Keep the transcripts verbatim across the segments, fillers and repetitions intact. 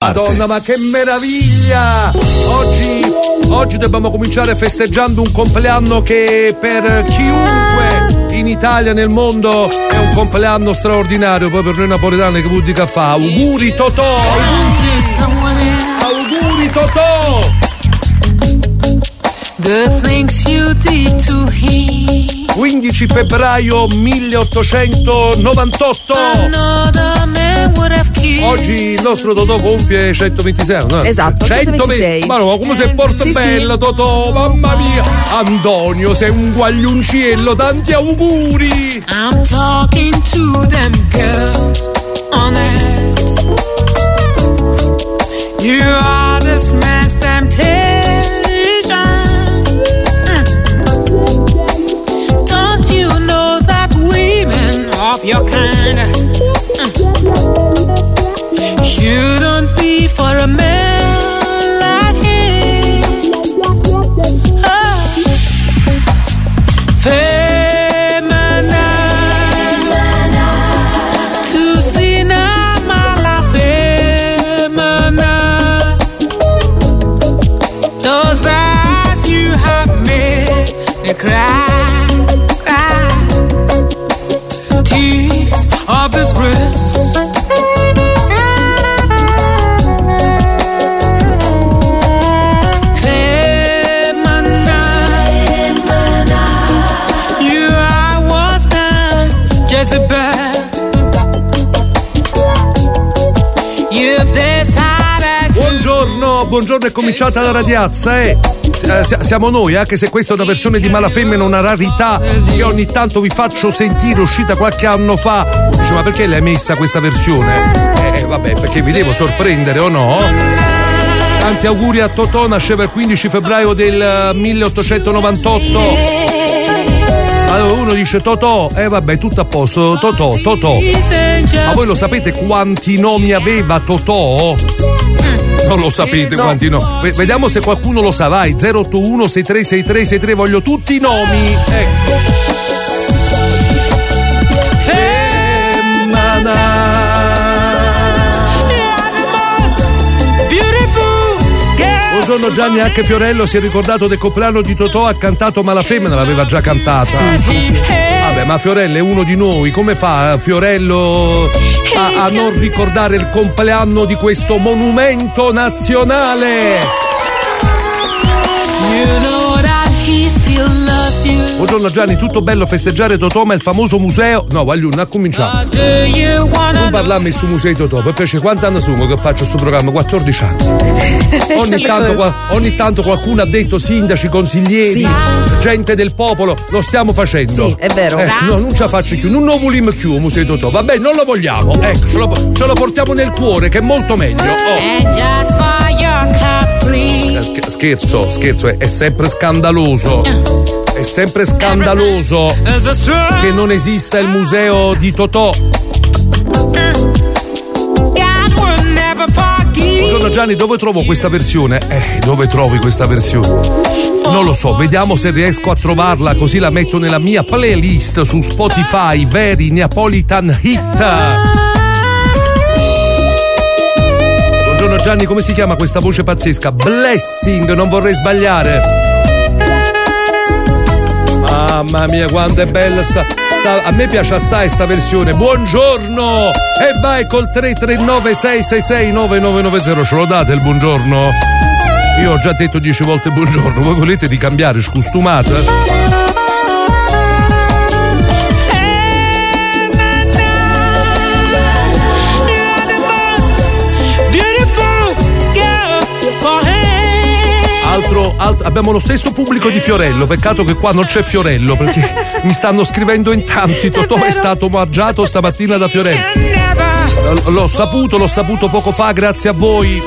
Madonna, ma che meraviglia! Oggi, oggi dobbiamo cominciare festeggiando un compleanno che per chiunque in Italia, nel mondo, è un compleanno straordinario. Poi per noi napoletani che vuol dire fa? Auguri Totò! Auguri Totò! The things you did to him. quindici febbraio milleottocentonovantotto. Oggi il nostro Totò compie centoventisei, no? Esatto, centoventisei. Ma no, come sei porta sì, bella, sì. Totò, mamma mia. Antonio, sei un guaglionciello, tanti auguri. I'm talking to them girls on it. You are the smash temptation. Don't you know that women of your kind shouldn't be for a man like him? Oh. Femina, to see la femina. Those eyes you have made me cry, cry. Tears of disgrace. Buongiorno, buongiorno, è cominciata la radiazza, eh. Eh, siamo noi, anche se questa è una versione di Malafemmina, una rarità che ogni tanto vi faccio sentire, uscita qualche anno fa. Dice, ma perché l'hai messa questa versione? Eh, vabbè, perché vi devo sorprendere, o no? Tanti auguri a Totò, nasceva il quindici febbraio del milleottocentonovantotto. Allora uno dice Totò, e eh vabbè, tutto a posto, Totò, Totò. Ma voi lo sapete quanti nomi aveva Totò? Non lo sapete quanti nomi. Vediamo se qualcuno lo sa, vai, zero otto uno sei tre sei tre sei tre, voglio tutti i nomi. Ecco. Buongiorno Gianni, anche Fiorello si è ricordato del compleanno di Totò, ha cantato Malafemmina, l'aveva già cantata. Sì, sì, sì. Vabbè, ma Fiorello è uno di noi, come fa Fiorello a, a non ricordare il compleanno di questo monumento nazionale? You know that he still loves you. Buongiorno Gianni, tutto bello festeggiare Totò, ma il famoso museo. No, voglio non ha cominciato. Non parlarmi di sto museo di Totò, per piacere, quanti anni sono che faccio questo programma? quattordici anni. Ogni tanto, ogni tanto qualcuno ha detto sindaci, consiglieri, sì, gente del popolo, lo stiamo facendo. Sì, è vero. Eh, no, non ce la faccio più, non lo vogliamo più il museo di Totò. Vabbè, non lo vogliamo. Ecco, ce lo, ce lo portiamo nel cuore, che è molto meglio. Oh. Scherzo, scherzo, è, è sempre scandaloso. È sempre scandaloso che non esista il museo di Totò. Buongiorno Gianni, dove trovo questa versione? Eh, dove trovi questa versione? Non lo so, vediamo se riesco a trovarla, così la metto nella mia playlist su Spotify, Very Neapolitan Hit. Buongiorno Gianni, come si chiama questa voce pazzesca? Blessing, non vorrei sbagliare. Mamma mia, quanto è bella sta, sta, a me piace assai sta versione. Buongiorno! E vai col tre tre nove sei sei sei nove nove nove zero, ce lo date il buongiorno? Io ho già detto dieci volte buongiorno, voi volete di cambiare, scustumate? Altro, altro, abbiamo lo stesso pubblico di Fiorello, peccato che qua non c'è Fiorello perché mi stanno scrivendo in tanti. Totò è stato omaggiato stamattina da Fiorello. L'ho saputo, l'ho saputo poco fa, grazie a voi.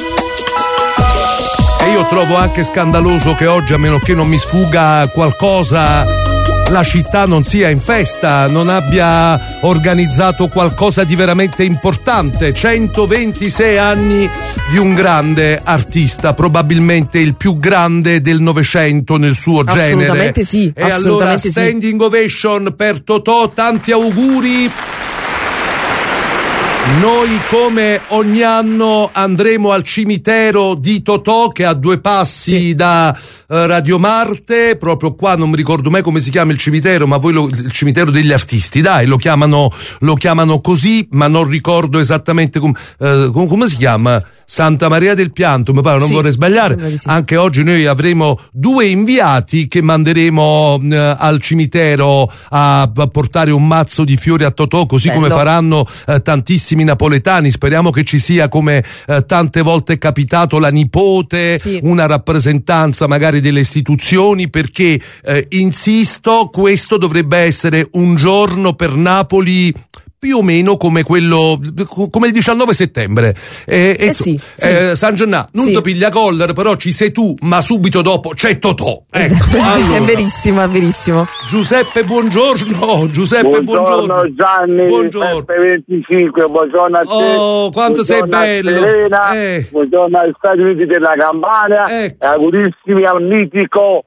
E io trovo anche scandaloso che oggi, a meno che non mi sfugga qualcosa, la città non sia in festa, non abbia organizzato qualcosa di veramente importante. centoventisei anni di un grande artista, probabilmente il più grande del Novecento nel suo genere. Assolutamente sì. E allora standing ovation per Totò, tanti auguri. Noi come ogni anno andremo al cimitero di Totò, che è a due passi sì. da uh, Radio Marte, proprio qua non mi ricordo mai come si chiama il cimitero, ma voi lo, il cimitero degli artisti, dai, lo chiamano lo chiamano così, ma non ricordo esattamente com, uh, com, come si chiama. Santa Maria del Pianto, mi pare, non sì, vorrei sbagliare. Sì. Anche oggi noi avremo due inviati che manderemo eh, al cimitero a, a portare un mazzo di fiori a Totò, così Bello. come faranno eh, tantissimi napoletani. Speriamo che ci sia, come eh, tante volte è capitato, la nipote, sì. una rappresentanza magari delle istituzioni, perché eh, insisto, questo dovrebbe essere un giorno per Napoli più o meno come quello, come il diciannove settembre. Eh, eh sì, sì. Eh, San Gennà, non sì. ti piglia Coller, però ci sei tu, ma subito dopo c'è Totò. Ecco, allora. È verissimo, è verissimo. Giuseppe, buongiorno. Giuseppe, buongiorno. Buongiorno Gianni, buongiorno. venticinque, buongiorno a te. Oh, quanto sei bello. Serena, eh. buongiorno agli Stati Uniti della Campania. Ecco. E augurissimi al mitico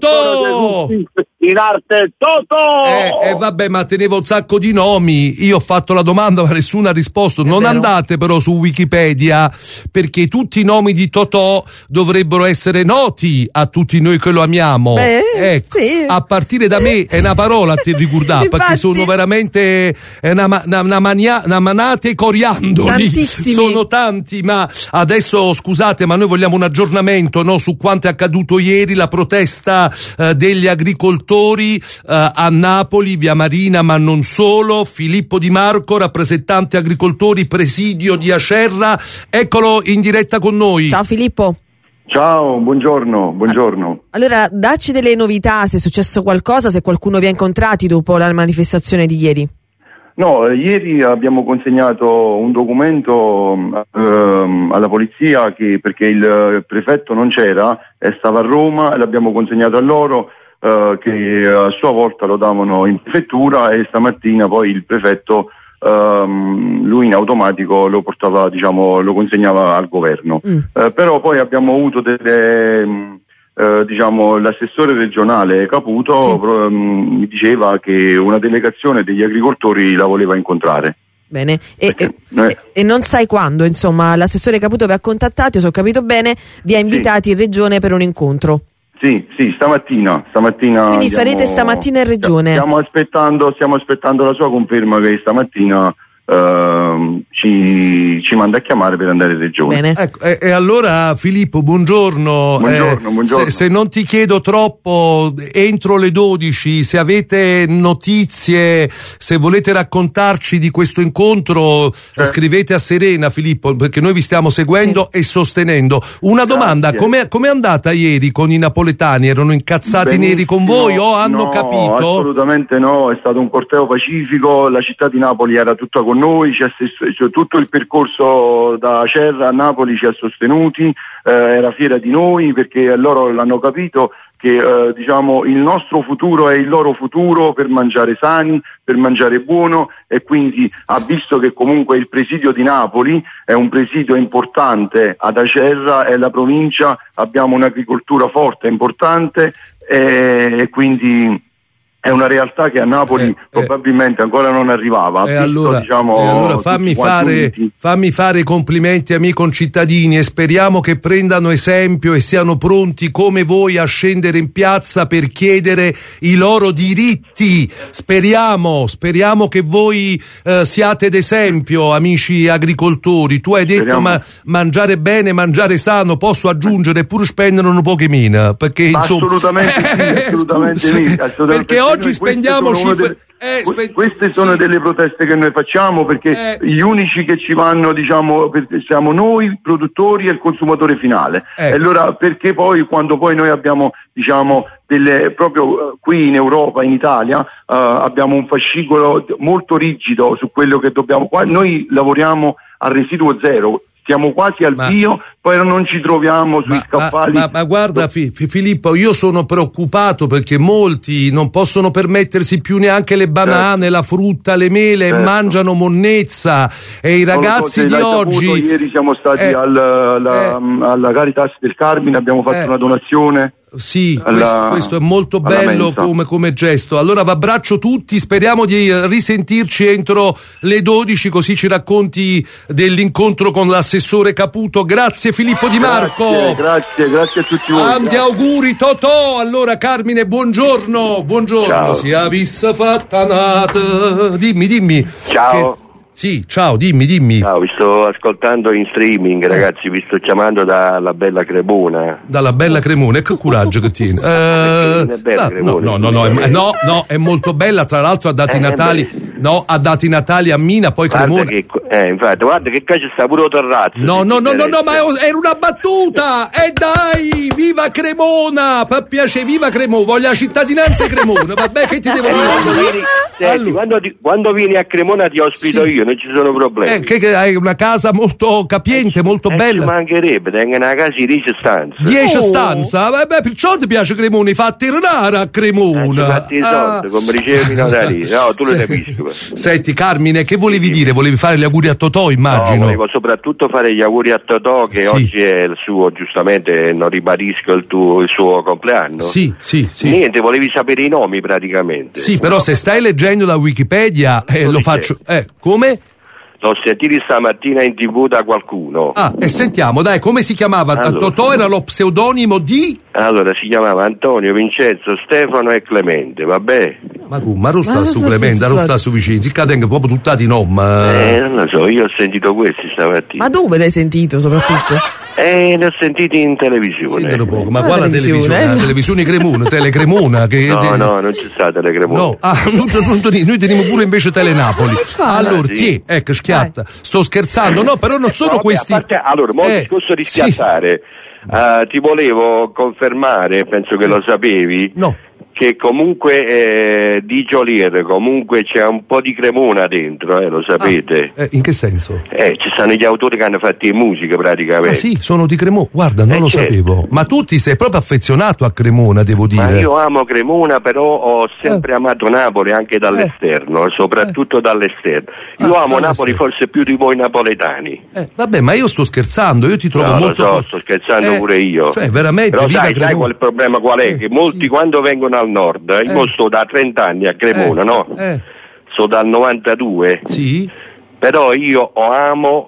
Totò! In arte Totò! Eh, eh vabbè, ma tenevo un sacco di nomi. Io ho fatto la domanda ma nessuno ha risposto. Non andate però su Wikipedia, perché tutti i nomi di Totò dovrebbero essere noti a tutti noi che lo amiamo. Beh, ecco, sì. A partire da me è una parola a te ricordare, perché sono veramente una, una, una, mania, una manate coriandoli. Tantissimi. Sono tanti, ma adesso scusate, ma noi vogliamo un aggiornamento, no, su quanto è accaduto ieri, la protesta Uh, degli agricoltori uh, a Napoli, via Marina, ma non solo. Filippo Di Marco, rappresentante agricoltori, presidio di Acerra, eccolo in diretta con noi. Ciao Filippo. Ciao, buongiorno, buongiorno. Allora, dacci delle novità, se è successo qualcosa, se qualcuno vi ha incontrati dopo la manifestazione di ieri. No, ieri abbiamo consegnato un documento ehm, alla polizia che, perché il prefetto non c'era, e stava a Roma, e l'abbiamo consegnato a loro eh, che a sua volta lo davano in prefettura, e stamattina poi il prefetto ehm, lui in automatico lo portava, diciamo, lo consegnava al governo. Mm. Eh, però poi abbiamo avuto delle... Eh, diciamo, l'assessore regionale Caputo sì. pro, um, mi diceva che una delegazione degli agricoltori la voleva incontrare. Bene, e, e, noi... e non sai quando, insomma, l'assessore Caputo vi ha contattati, se ho capito bene, vi ha invitati sì. in regione per un incontro. Sì, sì, stamattina, stamattina. Quindi andiamo, sarete stamattina in regione? Stiamo aspettando, stiamo aspettando la sua conferma che stamattina Uh, ci, ci manda a chiamare per andare in regione. Bene. Ecco, e, e allora Filippo, buongiorno. Buongiorno, eh, buongiorno. Se, se non ti chiedo troppo, entro le dodici, se avete notizie, se volete raccontarci di questo incontro, eh. scrivete a Serena, Filippo, perché noi vi stiamo seguendo sì. e sostenendo. Una domanda, com'è, com'è andata ieri con i napoletani? Erano incazzati Benissimo. neri con voi o hanno no, capito? Assolutamente no, è stato un corteo pacifico, la città di Napoli era tutta con noi, ci ha stesso, cioè, tutto il percorso da Acerra a Napoli ci ha sostenuti, eh, era fiera di noi, perché loro l'hanno capito che eh, diciamo il nostro futuro è il loro futuro, per mangiare sani, per mangiare buono, e quindi ha visto che comunque il presidio di Napoli è un presidio importante ad Acerra, è la provincia, abbiamo un'agricoltura forte, importante, e, e quindi è una realtà che a Napoli eh, probabilmente eh, ancora non arrivava. E visto, allora, diciamo, e allora fammi, fare, fammi fare i complimenti ai miei concittadini, e speriamo che prendano esempio e siano pronti come voi a scendere in piazza per chiedere i loro diritti. Speriamo, speriamo che voi eh, siate d'esempio, amici agricoltori. Tu hai detto ma, mangiare bene, mangiare sano, posso aggiungere pur spendere un po' meno, perché insomma assolutamente sì, assolutamente sì, assolutamente perché oggi spendiamo cifre. Eh, spe- queste sono sì. delle proteste che noi facciamo, perché eh. gli unici che ci vanno, diciamo, perché siamo noi produttori e il consumatore finale. Eh. E allora perché poi quando poi noi abbiamo, diciamo, delle proprio uh, qui in Europa, in Italia, uh, abbiamo un fascicolo molto rigido su quello che dobbiamo. Qua noi lavoriamo a residuo zero. Siamo quasi al ma, bio, poi non ci troviamo sui ma, scaffali. Ma, ma, ma guarda Fi, Fi, Filippo, io sono preoccupato perché molti non possono permettersi più neanche le banane, certo. la frutta, le mele, certo. mangiano monnezza, e i ragazzi so, di oggi... Saputo, ieri siamo stati eh, al, alla, eh, alla Caritas del Carmine, abbiamo fatto eh, una donazione. Sì, alla, questo, questo è molto bello come, come gesto. Allora vi abbraccio tutti, speriamo di risentirci entro le dodici, così ci racconti dell'incontro con l'assessore Caputo. Grazie Filippo Di Marco. Grazie, grazie, grazie a tutti voi. Tanti auguri Totò. Allora Carmine, buongiorno, buongiorno. Ciao. Sia vissa fatta nata. Dimmi, dimmi. Ciao. Che... Sì, ciao, dimmi, dimmi. Ciao, vi sto ascoltando in streaming, ragazzi, vi sto chiamando dalla bella Cremona. Dalla bella Cremona, che coraggio che tieni. Eh, è bella no, Cremona, no, no, no, è, no, no, è molto bella, tra l'altro ha dato i Eh, Natali, beh. no, ha dato i Natali a Mina, poi Guarda Cremona. che, eh, infatti, guarda che qua c'è sta pure terrazzo. No, no, no, no, no, ma è- era una battuta! E dai, viva Cremona! Per piacere, viva Cremona, voglio la cittadinanza di Cremona, vabbè, che ti devo Eh, quando, dire? vieni, senti, Allora. quando, ti- quando vieni a Cremona ti ospito Sì. io, non ci sono problemi. Eh, che, che hai una casa molto capiente, molto Eh, ci bella. mancherebbe, tengono una casa di dieci stanze. Dieci Oh. stanze, vabbè, perciò ti piace Cremona, i fatti renare a Eh, ci Cremona. fatti i soldi, Ah. come dicevi Natali. No, tu lo Sì. capisci. Senti Carmine, che volevi Sì, sì. dire? Volevi fare gli auguri a Totò, No, immagino. volevo soprattutto fare gli auguri a Totò che Sì. oggi è il suo, giustamente non ribadisco il tuo il suo compleanno. Sì, sì, sì. Niente, volevi sapere i nomi praticamente. Sì, però se stai leggendo la Wikipedia eh, Lo lo dice. faccio. Eh, come? L'ho sentito stamattina in tv da qualcuno. Ah, e sentiamo, dai, come si chiamava? Allora. Totò era lo pseudonimo di. Allora si chiamava Antonio, Vincenzo, Stefano e Clemente, vabbè? Ma come? Ma non sta Ma su non so Clemente, chi non sta- sta su vicino, si cadenga proprio tuttati no, ma. Eh, non lo so, io ho sentito questi stamattina. Ma dove l'hai sentito soprattutto? Eh, li ho sentiti in televisione. Sentono poco, ma La qua la televisione, televisione, eh? la televisione Cremona, Telecremona che. No, no, non c'è stata la Cremona. No, ah, non- non- non- noi teniamo pure invece Telenapoli. Allora, sì. ti, ecco, schiatta. Sto scherzando, no, però non sono No, vabbè, questi. a parte- allora, mo' il Eh, discorso di sì. schiattare, eh, ti volevo confermare, penso che lo sapevi, No. che comunque eh, di Joliet comunque c'è un po' di Cremona dentro, eh, lo sapete. Eh, in che senso? Eh, ci stanno gli autori che hanno fatto le musiche praticamente. Ah sì, sono di Cremona. Guarda, non Eh, lo certo. sapevo. Ma tu ti sei proprio affezionato a Cremona, devo dire. Ma io amo Cremona, però ho sempre amato Napoli anche dall'esterno, soprattutto dall'esterno. Io Ah, amo dall'esterno. Napoli forse più di voi napoletani. Eh, vabbè, ma io sto scherzando, io ti trovo No, lo molto. so, sto scherzando Eh, pure io. Cioè, veramente, Però viva sai, sai Cremona. qual è il problema qual è? Eh, che molti sì. quando vengono al nord, eh, io Eh. sto da trenta anni a Cremona, Eh, no? eh. Sto dal novantadue, Sì? però io ho amo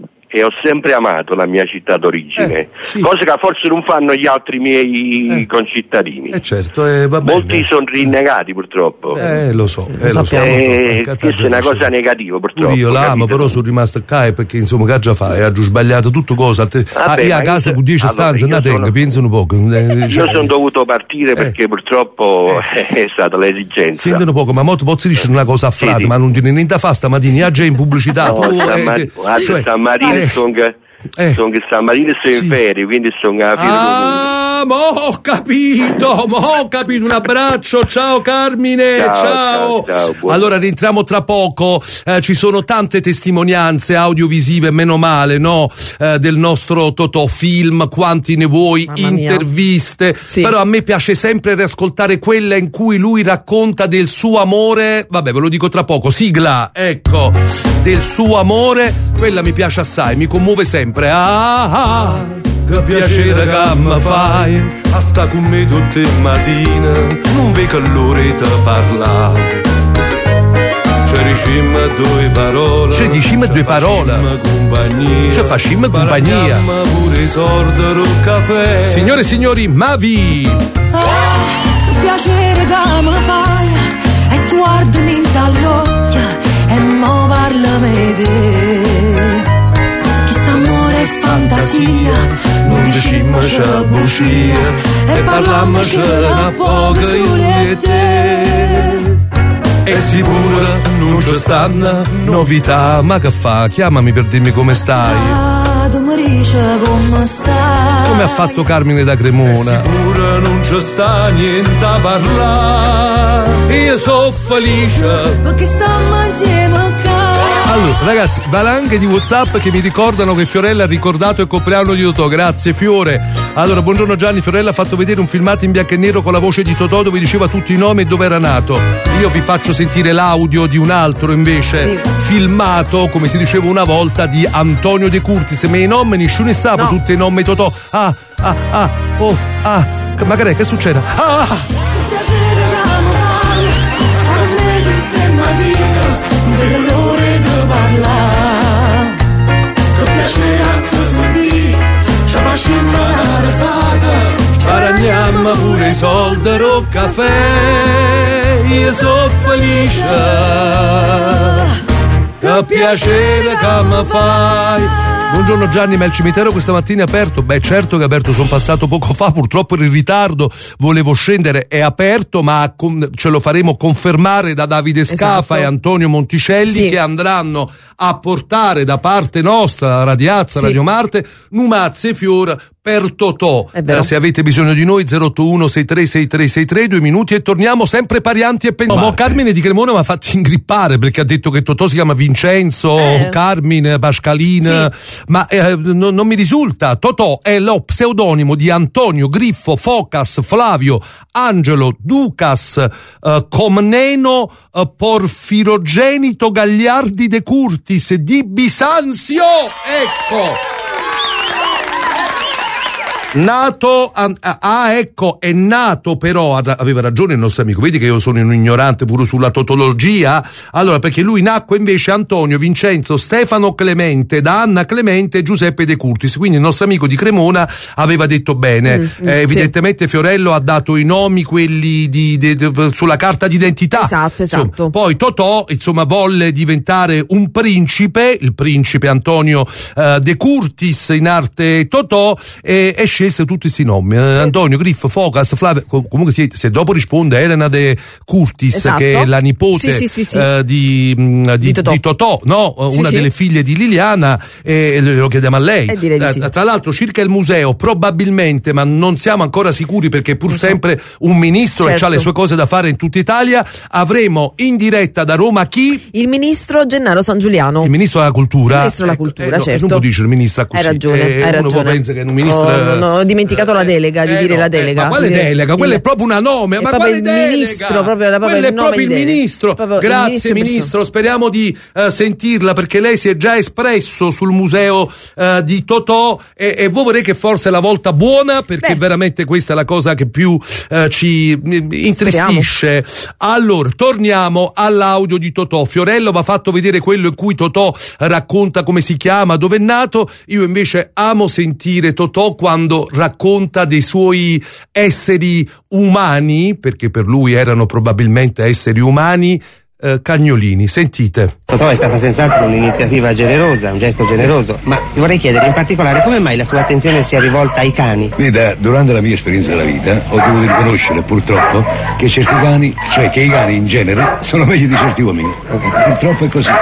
e ho sempre amato la mia città d'origine, Eh, sì. cosa che forse non fanno gli altri miei Eh. concittadini. Eh certo, eh, va bene. Molti sono rinnegati purtroppo. Eh, lo so, eh, lo lo so. sappiamo. Eh, Peccato, questa è una dicevo. cosa negativa purtroppo. Pure io l'amo, capito? però sono rimasto qua perché insomma che già fa? Ha già sbagliato tutto cosa. Te- Vabbè, ah, io ma a io casa so- con dieci allora, stanze, io non tengo, sono- penso un poco. Eh, Io sono dovuto partire Eh. perché purtroppo è stata l'esigenza. Sentono poco, ma molto posso dire una cosa a Sì, frate, sì. ma non tiene niente da fare stamattina, ha già in pubblicità. No, tu, eh, stamattina, te- guarda, cioè, stamattina eh, sono eh. sono che stamattina sono Sì. in ferie, quindi sono alla fine del mondo. Ah, mo ho capito, mo ho capito. Un abbraccio, ciao Carmine, Ciao, ciao. ciao, ciao, buon- Allora rientriamo tra poco. Eh, ci sono tante testimonianze audiovisive, meno male, no? Eh, del nostro Totò, film, quanti ne vuoi, Mamma mia. interviste. Sì. Però a me piace sempre riascoltare quella in cui lui racconta del suo amore. Vabbè, ve lo dico tra poco. Sigla, ecco, del suo amore. Quella mi piace assai, mi commuove sempre. Ah, ah, che piacere che mi fai, a sta con me tutte le mattine, non vedo l'ora di parlare. Ci diciamo due parole, ci diciamo due parole, ci facciamo compagnia. Pure i sordi del caffè. Signore e signori, Mavi. Che piacere che me fai e tu guardami in dall'occhia e mo parlami di te. Chi sta amore e fantasia non diciamoci bugia e parlammoci a poco io e te. E sicuro non ci stanno novità, ma che fa? Chiamami per dirmi come stai. Ah, tu mi dici come stai. Come ha fatto Carmine da Cremona? Sicuro non ci sta niente a parlare. Io sono felice. Perché stiamo insieme qua. Allora, ragazzi, valanghe di WhatsApp che mi ricordano che Fiorella ha ricordato il compleanno di Totò. Grazie, Fiore. Allora, buongiorno Gianni. Fiorella ha fatto vedere un filmato in bianco e nero con la voce di Totò dove diceva tutti i nomi e dove era nato. Io vi faccio sentire l'audio di un altro invece Sì. filmato, come si diceva una volta, di Antonio De Curtis. Ma i nomi nessuno ne sa, No. tutti i nomi Totò. Ah, ah, ah, oh, ah. magari che succede? Ah! Piacere che mi fai, sta tutte mattina, delle l'ore di parlare. Che piacere a te sentire, ci facciamo una risata. Sparagniamo pure i soldi o caffè, io sono felice, che piacere che mi fai. Buongiorno Gianni, ma il cimitero questa mattina è aperto? Beh, certo che è aperto, sono passato poco fa, purtroppo ero in ritardo, volevo scendere, è aperto, ma con, ce lo faremo confermare da Davide Scafa, esatto, e Antonio Monticelli, sì, che andranno a portare da parte nostra, la Radiazza, sì, Radio Marte, numazze e fior per Totò. Eh, se avete bisogno di noi, zero otto uno sei tre sei tre sei tre, due minuti e torniamo sempre parianti e pendenti. Ma Carmine di Cremona mi ha fatto ingrippare perché ha detto che Totò si chiama Vincenzo, eh. Carmine, Pascalina, sì, ma eh, no, non mi risulta. Totò è lo pseudonimo di Antonio, Griffo, Focas, Flavio, Angelo, Ducas, eh, Comneno, eh, Porfirogenito, Gagliardi de Curtis, di Bisanzio. Ecco. Nato, ah ecco, è nato però, aveva ragione il nostro amico, vedi che io sono un ignorante pure sulla totologia, allora perché lui nacque invece Antonio, Vincenzo, Stefano Clemente, da Anna Clemente e Giuseppe De Curtis, quindi il nostro amico di Cremona aveva detto bene, mm, eh, evidentemente sì, Fiorello ha dato i nomi, quelli di, di, di, sulla carta d'identità, esatto, esatto. Insomma, poi Totò insomma volle diventare un principe, il principe Antonio eh, De Curtis, in arte Totò, e, e scelse tutti questi nomi, eh, Antonio, Griffo, Focas, Flavio, comunque se, se dopo risponde Elena De Curtis, esatto, che è la nipote, sì, sì, sì, sì, eh, di, di, di, Totò. di Totò, no? Sì, una sì, delle figlie di Liliana, e lo chiediamo a lei. Eh, sì. Tra l'altro circa il museo, probabilmente, ma non siamo ancora sicuri perché pur esatto, sempre un ministro, certo, e ha le sue cose da fare in tutta Italia, avremo in diretta da Roma chi? Il ministro Gennaro San Giuliano. Il ministro della cultura. Il ministro della cultura, eh, no, certo. Non può dire il ministro così. Hai ragione, eh, hai uno ragione. pensa che è un ministro... Oh, no, ho dimenticato la delega, di eh, dire no, la delega. Eh, ma quale dire, delega? Quello è proprio una nome, ma quale il delega? Ministro, proprio, proprio quello il è proprio il ministro. Proprio Grazie il ministro, ministro, speriamo di uh, sentirla perché lei si è già espresso sul museo uh, di Totò e, e voi vorrei che forse è la volta buona perché Beh. veramente questa è la cosa che più uh, ci intristisce. Speriamo. Allora, torniamo all'audio di Totò. Fiorello va fatto vedere quello in cui Totò racconta come si chiama, dove è nato. Io invece amo sentire Totò quando racconta dei suoi esseri umani, perché per lui erano probabilmente esseri umani, eh, cagnolini. Sentite. Totò è stata senz'altro un'iniziativa generosa, un gesto generoso, ma ti vorrei chiedere in particolare come mai la sua attenzione sia rivolta ai cani? Veda, durante la mia esperienza della vita ho dovuto riconoscere purtroppo che certi cani, cioè che i cani in genere, sono meglio di certi uomini. Purtroppo è così.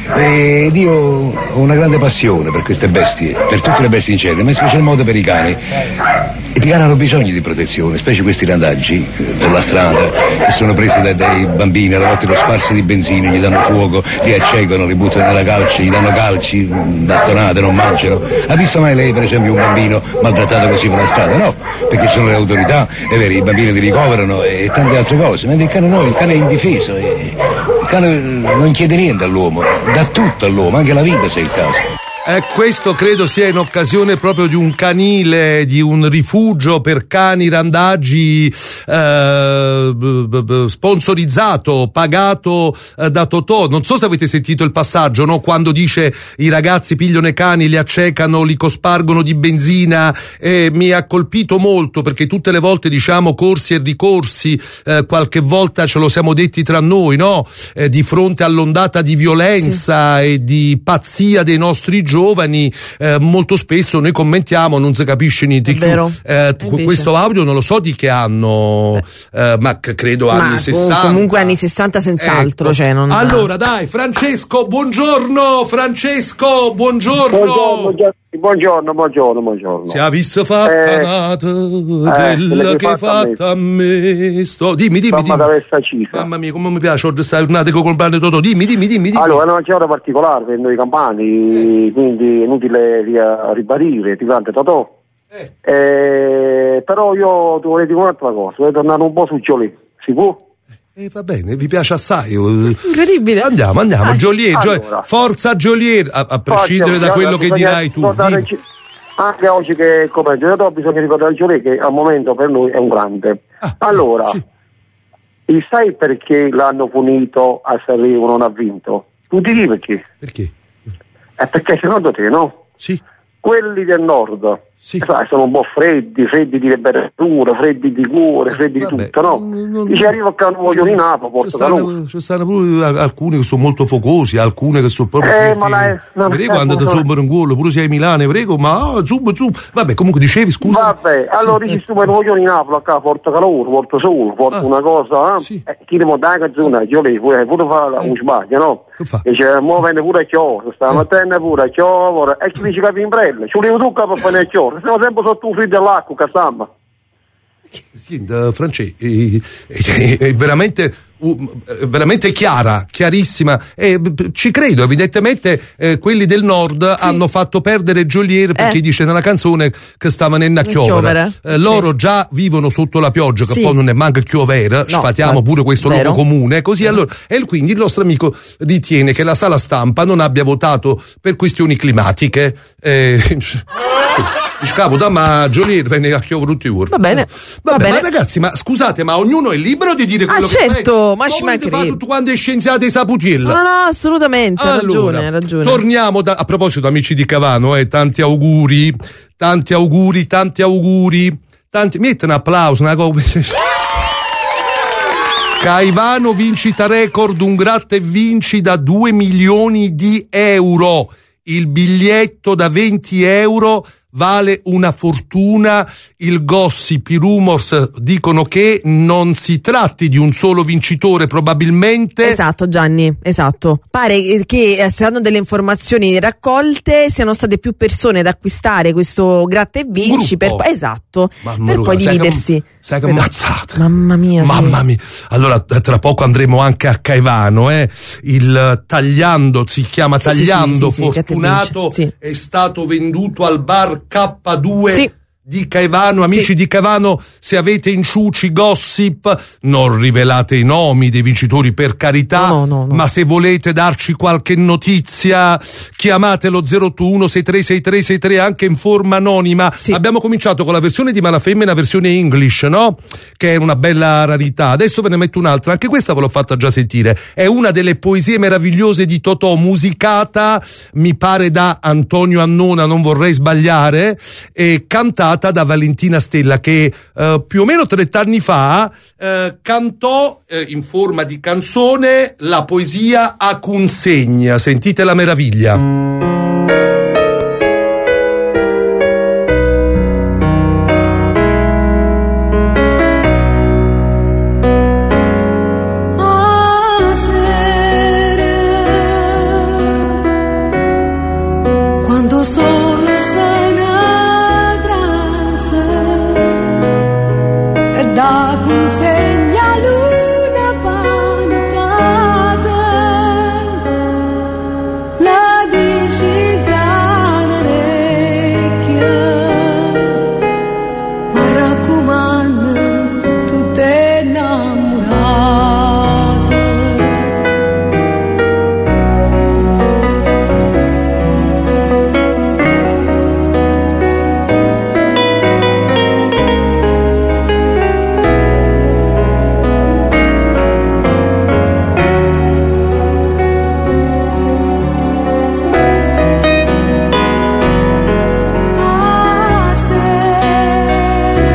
Ed io ho una grande passione per queste bestie, per tutte le bestie in genere, ma in special modo per i cani. E i cani hanno bisogno di protezione, specie questi randaggi per la strada, che sono presi dai, dai bambini, alle volte lo sparsi di benzina, gli danno fuoco, li accecano, li buttano nella calce, gli danno calci, bastonate, non mangiano. Ha visto mai lei per esempio un bambino maltrattato così per la strada? No, perché ci sono le autorità, è vero, i bambini li ricoverano e tante altre cose, mentre il cane no, il cane è indifeso, e il cane non chiede niente all'uomo, dà tutto all'uomo, anche la vita se è il caso. Eh, questo credo sia in occasione proprio di un canile, di un rifugio per cani randaggi eh, sponsorizzato, pagato eh, da Totò. Non so se avete sentito il passaggio, no? Quando dice i ragazzi pigliano i cani, li accecano, li cospargono di benzina, eh, mi ha colpito molto perché tutte le volte diciamo corsi e ricorsi, eh, qualche volta ce lo siamo detti tra noi, no? Eh, di fronte all'ondata di violenza, sì, e di pazzia dei nostri giovani, eh, molto spesso noi commentiamo, non si capisce niente più. Eh, questo audio non lo so di che anno, eh, ma credo ma anni sessanta. Comunque anni sessanta senz'altro. Ecco. Cioè non... Allora dai, Francesco, buongiorno, Francesco, buongiorno. Buongiorno, buongiorno, buongiorno, buongiorno. Se avesse fatta eh, nata eh, quella che hai fatta a me. Sto... Dimmi, dimmi, dimmi. Cifra. Mamma mia, come mi piace oggi stare giornata con il compleanno Totò. Dimmi, dimmi, dimmi, dimmi. Allora, non c'è ora particolare per noi campani, quindi è inutile ribadire, ti canta Totò. Eh. Eh, però io ti vorrei dire un'altra cosa, vorrei tornare un po' su Giolì, si può? Eh, va bene, vi piace assai. Incredibile. Andiamo, andiamo, ah, Joliet, allora. Forza Joliet, a, a prescindere Forza, da quello che dirai tu. Anche oggi che è coperto, però bisogna ricordare Giulia che al momento per noi è un grande. Ah, allora, sì. e sai perché l'hanno punito a Sanremo non ha vinto? Tu ti dici perché? Perché? È perché secondo te, no? Sì. Quelli del nord, Sì. sai, sono un po' freddi, freddi di temperatura, freddi di cuore, freddi Vabbè, di tutto, no? non- Dice arriva che non vogliono in Napoli, Ci porta stanno, ci stanno pure alcune che sono molto focosi, alcune che sono proprio. Eh, certi- ma la- non prego, è- andate a zombare un gol, pure se hai Milano, prego, ma oh, zoom, zoom. Vabbè, comunque dicevi, scusa. Vabbè, allora Sì, dici tu, ma non vogliono in Napoli, qua porta calore, porta sole, porta Ah. una cosa, eh? Sì. Eh, chi ne monta la canzone, io lì, pure, pure fa un sbaglio, no? Che fa? Dice, mo venne pure a Chioro, stamattina pure a Chioro, e chi dice che vi imbrella? Ci volevo tu per fare a Chioro, siamo sempre sotto un freddo dell'acqua, Cassamba. Sì, eh, Francesco, è, è- è veramente, uh, è veramente chiara, chiarissima. E b- ci credo, evidentemente eh, quelli del nord hanno fatto perdere Geolier perché Eh. dice nella canzone che stavano in a chiovere. chiovere. Eh, loro già vivono sotto la pioggia, che Sì. poi non è manca chiovere, No, sfatiamo ma- pure questo vero. luogo comune, così allora. E quindi il nostro amico ritiene che la sala stampa non abbia votato per questioni climatiche. Eh, sì. Dice, cavolo, da, ma Geolier venne a chiovere tutti i giorni. Va bene, va Vabbè, bene. ma ragazzi, ma scusate, ma ognuno è libero di dire quello Ah, che certo, ma pensa. ci volete fare mancherebbe. tutti quanti scienziati saputiella? No, no, no, assolutamente, ha ragione, Allora, ha ragione. torniamo da, a proposito, amici di Cavano, eh, tanti auguri, tanti auguri, tanti auguri, tanti, metti un applauso, una cosa. Caivano vincita record, un gratta e vinci da due milioni di euro. Il biglietto da venti euro vale una fortuna. Il gossip, i rumors dicono che non si tratti di un solo vincitore, probabilmente. Esatto, Gianni, esatto. Pare che, eh, saranno delle informazioni raccolte, siano state più persone ad acquistare questo gratta e vinci per, gruppo. esatto, Mamma per Luca, poi sai che- dividersi. sai che Quello- mazzata. Mamma mia, sì. Mamma mia. Allora, tra poco andremo anche a Caivano, eh. Il Tagliando, si chiama Sì, sì, Tagliando, sì, sì, sì, Fortunato, Cattevinci, sì. è stato venduto al bar K due. Sì. Di Caivano, amici Sì. di Caivano, se avete inciuci, gossip, non rivelate i nomi dei vincitori, per carità, No, no, no. ma se volete darci qualche notizia, chiamate lo zero otto uno sei tre sei tre sei tre anche in forma anonima. Sì. Abbiamo cominciato con la versione di Malafemmina, versione English, no? Che è una bella rarità. Adesso ve ne metto un'altra, anche questa ve l'ho fatta già sentire. È una delle poesie meravigliose di Totò, musicata, mi pare, da Antonio Annona, non vorrei sbagliare, e cantata da Valentina Stella, che eh, più o meno trent'anni fa eh, cantò eh, in forma di canzone la poesia a consegna. Sentite la meraviglia. Quando solo sono e da consegna luna pantata la dici orecchia, ma raccomando tu te innamorata. A sera,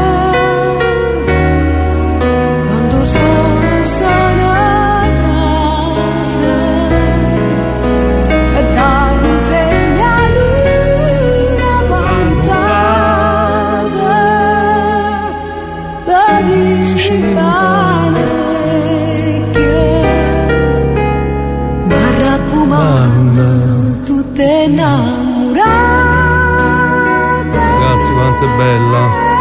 quando sono sono a casa e da consegna luna pantata la dici ma raccomando tu te innamorata. Ragazzi, quanto è bella.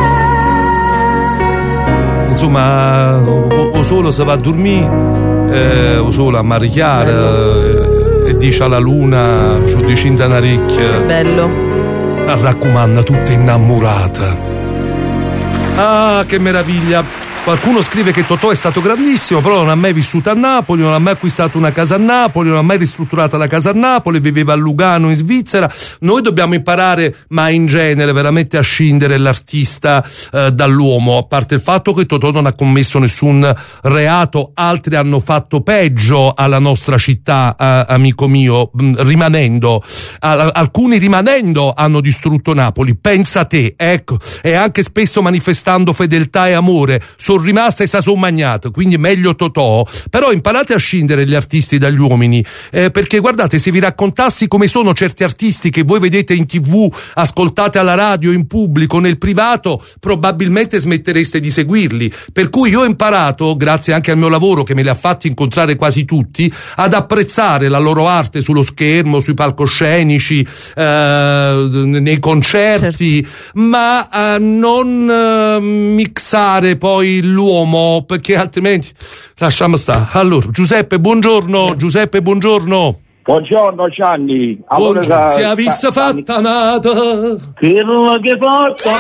Insomma, o, o solo se va a dormire, eh, o solo a marichiare, eh, e dice alla luna, ci dici in tanaricchia, Bello. raccomanda, tutta innamorata. Ah, che meraviglia. Qualcuno scrive che Totò è stato grandissimo, però non ha mai vissuto a Napoli, non ha mai acquistato una casa a Napoli, non ha mai ristrutturata la casa a Napoli, viveva a Lugano in Svizzera. Noi dobbiamo imparare, ma in genere, veramente a scindere l'artista eh, dall'uomo, a parte il fatto che Totò non ha commesso nessun reato, altri hanno fatto peggio alla nostra città, eh, amico mio, rimanendo, al- alcuni rimanendo hanno distrutto Napoli, pensa te, ecco, e anche spesso manifestando fedeltà e amore, sono rimasta e sa son magnato, quindi meglio Totò. Però imparate a scindere gli artisti dagli uomini, eh, perché guardate, se vi raccontassi come sono certi artisti che voi vedete in tv, ascoltate alla radio, in pubblico, nel privato, probabilmente smettereste di seguirli. Per cui io ho imparato, grazie anche al mio lavoro che me li ha fatti incontrare quasi tutti, ad apprezzare la loro arte sullo schermo, sui palcoscenici, eh, nei concerti, certo, ma a non eh, mixare poi l'uomo, perché altrimenti lasciamo stare. Allora, Giuseppe, buongiorno. Giuseppe, buongiorno. Buongiorno Gianni. Buongiorno. Si è vista fatta nata quello che fatta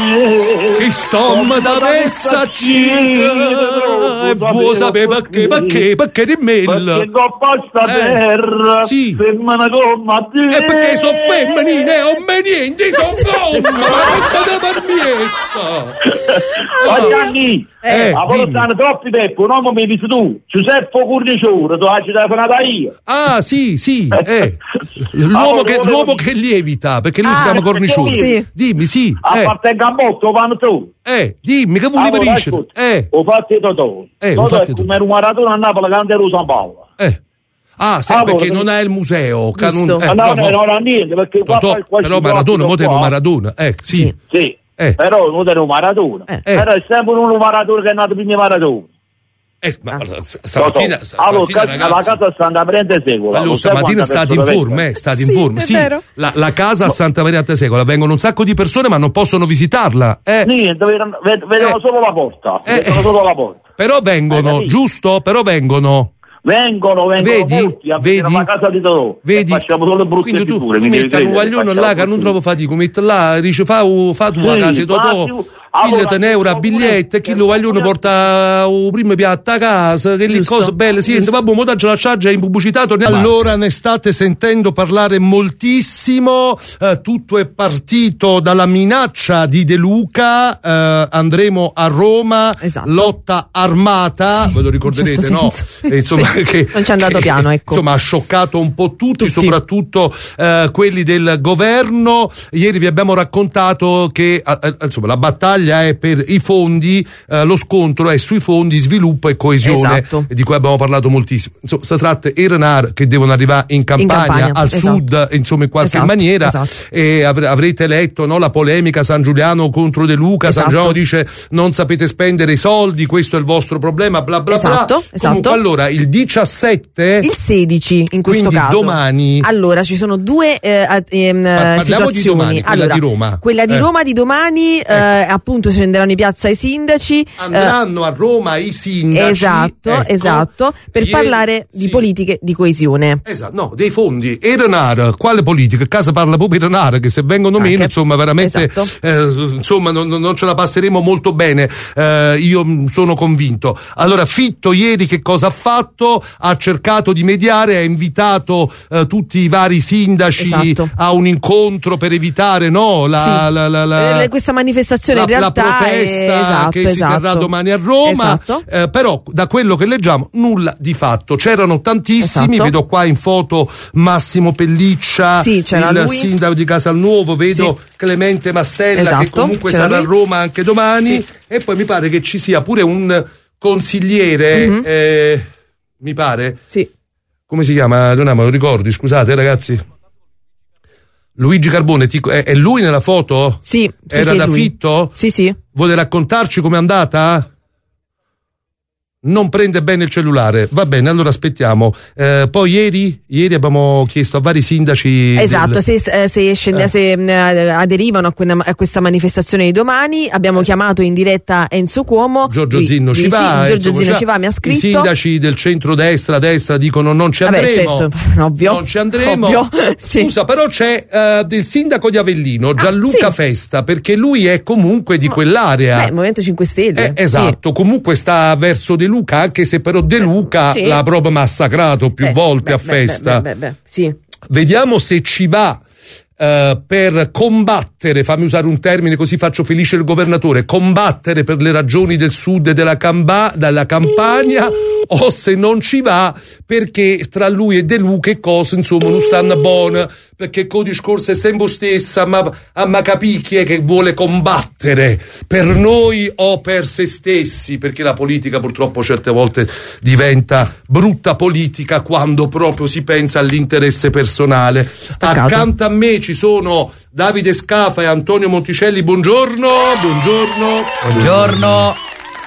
che stomma da messa accesa e vuoi sapere perché, perché, perché di me perché coppa sta terra sì, femmina come te e perché sono femminile o me niente, sono gomma ma non parmietta. Ma Gianni, eh, a portare troppi tempo, un uomo mi dici tu, Giuseppe Curriciura, tu hai telefonata io. Ah sì, sì, eh. l'uomo, che, l'uomo che lievita, perché lui ah, si chiama Cornicione. Sì. Dimmi, sì. Appartenga a molto, vanno tu. Eh, dimmi, che volevi allora, dire? Eh. Ho fatto Totò. Eh, Totò è come un maratona a Napoli, che andava a San Paolo. Eh. Ah, sai, allora, perché non è il museo. Canun... Eh, no, no, non ha niente, perché Totò, qua, qua, però Maradona, mo temo Maradona. Eh, sì. Sì. sì. Eh. Però non era un Maradona. Eh. Però è sempre un Maradona che è nato prima Maradona. Eh, ma stamattina, stamattina allora, ragazzi, la casa a Santa Maria Antesecola. Allora, stamattina state in forma, eh, state in forma. Sì, sì, la, la casa a Santa Maria Antesecola, vengono un sacco di persone ma non possono visitarla. Eh. Niente, vedono, vedono eh. solo la porta. Eh. Vedono solo la porta. Però vengono, eh, giusto? Però vengono. Vengono, vengono vedi, molti a vedi, la casa di Totò. Vedi, facciamo solo le brutte quindi tu, figure. Tu metti un guaglione là che non trovo fatica, metti là, dice fa, fa tu la casa di Totò. Pigliate un euro a biglietto e chi lo vogliono porta il primo piatto a casa, che lì cose belle, senti, vabbè, mo daggio la charge in pubblicità, torniamo. Allora ne state sentendo parlare moltissimo, eh, tutto è partito dalla minaccia di De Luca, eh, andremo a Roma, esatto, lotta armata, sì, ve lo ricorderete, certo, no? E, insomma, sì, che, non ci è andato che, piano, ecco. Insomma, ha scioccato un po' tutti, tutti. soprattutto eh, quelli del governo. Ieri vi abbiamo raccontato che eh, insomma la battaglia è per i fondi, eh, lo scontro è sui fondi sviluppo e coesione, esatto, di cui abbiamo parlato moltissimo. Insomma, si tratta di Renar che devono arrivare in campagna, in campagna al esatto, sud, insomma, in qualche esatto, maniera, esatto, e avre- avrete letto, no, la polemica San Giuliano contro De Luca, esatto, San Giuliano dice non sapete spendere i soldi, questo è il vostro problema, bla bla esatto, bla. Esatto. Comunque, allora il diciassette, il sedici in questo caso, domani, allora ci sono due eh, eh, situazioni. Di domani, quella allora, di Roma, quella di eh. Roma di domani, eh, eh. appunto scenderanno in piazza i sindaci, andranno eh, a Roma i sindaci, esatto, ecco, esatto, per ieri, parlare di sì, politiche di coesione, esatto, no, dei fondi. E Renar, quale politica? Casa parla proprio di Renar, che se vengono meno, anche, insomma, veramente, esatto, eh, insomma, non, non ce la passeremo molto bene, eh, io sono convinto. Allora, Fitto ieri che cosa ha fatto? Ha cercato di mediare, ha invitato eh, tutti i vari sindaci, esatto, a un incontro per evitare, no, la, sì, la, la, la, eh, questa manifestazione, la, in realtà la protesta è, esatto, che si esatto, terrà domani a Roma, esatto, eh, però da quello che leggiamo nulla di fatto. C'erano tantissimi, esatto, vedo qua in foto Massimo Pelliccia, sì, il lui, sindaco di Casalnuovo, vedo sì, Clemente Mastella, esatto, che comunque sarà lui a Roma anche domani, sì, e poi mi pare che ci sia pure un consigliere, mm-hmm, eh, mi pare, sì, come si chiama? Non me lo ricordi, scusate ragazzi. Luigi Carbone, ti, è, è lui nella foto? Sì, sì, era sì, da lui. Fitto? Sì, sì. Vuole raccontarci com'è andata? non prende bene il cellulare. Va bene, allora aspettiamo. Eh, poi ieri, ieri abbiamo chiesto a vari sindaci. Esatto, del... se, se, scende, eh. se eh, aderivano a, que- a questa manifestazione di domani. Abbiamo chiamato in diretta Enzo Cuomo. Giorgio Lui- Zinno lui- ci va. sì, Giorgio Enzo Zinno ci ci va, mi ha scritto. I sindaci del centro-destra, destra dicono non ci Vabbè, andremo. certo, ovvio. Non ci andremo. Ovvio, sì. Scusa, però c'è uh, del sindaco di Avellino, Gianluca Ah, sì. Festa, perché lui è comunque di quell'area. Beh, il Movimento cinque Stelle. Eh, esatto, comunque sta verso De Luca, anche se però De Luca Sì. l'ha proprio massacrato più Beh, volte beh, a beh, Festa. beh, beh, beh, sì. Vediamo se ci va. Uh, per combattere, fammi usare un termine così faccio felice il governatore, combattere per le ragioni del sud e della, Camba, della Campania, o se non ci va perché tra lui e De Luca e cose insomma non stanno buone, perché con il discorso è sempre stessa, ma a capì chi è che vuole combattere, per noi o per se stessi, perché la politica purtroppo certe volte diventa brutta politica quando proprio si pensa all'interesse personale. Staccato. Accanto a me ci sono Davide Scafa e Antonio Monticelli. Buongiorno, buongiorno. Buongiorno.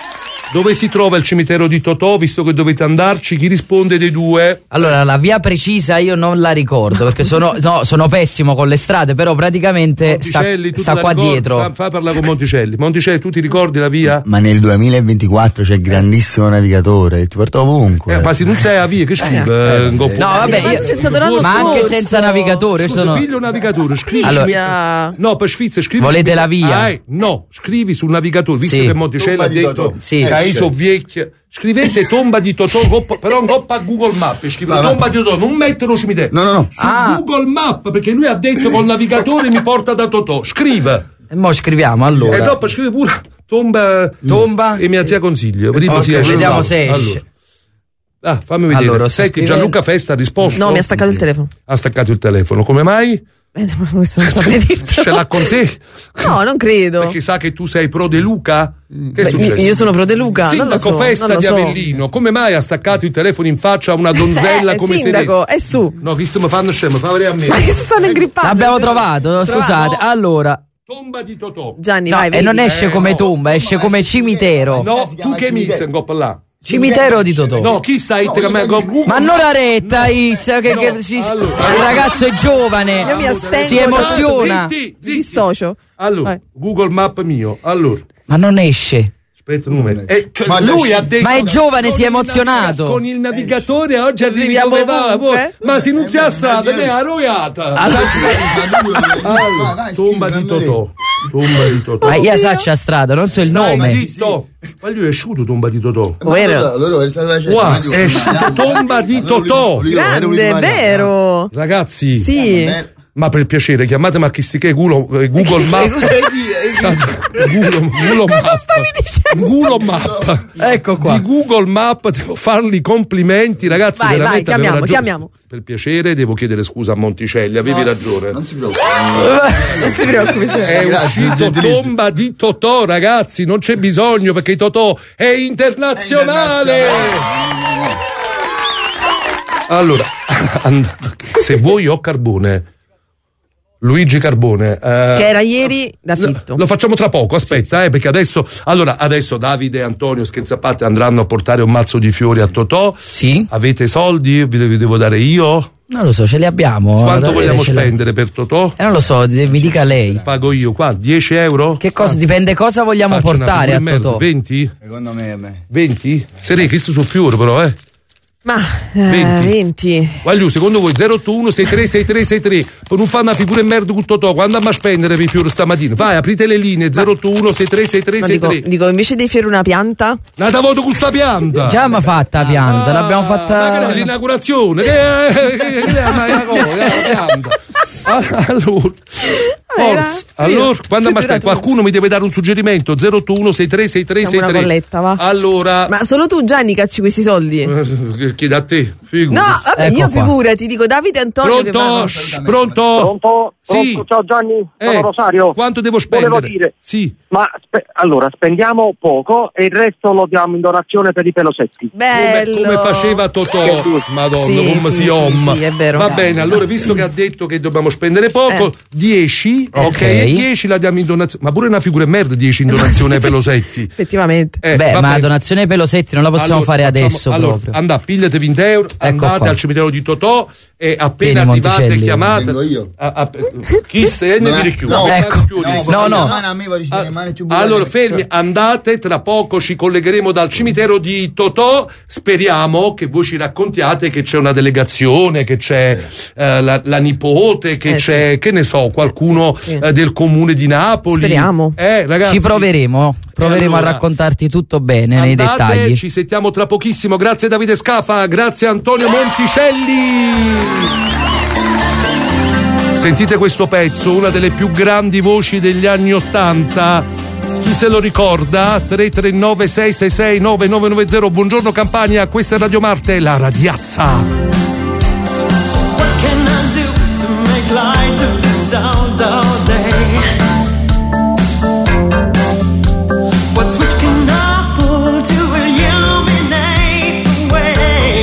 Dove si trova il cimitero di Totò, visto che dovete andarci? Chi risponde dei due? Allora, la via precisa io non la ricordo perché sono, no, sono pessimo con le strade, però praticamente sta, Monticelli, tu sta te la qua ricordi? dietro. Fa, fa parlare con Monticelli. Monticelli, tu ti ricordi la via? Ma nel duemilaventiquattro c'è il grandissimo navigatore, ti porta ovunque. Eh, ma se non sei a via, che scrive? Eh, Eh, No, vabbè, Ma io, tu sei stato l'anno ma anche scorso. senza navigatore. io Scusa, sono... piglio un navigatore, scrivi. Allora- no, per Sfizia, scrivi. Volete su- la via? Ah, eh, no, scrivi sul navigatore, visto Sì. che Monticelli ha detto Sì. che hai so vecchia. Scrivete tomba di Totò, coppa- però coppa a Google Maps, scrivete Va, va. tomba di Totò, non mettere lo cimitero. No, no, no. Su Ah. Google Maps, perché lui ha detto col navigatore mi porta da Totò. Scrive. E mo scriviamo allora. E dopo scrive pure tomba, Tomba. e mia zia consiglio. Vediamo Ok, se esce. vediamo se esce. Allora. Ah, fammi vedere. Allora, sto Senti, scrivendo. Gianluca Festa ha risposto? No, mi ha staccato il telefono. Ha staccato il telefono. Come mai? Eh, ma questo non saprei dirtelo. Ce l'ha con te? No, non credo. Perché sa che tu sei pro De Luca? Che è Beh, successo? io sono pro De Luca, non lo Sindaco so, Festa non lo di so. Avellino, come mai ha staccato il telefono in faccia a una donzella Eh, come sindaco, Serena? è su. No, chi stiamo fanno scemo? Fa vedere a me. Ma che si stanno ingrippando? L'abbiamo trovato, scusate. Allora, Tomba di Totò. Gianni, no, vai, e vedi. non esce Eh, come no. tomba, esce come cimitero. No, tu che mi sei in coppa là? Cimitero di Totò. No, chi sta in te- Google? Ma non la retta, Is, che, No, che si- allora. il ragazzo è giovane, Io mi astengo. si emoziona. Zitti, Mi zitti. dissocio. Allora, Vai. Google Map mio. Allora, Ma non esce. aspetta un momento. Eh, che Ma lui lasci- ha detto Ma è giovane, con si è il naviga- emozionato. Con il navigatore oggi arrivi Arriviamo dove va. ovunque. Ma se non sia a strada, ne è arroiata. Allora, tomba di Totò. Tomba di Totò. Ma io saccio a strada, non so il Stai nome. zitto. Ma lui è asciutto tomba di Totò. Vero? Wow, è asciutto tomba di Totò. Grande, vero. Ragazzi, Sì. ma per piacere chiamatemi a chi sti che Google, eh, Google Map. Google, Google Map. Google Map. Ecco qua. Di Google Map devo fargli i complimenti, ragazzi. Vai, vai, veramente avevo chiamiamo, ragione. chiamiamo. Per piacere, devo chiedere scusa a Monticelli, avevi ragione. Non si preoccupi. Non si preoccupi. sì. È Grazie, uscito gentilissimo. tomba di Totò, ragazzi, non c'è bisogno perché Totò è internazionale. Allora, and- se vuoi ho Carbone, Luigi Carbone, eh, Che era ieri da Fitto. lo facciamo tra poco, aspetta, eh, perché adesso, allora, adesso Davide e Antonio, scherzi a parte, andranno a portare un mazzo di fiori a Totò. Sì? Avete soldi? Vi vi devo dare io? Non lo so, ce li abbiamo. Quanto Da- vogliamo ce li- spendere per Totò? Eh, non lo so, de- mi dica lei. Pago io qua, dieci euro? Che cosa, dipende cosa vogliamo Faccio una portare a figura di merda, Totò. venti? Secondo me, beh. venti? Serei questo sul fiore però, eh. Ma eh, venti. venti. Guagliù, secondo voi zero otto uno sei tre sei tre sei tre per non fare una figura in merda con Totò, quando andiamo a spendere per i fiori stamattina? Vai, aprite le linee zero otto uno sei tre sei tre No, sei dico, tre. dico, invece dei fiori una pianta? Nata voto con sta pianta. Già ma fatta la pianta, l'abbiamo Ma che fatta. è l'inaugurazione? Che è, che è, che è, ma è una cosa, che è una pianta. Ah, allora, Era- forza. Allora, quando Più aspetta, durato. qualcuno mi deve dare un suggerimento. zero otto uno sei tre sei tre sei Facciamo tre. una colletta, va. Allora, Ma solo tu, Gianni, cacci questi soldi? eh, chiedi a te, figurati. No, vabbè, Ecco io qua. figurati, dico Davide e Antonio. che Pronto? vanno- Shh, pronto? Pronto? Sì. Pronto? Ciao Gianni, sono Eh, Rosario. Quanto devo spendere? Volevo dire, Sì. ma spe- allora spendiamo poco e il resto lo diamo in donazione per i pelosetti. Come, Bello. come faceva Totò, Che giusto. Madonna, Sì, come sì, si sì, omma. sì, è vero. Va bene, allora visto che ha detto che dobbiamo spendere poco, Eh. dieci dieci, ok, Ok. e dieci la diamo in donazione. Ma pure una figura di merda, dieci in donazione ai Pelosetti. Effettivamente. Eh, Beh, va ma la bene. donazione ai Pelosetti non la possiamo Allora, fare facciamo- adesso allora, proprio. andate, pigliate venti euro, andate qua. al cimitero di Totò e appena Vieni, arrivate Monticelli. chiamate. Vengo io. a- a- chi stai? Ne No, vi richiudi. no, ecco. No, No, no. A me voglio dire, mani più Allora fermi, andate, tra poco ci collegheremo dal cimitero di Totò, speriamo che voi ci raccontiate che c'è una delegazione, che c'è eh, la, la nipote, che Eh, c'è, che ne so, qualcuno Sì. eh, del comune di Napoli. Speriamo. Eh, ragazzi, Ci proveremo, proveremo allora, a raccontarti tutto bene nei andate, dettagli. ci sentiamo tra pochissimo. Grazie Davide Scafa, grazie Antonio Monticelli. Sentite questo pezzo, una delle più grandi voci degli anni Ottanta. Chi se lo ricorda? tre tre nove sei sei sei nove nove nove zero. Buongiorno Campania, questa è Radio Marte, la radiazza. What can I do to make light of this dull, dull day? What switch can I pull to illuminate the way?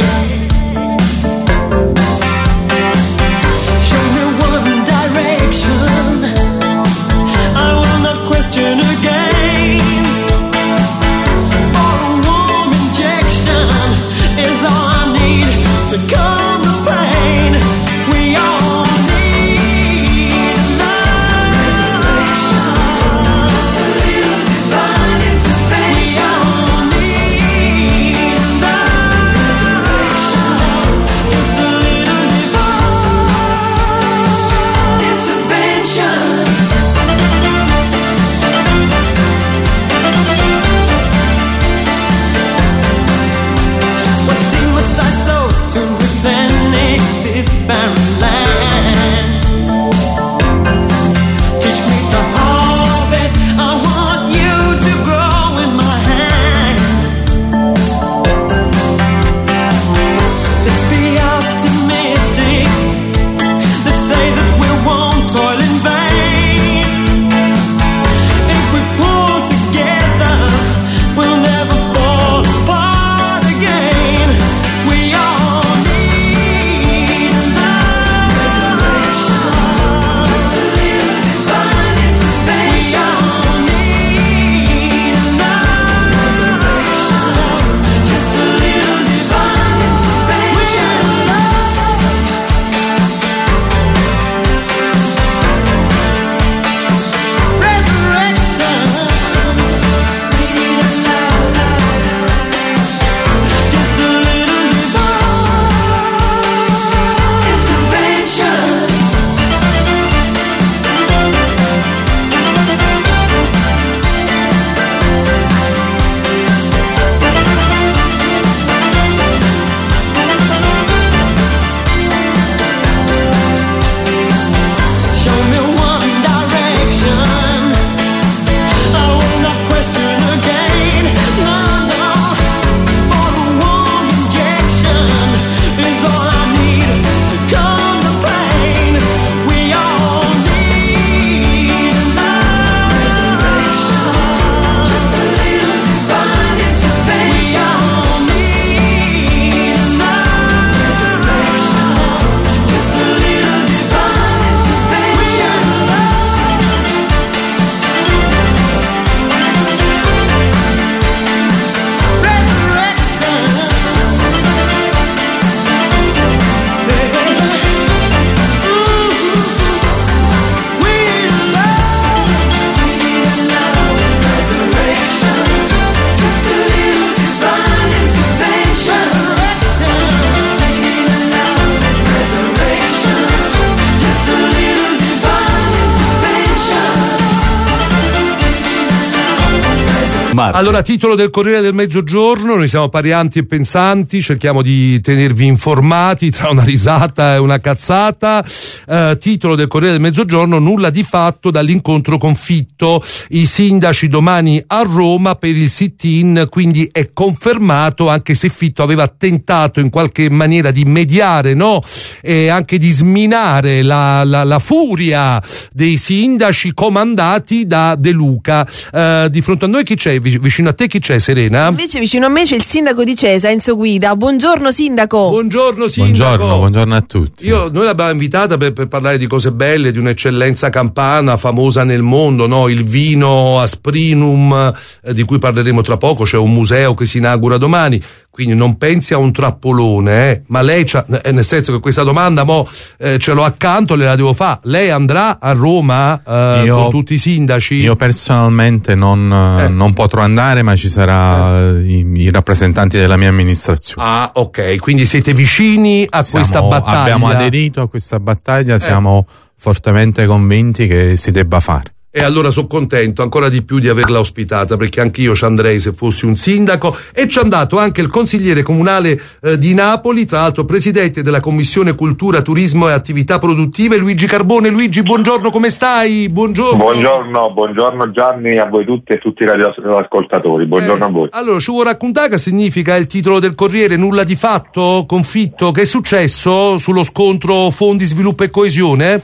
Show me one direction, I will not question again. For a warm injection is all I need to calm the pain. We all need love. Just a little divine intervention. We all need love. Just a little divine intervention. What seed must I sow to replenish this barren land? Teach me to harvest, I want you to grow in my hand. Let's be optimistic, let's say that we won't toil in vain. If we pull together, we'll never fall apart again. We all need love. Just a little divine intervention. We all need love. Just a little divine intervention. Resurrection. We need a love, just a little divine intervention. Show me one direction, I will not question again. No, no. For a warm injection is all I need to calm the pain. We all need love. Just a little divine intervention. We all need love. Just a little divine intervention. Allora, titolo del Corriere del Mezzogiorno, noi siamo parianti e pensanti, cerchiamo di tenervi informati tra una risata e una cazzata. Eh, titolo del Corriere del Mezzogiorno, nulla di fatto dall'incontro con Fitto, i sindaci domani a Roma per il sit-in, quindi è confermato, anche se Fitto aveva tentato in qualche maniera di mediare, no? E anche di sminare la, la, la furia dei sindaci comandati da De Luca. Eh, di fronte a noi chi c'è? vicino a te chi c'è, Serena? Invece vicino a me c'è il sindaco di Cesa, Enzo Guida. Buongiorno sindaco. Buongiorno sindaco. Buongiorno, buongiorno a tutti. Io, noi l'abbiamo invitata per, per parlare di cose belle, di un'eccellenza campana famosa nel mondo, no? Il vino Asprinum, eh, di cui parleremo tra poco. C'è un museo che si inaugura domani, quindi non pensi a un trappolone, eh? Ma lei c'ha, eh, nel senso che questa domanda mo eh, ce l'ho accanto, le la devo fare. Lei andrà a Roma eh, io, con tutti i sindaci? Io personalmente non, eh. non potrò andare, ma ci sarà eh. i, i rappresentanti della mia amministrazione. Ah, ok, quindi siete vicini a siamo, questa battaglia? Abbiamo aderito a questa battaglia, eh. siamo fortemente convinti che si debba fare. E allora sono contento ancora di più di averla ospitata, perché anch'io ci andrei se fossi un sindaco. E ci è andato anche il consigliere comunale eh, di Napoli, tra l'altro presidente della Commissione Cultura, Turismo e Attività Produttive, Luigi Carbone. Luigi, buongiorno, come stai? Buongiorno. Buongiorno, buongiorno Gianni, a voi tutti e tutti i radioascoltatori. Buongiorno eh, a voi. Allora, ci vuoi raccontare che significa il titolo del Corriere? Nulla di fatto? Confitto? Che è successo sullo scontro Fondi Sviluppo e Coesione?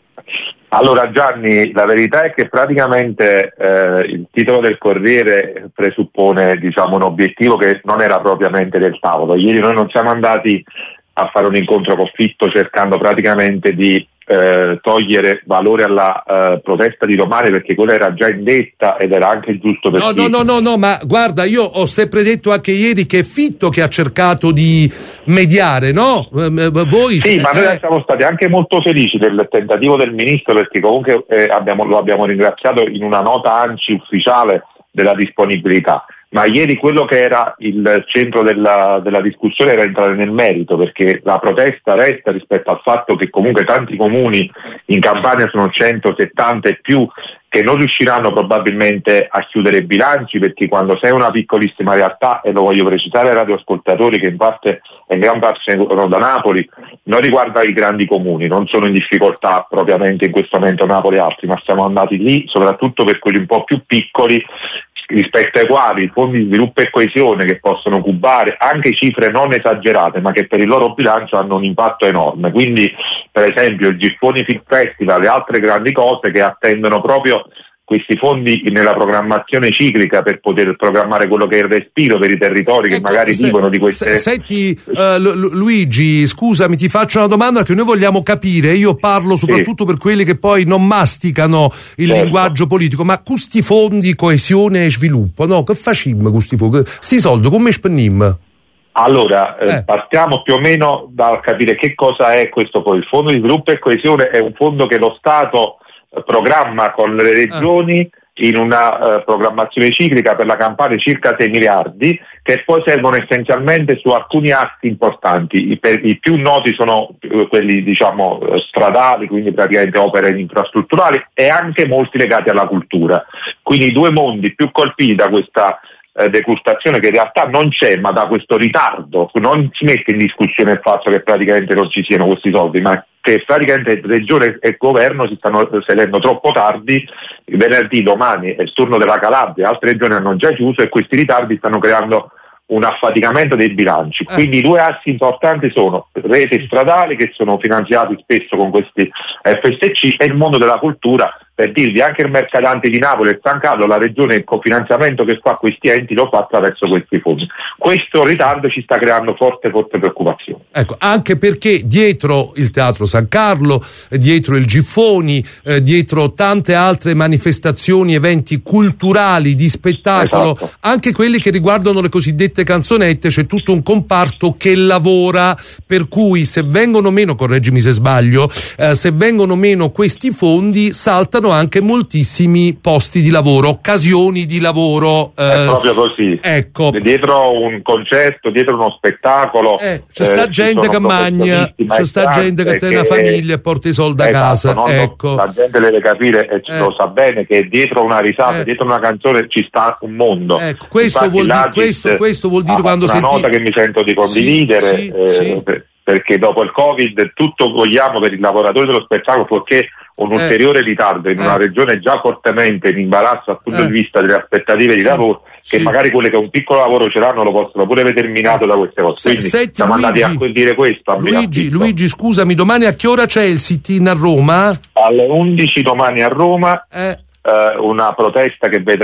Allora Gianni, la verità è che praticamente eh, il titolo del Corriere presuppone, diciamo, un obiettivo che non era propriamente del tavolo. Ieri noi non siamo andati a fare un incontro con Fitto cercando praticamente di eh, togliere valore alla eh, protesta di domani, perché quella era già indetta ed era anche giusto per no, no, no, no, no, ma guarda, io ho sempre detto anche ieri che è Fitto che ha cercato di mediare, no? Voi sì, ma noi siamo stati anche molto felici del tentativo del ministro, perché comunque eh, abbiamo, lo abbiamo ringraziato in una nota ANCI ufficiale della disponibilità. Ma ieri quello che era il centro della, della discussione era entrare nel merito, perché la protesta resta rispetto al fatto che comunque tanti comuni in Campania, sono centosettanta e più, che non riusciranno probabilmente a chiudere i bilanci, perché quando sei una piccolissima realtà, e lo voglio precisare ai radioascoltatori che in parte e in gran parte sono da Napoli, non riguarda i grandi comuni, non sono in difficoltà propriamente in questo momento Napoli e altri, ma siamo andati lì soprattutto per quelli un po' più piccoli, rispetto ai quali i fondi di sviluppo e coesione, che possono cubare anche cifre non esagerate ma che per il loro bilancio hanno un impatto enorme. Quindi per esempio il Giffoni Film Festival e altre grandi cose che attendono proprio questi fondi nella programmazione ciclica per poter programmare quello che è il respiro per i territori che ecco, magari se, vivono di queste... Se, senti uh, Lu- Luigi, scusami, ti faccio una domanda che noi vogliamo capire, io parlo soprattutto sì. per quelli che poi non masticano il certo. linguaggio politico, ma questi fondi coesione e sviluppo, no? Che facciamo questi fondi? Sti soldi come spendiamo? Allora, eh. Eh, partiamo più o meno dal capire che cosa è questo poi. Il fondo di sviluppo e coesione è un fondo che lo Stato programma con le regioni in una uh, programmazione ciclica per la Campania circa sei miliardi, che poi servono essenzialmente su alcuni atti importanti. I, per, i più noti sono uh, quelli diciamo uh, stradali, quindi praticamente opere infrastrutturali, e anche molti legati alla cultura. Quindi i due mondi più colpiti da questa eh, decurtazione, che in realtà non c'è, ma da questo ritardo. Non si mette in discussione il fatto che praticamente non ci siano questi soldi, ma che praticamente regione e governo si stanno sedendo troppo tardi. Venerdì, domani è il turno della Calabria, altre regioni hanno già chiuso e questi ritardi stanno creando un affaticamento dei bilanci. Eh. Quindi i due assi importanti sono reti stradali, che sono finanziati spesso con questi F S C, e il mondo della cultura. Per dirvi, anche il Mercadante di Napoli e San Carlo, la regione, il cofinanziamento che fa questi enti lo fa attraverso questi fondi. Questo ritardo ci sta creando forte forte preoccupazione. Ecco, anche perché dietro il Teatro San Carlo, dietro il Giffoni, eh, dietro tante altre manifestazioni, eventi culturali, di spettacolo, esatto. anche quelli che riguardano le cosiddette canzonette, c'è tutto un comparto che lavora, per cui se vengono meno, correggimi se sbaglio, eh, se vengono meno questi fondi, saltano anche moltissimi posti di lavoro, occasioni di lavoro. Eh, è proprio così. Ecco. Dietro un concerto, dietro uno spettacolo. Eh, c'è sta eh, gente che magna, c'è sta gente che tiene una famiglia e porta i soldi a esatto, casa. No, ecco. La gente deve capire e eh. lo sa bene che dietro una risata, eh. dietro una canzone ci sta un mondo. Ecco, questo, vuol dire, questo, questo vuol dire quando una senti... nota che mi sento di condividere, sì, eh, sì, per, perché dopo il Covid tutto vogliamo per i lavoratori dello spettacolo, perché un ulteriore eh. ritardo in eh. una regione già fortemente in imbarazzo dal punto eh. di vista delle aspettative sì. di lavoro, che sì. magari quelle che un piccolo lavoro ce l'hanno lo possono pure vedere minato da queste cose. Quindi Senti, siamo Luigi, andati a dire questo. A Luigi, Luigi, scusami, domani a che ora c'è il sit-in a Roma? Alle undici domani a Roma. Eh. Uh, una protesta che vedrà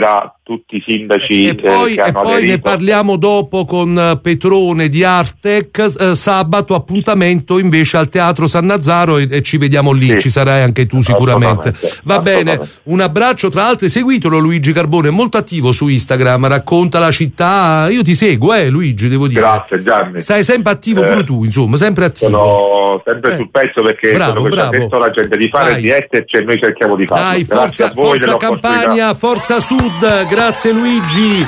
tutti i sindaci e poi, eh, che e hanno poi aderito. ne parliamo dopo con Petrone di Artec. Eh, sabato appuntamento invece al Teatro San Nazzaro e, e ci vediamo lì, Sì. ci sarai anche tu sicuramente. Va bene, un abbraccio. Tra l'altro seguitelo Luigi Carbone, è molto attivo su Instagram, racconta la città, io ti seguo eh Luigi, devo dire. Grazie Gianni. Stai sempre attivo Eh, pure tu, insomma, sempre attivo. Sono sempre Eh. sul pezzo perché Bravo, quello che ci ha bravo. detto la gente di fare Dai. di esserci e noi cerchiamo di farlo. Dai, Grazie forza, a voi forza dell'opportunità. Campania, forza Sud, grazie Luigi.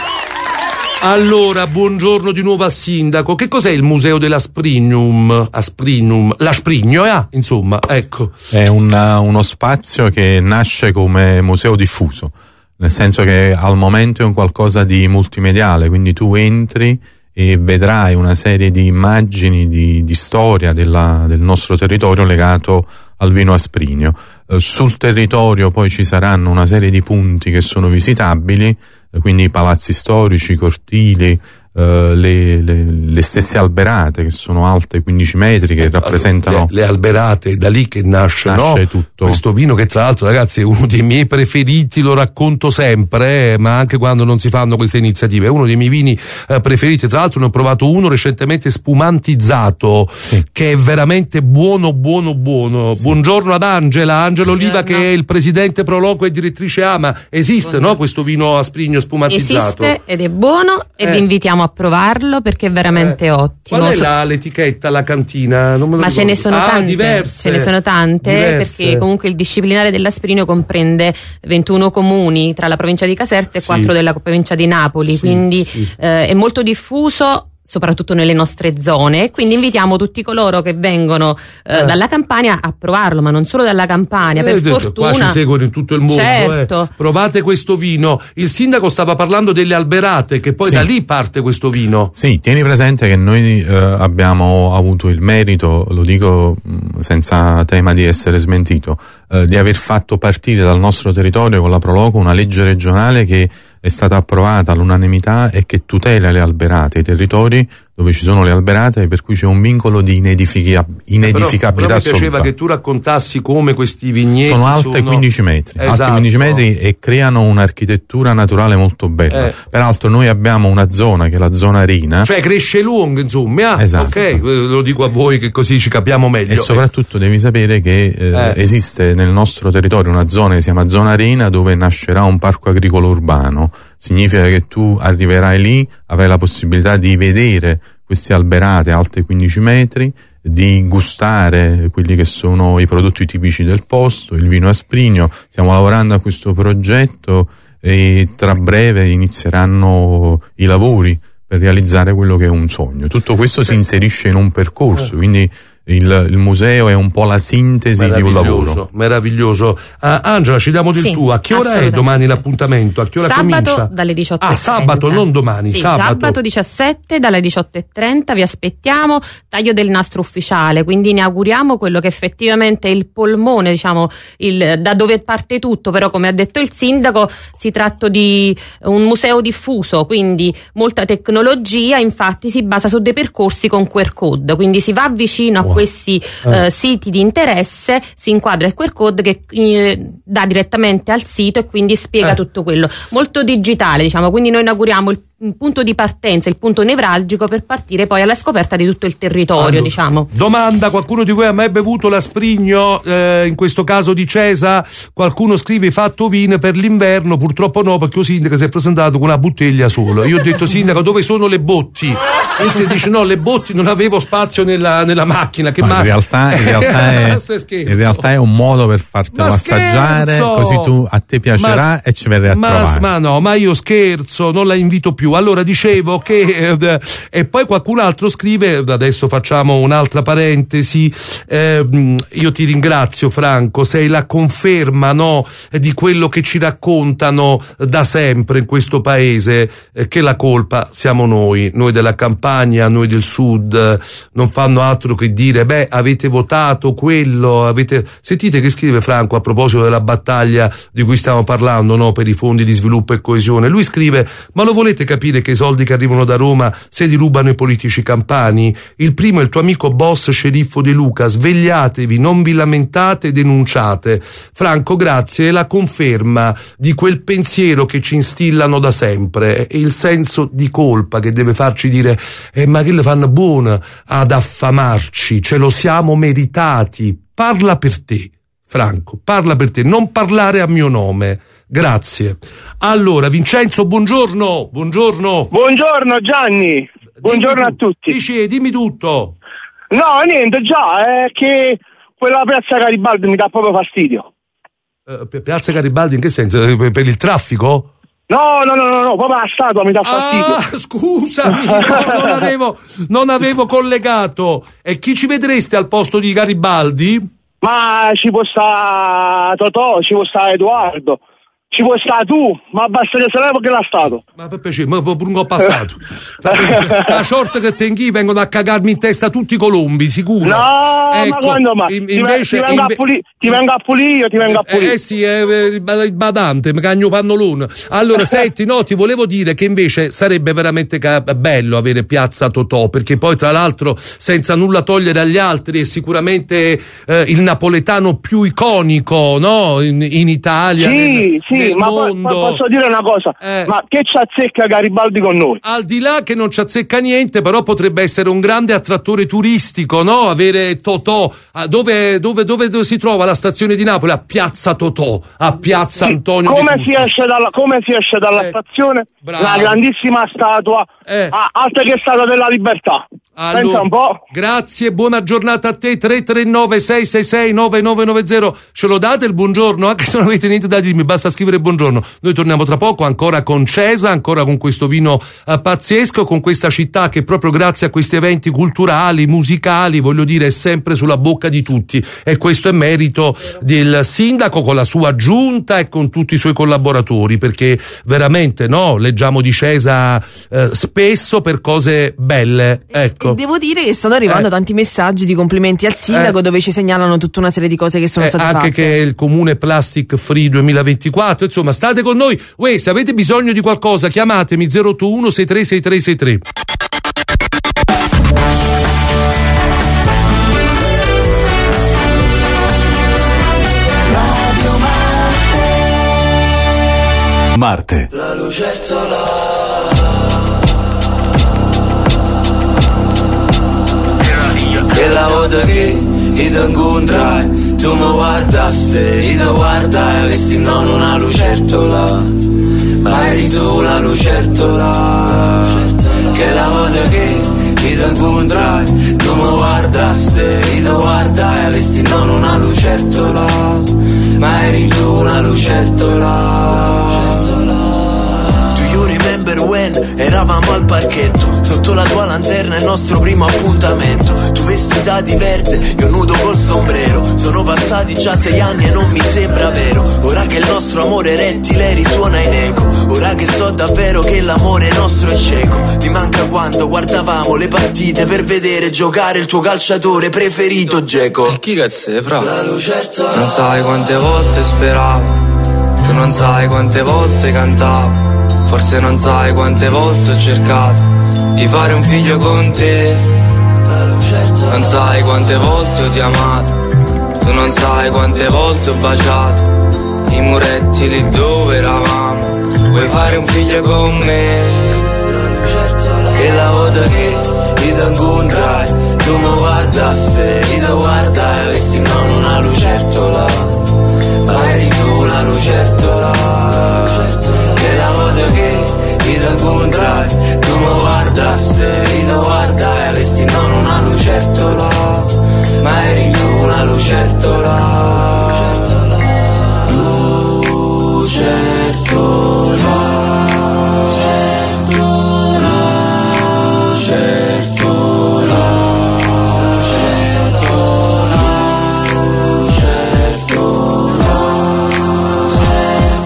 Allora, buongiorno di nuovo al sindaco. Che cos'è il museo dell'Asprignum? Asprignum, l'Asprigno, eh? Insomma, ecco. È una- uno spazio che nasce come museo diffuso, nel senso che al momento è un qualcosa di multimediale, quindi tu entri e vedrai una serie di immagini, di, di storia della, del nostro territorio legato al vino Asprigno. Eh, sul territorio poi ci saranno una serie di punti che sono visitabili, eh, quindi i palazzi storici, i cortili, eh, le, le, le stesse alberate che sono alte quindici metri, che rappresentano le, le alberate, è da lì che nasce, Nasce no? tutto. Questo vino che tra l'altro, ragazzi, è uno dei miei preferiti, lo racconto sempre, eh, ma anche quando non si fanno queste iniziative, è uno dei miei vini eh, preferiti. Tra l'altro ne ho provato uno recentemente spumantizzato, Sì. che è veramente buono, buono, buono. Buongiorno ad Angela, Angela Oliva, che è il presidente Proloco e direttrice Ama. Esiste, no, questo vino Asprigno spumantizzato? Esiste ed è buono e Eh. vi invitiamo a provarlo perché è veramente ottimo. Qual è So- la, l'etichetta, la cantina? Non me lo Ma ce ricordo. ne sono Ah, tante, diverse. ce ne sono tante Diverse. perché comunque il disciplinare dell'Asprigno comprende ventuno comuni tra la provincia di Caserta e Sì. quattro della provincia di Napoli, Sì, quindi sì. eh, è molto diffuso soprattutto nelle nostre zone, quindi invitiamo tutti coloro che vengono eh, Eh. dalla Campania a provarlo, ma non solo dalla Campania, Eh, per ho detto, fortuna. qua ci seguono in tutto il mondo, Certo. eh. Provate questo vino. Il sindaco stava parlando delle alberate, che poi Sì. da lì parte questo vino. Sì, tieni presente che noi eh, abbiamo avuto il merito, lo dico mh, senza tema di essere smentito, eh, di aver fatto partire dal nostro territorio con la Proloco una legge regionale che è stata approvata all'unanimità e che tutela le alberate, i territori dove ci sono le alberate, per cui c'è un vincolo di inedifica- inedificabilità però, però mi assoluta. piaceva che tu raccontassi come questi vigneti Sono alte sono- quindici metri, Esatto. alti quindici metri e creano un'architettura naturale molto bella. Eh. Peraltro noi abbiamo una zona che è la zona Rina. Cioè cresce lungo, insomma. Ah, Esatto. ok, lo dico a voi che così ci capiamo meglio. E soprattutto devi sapere che eh, Eh. esiste nel nostro territorio una zona che si chiama zona Rina, dove nascerà un parco agricolo urbano. Significa che tu arriverai lì, avrai la possibilità di vedere queste alberate alte quindici metri, di gustare quelli che sono i prodotti tipici del posto, il vino Asprigno. Stiamo lavorando a questo progetto e tra breve inizieranno i lavori per realizzare quello che è un sogno. Tutto questo si inserisce in un percorso, quindi il, il museo è un po' la sintesi di un lavoro. Meraviglioso. Ah, Angela, ci diamo del Sì, tuo. A che ora è assolutamente. domani l'appuntamento? A che ora Sabato comincia? dalle diciotto Ah, e trenta. sabato, non domani, Sì, sabato. diciassette dalle diciotto e trenta vi aspettiamo, taglio del nastro ufficiale, quindi inauguriamo quello che effettivamente è il polmone, diciamo, il, da dove parte tutto, però come ha detto il sindaco si tratta di un museo diffuso, quindi molta tecnologia, infatti si basa su dei percorsi con Q R code, quindi si va vicino a questi Eh. eh, siti di interesse, si inquadra il Q R code che eh, dà direttamente al sito e quindi spiega Eh. tutto quello, molto digitale, diciamo, quindi noi inauguriamo il un punto di partenza, il punto nevralgico per partire poi alla scoperta di tutto il territorio, Allora, diciamo. Domanda: qualcuno di voi ha mai bevuto l'Asprigno? Eh, in questo caso di Cesa, qualcuno scrive fatto vino per l'inverno, purtroppo no, perché il sindaco si è presentato con una bottiglia solo. Io ho detto: sindaco, dove sono le botti? E si dice: no, le botti non avevo spazio nella, nella macchina. Che Ma ma- in realtà, in realtà è, Scherzo. in realtà è un modo per fartelo Ma assaggiare, scherzo! così tu a te piacerà Ma- e ci verrai a ma, trovare. ma no, ma io scherzo, non la invito più. Allora dicevo che eh, e poi qualcun altro scrive, adesso facciamo un'altra parentesi, eh, io ti ringrazio Franco, sei la conferma, no, di quello che ci raccontano da sempre in questo paese, eh, che la colpa siamo noi, noi della campagna, noi del sud, eh, non fanno altro che dire beh, avete votato quello, avete sentite che scrive Franco a proposito della battaglia di cui stiamo parlando, no, per i fondi di sviluppo e coesione. Lui scrive: ma lo volete capire che i soldi che arrivano da Roma se li rubano i politici campani? Il primo è il tuo amico boss sceriffo De Luca. Svegliatevi, non vi lamentate, denunciate. Franco, grazie, è la conferma di quel pensiero che ci instillano da sempre, e il senso di colpa che deve farci dire eh, ma che le fanno buona ad affamarci, ce lo siamo meritati. Parla per te, Franco, parla per te, non parlare a mio nome. Grazie. Allora, Vincenzo, buongiorno. Buongiorno. Buongiorno Gianni. Buongiorno a tutti. Dici, dimmi tutto. No, niente, già, è che quella piazza Garibaldi mi dà proprio fastidio. Eh, piazza Garibaldi in che senso? Per, per il traffico? No, no, no, no, no, proprio la statua mi dà fastidio. Ah, scusami, no, non, avevo, non avevo collegato. E chi ci vedreste al posto di Garibaldi? Ma ci può stare Totò, ci può stare Edoardo, ci può stare tu, ma basta che sarebbe che l'ha stato. Ma per piacere, ma pure un po' passato. La short che tengi vengono a cagarmi in testa tutti i colombi, sicuro. No, ecco, ma quando ma? In, ti, invece, ti, vengo inve... a pulire, ti vengo a pulire io, ti vengo a pulire. Eh, eh sì, è il badante, mi cagno pannolone. Allora, senti, no, ti volevo dire che invece sarebbe veramente ca- bello avere piazza Totò, perché poi tra l'altro, senza nulla togliere agli altri, è sicuramente eh, il napoletano più iconico, no? In, in Italia. Sì, nel, sì, nel ma mondo. po- posso dire una cosa, Eh. ma che ci azzecca Garibaldi con noi? Al di là che non ci azzecca niente, però potrebbe essere un grande attrattore turistico, no? Avere Totò. Ah, dove, dove, dove, dove si trova la stazione di Napoli? A Piazza Totò, a Piazza Antonio Come De si, Curtis. esce dalla, come si esce dalla stazione? bravo. La grandissima statua, Eh. ah, alta che Statua della Libertà. Pensa Allora, un po'. grazie, buona giornata a te. Tre tre nove sei sei sei nove nove nove zero. Ce lo date il buongiorno? Anche se non avete niente da dirmi, basta scrivere buongiorno. Noi torniamo tra poco ancora con Cesa, ancora con questo vino eh, pazzesco, con questa città che proprio grazie a questi eventi culturali, musicali, voglio dire, è sempre sulla bocca di tutti, e questo è merito del sindaco con la sua giunta e con tutti i suoi collaboratori, perché veramente, no, leggiamo di Cesa eh, spesso per cose belle, ecco. E devo dire che stanno arrivando Eh. tanti messaggi di complimenti al sindaco, Eh. dove ci segnalano tutta una serie di cose che sono Eh, state anche fatte. che è il comune Plastic Free duemilaventiquattro, insomma state con noi. Uè, se avete bisogno di qualcosa chiamatemi zero otto uno sei tre sei tre sei tre. Marte. La lucertola. Quella volta che ti incontrai, tu mi guardaste, ti guardai, avessi non una lucertola, ma eri tu la lucertola. Che la volta che ti incontrai, tu mi guardaste, ti guardai, avessi non una lucertola, ma eri tu una lucertola. You remember when eravamo al parchetto, sotto la tua lanterna il nostro primo appuntamento. Tu vestita di verde, io nudo col sombrero. Sono passati già sei anni e non mi sembra vero. Ora che il nostro amore rettile risuona in eco, ora che so davvero che l'amore nostro è cieco. Mi manca quando guardavamo le partite per vedere giocare il tuo calciatore preferito, Dzeko. E chi cazzo è, fra? La lucertola. Non sai quante volte speravo, tu non sai quante volte cantavo. Forse non sai quante volte ho cercato di fare un figlio con te. Non sai quante volte ho ti amato, tu non sai quante volte ho baciato i muretti lì dove eravamo. Vuoi fare un figlio con me? Che la volta che ti incontrai, tu mi guardaste, ti guardai, avessi non una lucertola, ma eri tu la lucertola. Che la volta che ti incontrai, tu mi guardaste, ti guardai, avessi non una lucertola, ma eri tu una lucertola. Lucertola. Lucertola.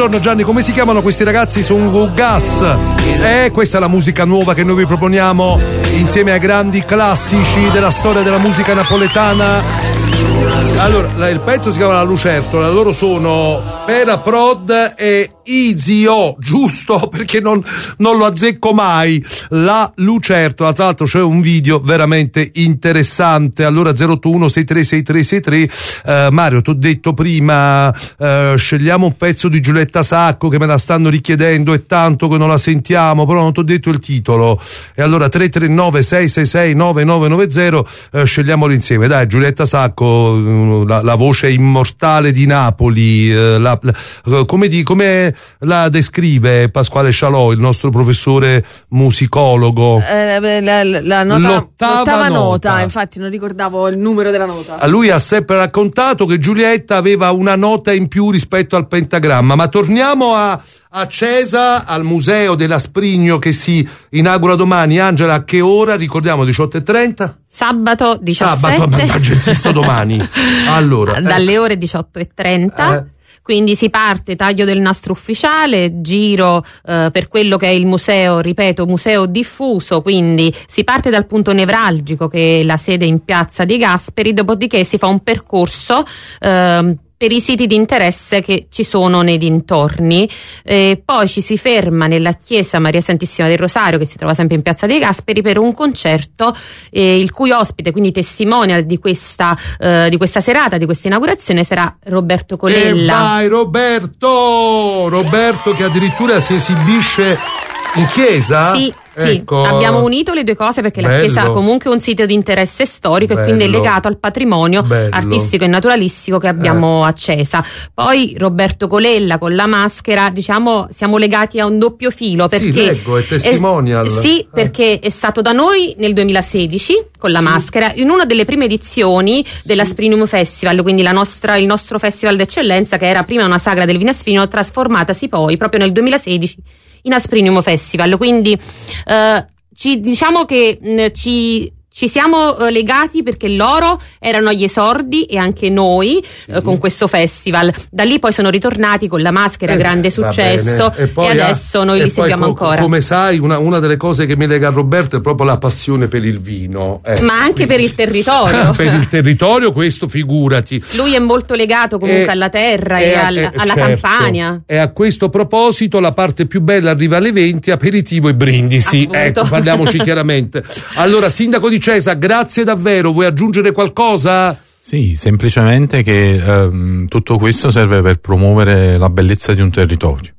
buongiorno Gianni, come si chiamano questi ragazzi su un gas? Eh, questa è la musica nuova che noi vi proponiamo insieme ai grandi classici della storia della musica napoletana. Allora, il pezzo si chiama La Lucertola, loro sono Pera Prod e Izio, giusto? Perché non, non lo azzecco mai. La Lucertola, tra l'altro c'è un video veramente interessante. Allora zero otto uno sei tre sei tre sei tre. eh, Mario, ti ho detto prima, eh, scegliamo un pezzo di Giulietta Sacco che me la stanno richiedendo, è tanto che non la sentiamo, però non ti ho detto il titolo. E allora tre tre nove sei sei sei nove nove nove zero, eh, scegliamolo insieme. Dai, Giulietta Sacco, la, la voce immortale di Napoli, eh, la, la, come, di, come la descrive Pasquale Scialò, il nostro professore musicologo? Eh, la, la, la nota, l'ottava, l'ottava nota. nota, infatti non ricordavo il numero della nota. A lui ha sempre raccontato che Giulietta aveva una nota in più rispetto al pentagramma, ma torniamo a, a Cesa, al Museo dell'Asprigno che si inaugura domani. Angela, a che ora? Ricordiamo diciotto e trenta? Sabato diciassette. Sabato, mannaggia, insisto domani. Allora, dalle eh. ore diciotto e trenta. Eh. Quindi si parte, taglio del nastro ufficiale, giro eh, per quello che è il museo, ripeto, museo diffuso, quindi si parte dal punto nevralgico che è la sede in Piazza dei Gasperi, dopodiché si fa un percorso eh, per i siti di interesse che ci sono nei dintorni, eh, poi ci si ferma nella chiesa Maria Santissima del Rosario che si trova sempre in Piazza dei Gasperi per un concerto eh, il cui ospite, quindi testimonial di questa, eh, di questa serata, di questa inaugurazione, sarà Roberto Colella. E vai Roberto! Roberto che addirittura si esibisce in chiesa? Sì. Ecco. Sì, abbiamo unito le due cose perché Bello. la chiesa ha comunque un sito di interesse storico Bello. e quindi è legato al patrimonio Bello. artistico e naturalistico che abbiamo eh. a Cesa. Poi Roberto Colella con la maschera, diciamo, siamo legati a un doppio filo perché sì, leggo, è testimonial. È, sì, perché è stato da noi nel duemilasedici con la sì. maschera in una delle prime edizioni della sì. Sprinum Festival, quindi la nostra, il nostro festival d'eccellenza che era prima una sagra del vino Asprino, trasformatasi poi proprio nel duemilasedici in Asprinium Festival, quindi eh, ci, diciamo che mh, ci ci siamo eh, legati perché loro erano agli esordi e anche noi sì. eh, con questo festival. Da lì poi sono ritornati con la maschera, eh, grande successo, e, e adesso noi e li seguiamo co- ancora. Come sai, una, una delle cose che mi lega a Roberto è proprio la passione per il vino, eh, ma anche quindi, per il territorio. Per il territorio, questo figurati. Lui è molto legato comunque e, alla terra e, e al, e, alla certo. Campania. E a questo proposito la parte più bella arriva alle venti, aperitivo e brindisi. Appunto. Ecco, parliamoci chiaramente. Allora, sindaco di Cesa, grazie davvero, vuoi aggiungere qualcosa? Sì, semplicemente che ehm, tutto questo serve per promuovere la bellezza di un territorio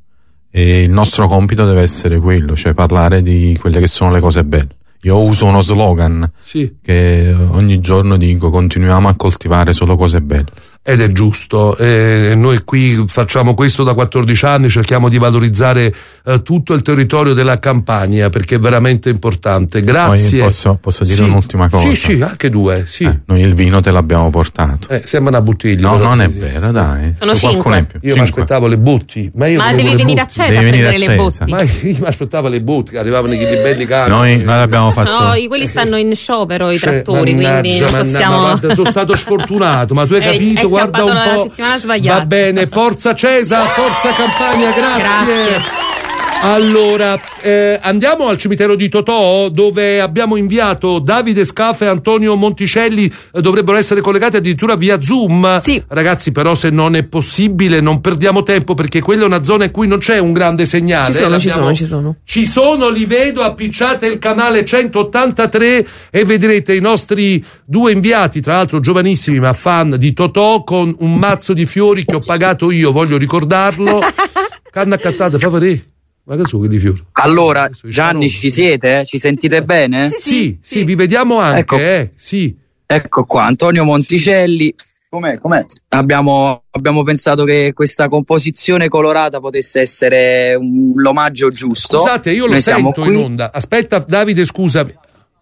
e il nostro compito deve essere quello, cioè parlare di quelle che sono le cose belle. Io uso uno slogan sì. che ogni giorno dico: continuiamo a coltivare solo cose belle. Ed è giusto, eh, noi qui facciamo questo da quattordici anni, cerchiamo di valorizzare eh, tutto il territorio della Campania perché è veramente importante. Grazie. Poi posso, posso dire sì. un'ultima cosa? Sì, sì, anche due. Sì. Eh, noi il vino te l'abbiamo portato. Eh, sembra una bottiglia. No, non è vero, dai. Sono cinque. Io cinque. mi aspettavo le botti. Ma, io ma devi venire a Cesa a prendere le botti. Ma io mi aspettavo le botti, arrivavano i belli cani. Noi, noi abbiamo fatto. No, quelli stanno in sciopero, i cioè, trattori, mannaggia, quindi non mannaggia, possiamo. Ma guarda, sono stato sfortunato, ma tu hai è, capito? È guarda un po'. Va bene, forza Cesa, forza Campania, grazie. Grazie. Allora, eh, andiamo al cimitero di Totò dove abbiamo inviato Davide Scafa e Antonio Monticelli, eh, dovrebbero essere collegati addirittura via Zoom. Sì. Ragazzi, però se non è possibile non perdiamo tempo perché quella è una zona in cui non c'è un grande segnale. Ci sono, eh, ci sono, ci sono. Ci sono, li vedo, appicciate il canale centottantatré e vedrete i nostri due inviati, tra l'altro giovanissimi ma fan di Totò, con un mazzo di fiori che ho pagato io, voglio ricordarlo. Canna accattate, fa vedere. Ma che sono quelli fiori? Allora, Gianni, ci siete? Ci sentite bene? Sì, sì, sì, sì, vi vediamo anche, ecco, eh, sì. Ecco qua, Antonio Monticelli. Com'è, com'è? Abbiamo, abbiamo pensato che questa composizione colorata potesse essere un, l'omaggio giusto. Scusate, io lo Noi sento in onda. Aspetta, Davide, scusami.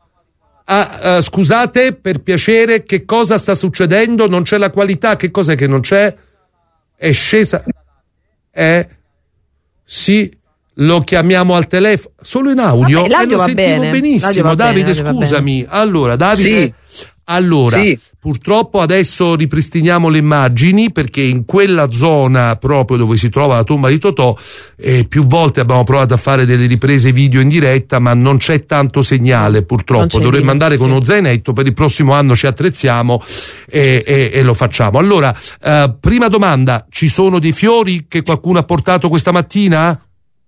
Ah, uh, scusate, per piacere, che cosa sta succedendo? Non c'è la qualità, che cos'è che non c'è? È scesa? Eh? Sì. Lo chiamiamo al telefono solo in audio. Vabbè, l'audio e lo va sentivo bene. benissimo. Va Davide, bene, scusami. Allora, Davide, sì. Allora, Sì. purtroppo adesso ripristiniamo le immagini, perché in quella zona proprio dove si trova la tomba di Totò eh, più volte abbiamo provato a fare delle riprese video in diretta, ma non c'è tanto segnale purtroppo. Dovremmo andare con uno zainetto, per il prossimo anno ci attrezziamo e, e, e lo facciamo. Allora, eh, prima domanda, ci sono dei fiori che qualcuno ha portato questa mattina?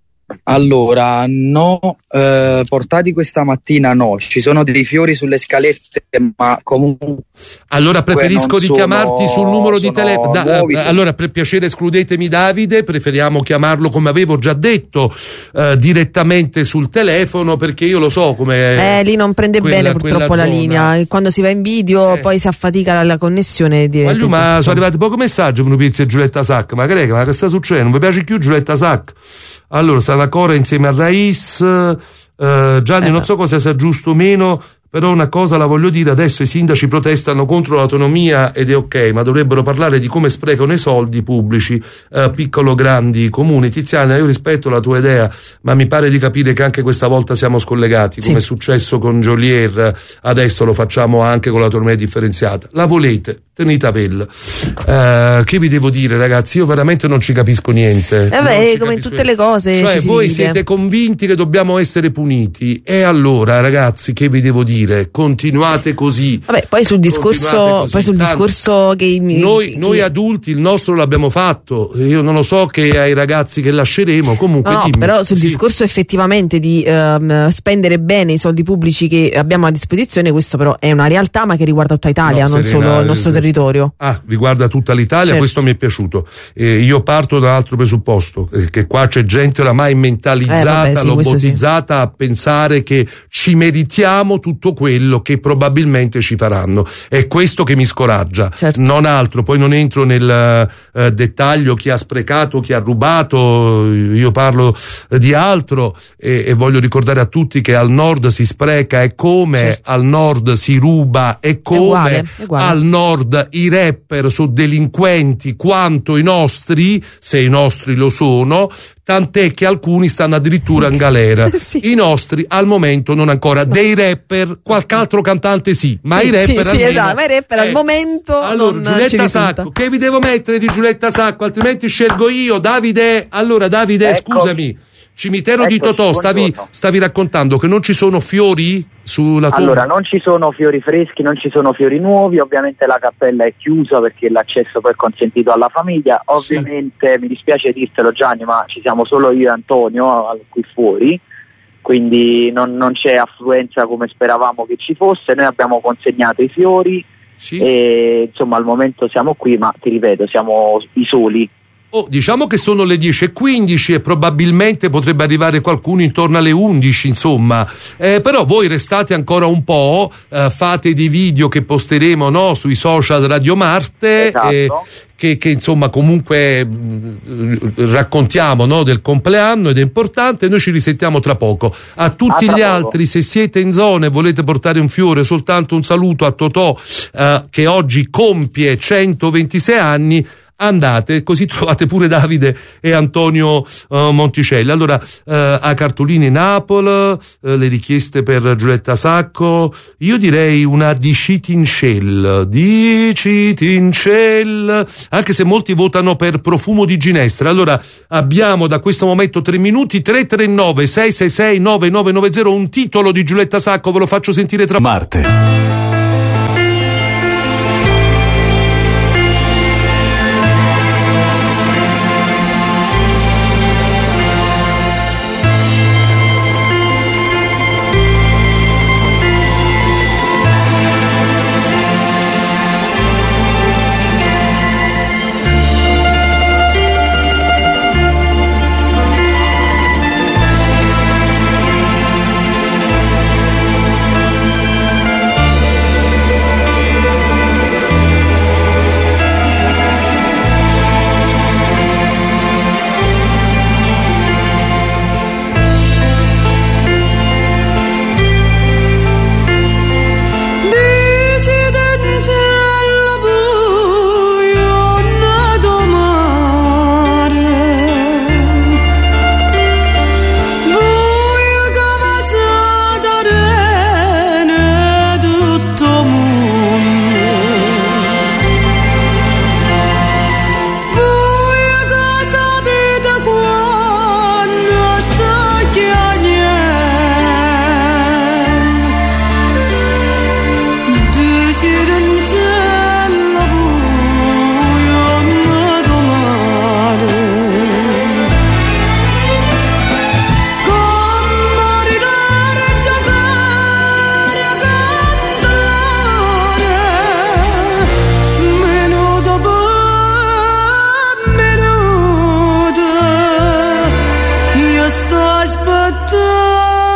Allora, no, eh, portati questa mattina no, ci sono dei fiori sulle scalette, ma comunque... Allora preferisco non richiamarti sono- sul numero di sono telefono. nuovi, sono- Allora, per piacere, escludetemi Davide, preferiamo chiamarlo, come avevo già detto, eh, direttamente sul telefono, perché io lo so come... Eh, lì non prende quella- bene purtroppo quella la zona. linea. E quando si va in video poi si affatica la, la connessione. Di, Ma, lui, ma sono arrivati pochi messaggi per Pizzi e Giulietta Sacca. Ma che, ma che sta succedendo? Non vi piace più Giulietta Sacca? Allora, sta la Cora insieme a Rais. eh, Gianni, non so cosa sia giusto o meno, però una cosa la voglio dire: adesso i sindaci protestano contro l'autonomia ed è ok, ma dovrebbero parlare di come sprecano i soldi pubblici, eh, piccolo grandi comuni. Tiziana, io rispetto la tua idea, ma mi pare di capire che anche questa volta siamo scollegati, come è successo con Jolier, adesso lo facciamo anche con l'autonomia differenziata. La volete? Tenitavella. Eh, che vi devo dire, ragazzi? Io veramente non ci capisco niente. Eh Non beh, ci come in capisco tutte le cose. Cioè, ci si voi divide. siete convinti che dobbiamo essere puniti, e allora, ragazzi, che vi devo dire? Continuate così. Vabbè, poi sul discorso, Continuate così. poi sul Tanto discorso che i- noi, chi- noi adulti il nostro l'abbiamo fatto. Io non lo so che ai ragazzi che lasceremo. Comunque, No, no, dimmi. però sul Sì. discorso effettivamente di ehm, spendere bene i soldi pubblici che abbiamo a disposizione, questo però è una realtà, ma che riguarda tutta Italia, No, non Serena, solo il nostro eh, territorio. Ah, riguarda tutta l'Italia, Certo. questo mi è piaciuto. Eh, io parto da un altro presupposto, eh, che qua c'è gente oramai mentalizzata, Eh, vabbè, sì, questo sì. lobotizzata a pensare che ci meritiamo tutto quello che probabilmente ci faranno. È questo che mi scoraggia, Certo. non altro. Poi non entro nel eh, dettaglio chi ha sprecato, chi ha rubato, io parlo di altro e, e voglio ricordare a tutti che al nord si spreca e come, Certo. al nord si ruba e come, uguale, è uguale. al nord i rapper sono delinquenti quanto i nostri, se i nostri lo sono, tant'è che alcuni stanno addirittura in galera. I nostri al momento non ancora. Dei rapper, qualche altro cantante sì, ma Sì, i rapper sì, sì, almeno- esatto, ma i rapper al Eh, momento allora, non ci Giulietta risulta. Sacco, che vi devo mettere di Giulietta Sacco, altrimenti scelgo io. Davide, allora Davide, Ecco. scusami, cimitero di Eccoci, Totò, stavi, buongiorno. stavi raccontando che non ci sono fiori sulla tomba? Allora, non ci sono fiori freschi, non ci sono fiori nuovi, ovviamente la cappella è chiusa perché l'accesso poi è consentito alla famiglia. Ovviamente mi dispiace dirtelo Gianni, ma ci siamo solo io e Antonio al- qui fuori, quindi non, non c'è affluenza come speravamo che ci fosse. Noi abbiamo consegnato i fiori e insomma al momento siamo qui, ma ti ripeto, siamo i soli. Oh, diciamo che sono le dieci e quindici e probabilmente potrebbe arrivare qualcuno intorno alle undici, insomma. Eh, però voi restate ancora un po', eh, fate dei video che posteremo, no, sui social Radio Marte, Esatto. eh, che, che insomma comunque mh, raccontiamo, no, del compleanno, ed è importante. Noi ci risentiamo tra poco. A tutti A tra gli poco. altri, se siete in zona e volete portare un fiore, soltanto un saluto a Totò, eh, che oggi compie centoventisei anni. Andate, così trovate pure Davide e Antonio eh, Monticelli. Allora, eh, a Cartolini Napoli, eh, le richieste per Giulietta Sacco, io direi una di Citincell, di Citincell, anche se molti votano per Profumo di Ginestra. Allora, abbiamo da questo momento tre minuti, tre tre nove sei sei sei nove nove nove zero, un titolo di Giulietta Sacco, ve lo faccio sentire tra Marte. sto aspettando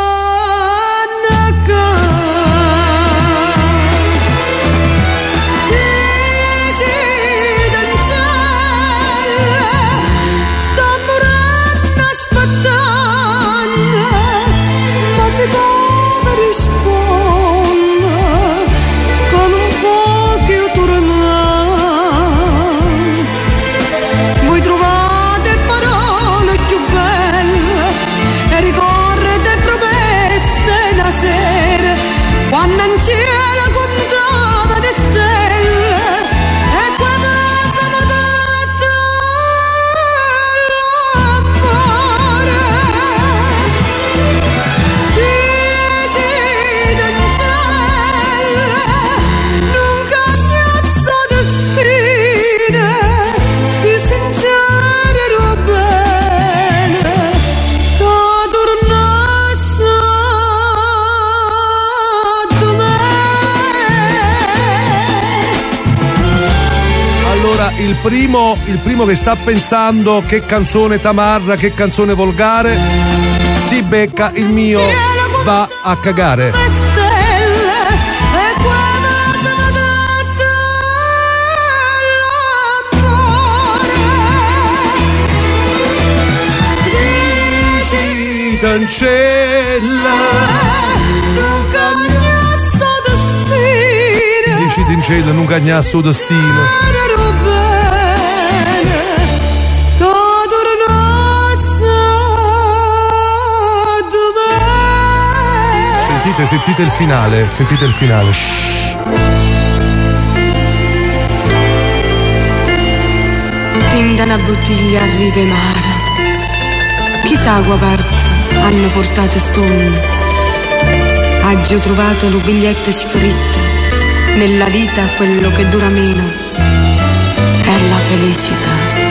quando in cielo contava le stelle e quando siamo detto l'amore dici in cielo non cagnasso destino si sincero bene da tornasse. Allora, il primo, il primo che sta pensando che canzone tamarra, che canzone volgare, si becca il mio va a cagare. Cancella non cagnasso destino, dici d'incella non cagnasso destino. Sentite, sentite il finale, sentite il finale. Shhh. In una bottiglia a rive mare, chissà a quale parte hanno portato st'onde. Oggi ho trovato un biglietto scritto: nella vita quello che dura meno è la felicità.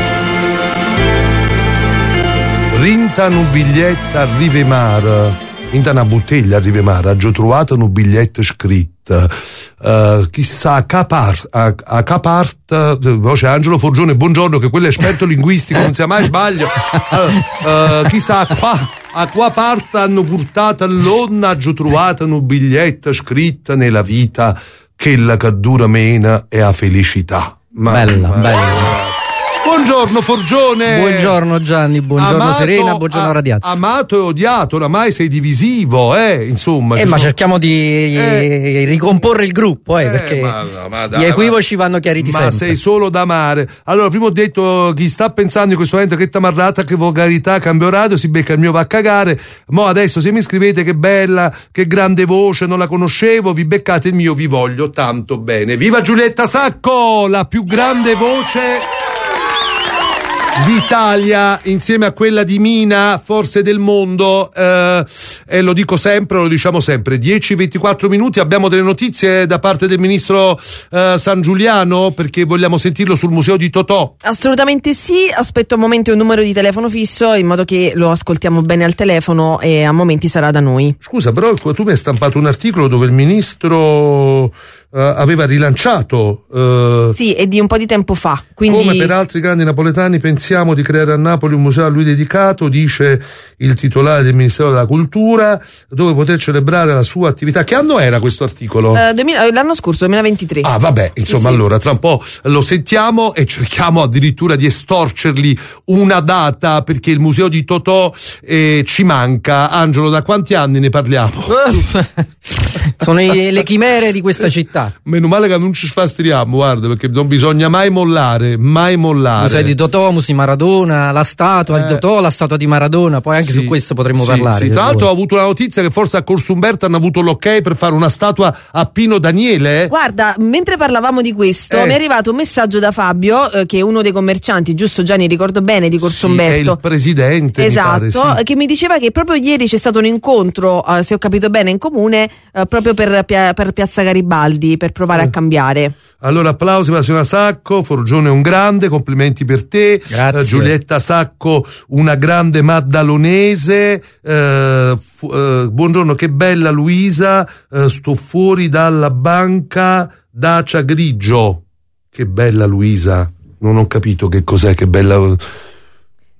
Rinta un biglietto a rive mare. In una bottiglia a Rivemara ho trovato un biglietto scritto uh, chissà a capart a, a capart voce Angelo Forgione, buongiorno, che quello è esperto linguistico, non sia mai sbaglio. uh, uh, chissà a qua a qua parte hanno portato l'onna, ho trovato un biglietto scritto nella vita che la che dura meno è la felicità. Ma, bella ma, bella. Buongiorno Forgione. Buongiorno Gianni, buongiorno amato, Serena, buongiorno Radiazza. Amato e odiato, oramai sei divisivo, eh, insomma. Eh, ma sono... cerchiamo di eh. ricomporre il gruppo, eh, eh perché ma, ma dai, gli equivoci ma... vanno chiariti ma sempre. Ma sei solo da amare. Allora, prima ho detto, chi sta pensando in questo momento che tamarrata, che volgarità, cambio radio, si becca il mio va a cagare. Mo adesso se mi scrivete che bella, che grande voce, non la conoscevo, vi beccate il mio, vi voglio tanto bene. Viva Giulietta Sacco, la più grande voce d'Italia, insieme a quella di Mina, forse del mondo, eh, e lo dico sempre, lo diciamo sempre. Dieci ventiquattro minuti, abbiamo delle notizie da parte del ministro eh, San Giuliano, perché vogliamo sentirlo sul museo di Totò. Assolutamente sì, aspetto a momenti un numero di telefono fisso in modo che lo ascoltiamo bene al telefono e a momenti sarà da noi. Scusa, però tu mi hai stampato un articolo dove il ministro Uh, aveva rilanciato uh, sì, e di un po' di tempo fa, quindi... come per altri grandi napoletani pensiamo di creare a Napoli un museo a lui dedicato, dice il titolare del Ministero della Cultura, dove poter celebrare la sua attività. Che anno era questo articolo? Uh, duemila, l'anno scorso, duemilaventitré. Ah vabbè, insomma, sì, allora tra un po' lo sentiamo e cerchiamo addirittura di estorcergli una data, perché il museo di Totò eh, ci manca. Angelo, da quanti anni ne parliamo? Sono i, le chimere di questa città. Meno male che non ci sfastidiamo, guarda, perché non bisogna mai mollare, mai mollare. Museo di Totò, Museo Maradona, la statua eh. di Totò, la statua di Maradona, poi anche sì, su questo potremmo sì, parlare. Sì. Tra l'altro ho avuto la notizia che forse a Corso Umberto hanno avuto l'ok per fare una statua a Pino Daniele. Guarda, mentre parlavamo di questo, eh. mi è arrivato un messaggio da Fabio, eh, che è uno dei commercianti, giusto Gianni, ricordo bene, di Corso sì, Umberto. È il presidente. Esatto, mi pare, sì. Che mi diceva che proprio ieri c'è stato un incontro, eh, se ho capito bene, in comune, eh, proprio per, per Piazza Garibaldi, per provare eh. a cambiare. Allora, applausi per la signora Sacco. Forgione è un grande, complimenti per te. Grazie. Uh, Giulietta Sacco, una grande maddalonese. Uh, fu, uh, buongiorno, che bella Luisa. Uh, sto fuori dalla banca Dacia Grigio. Che bella Luisa. Non ho capito che cos'è, che bella.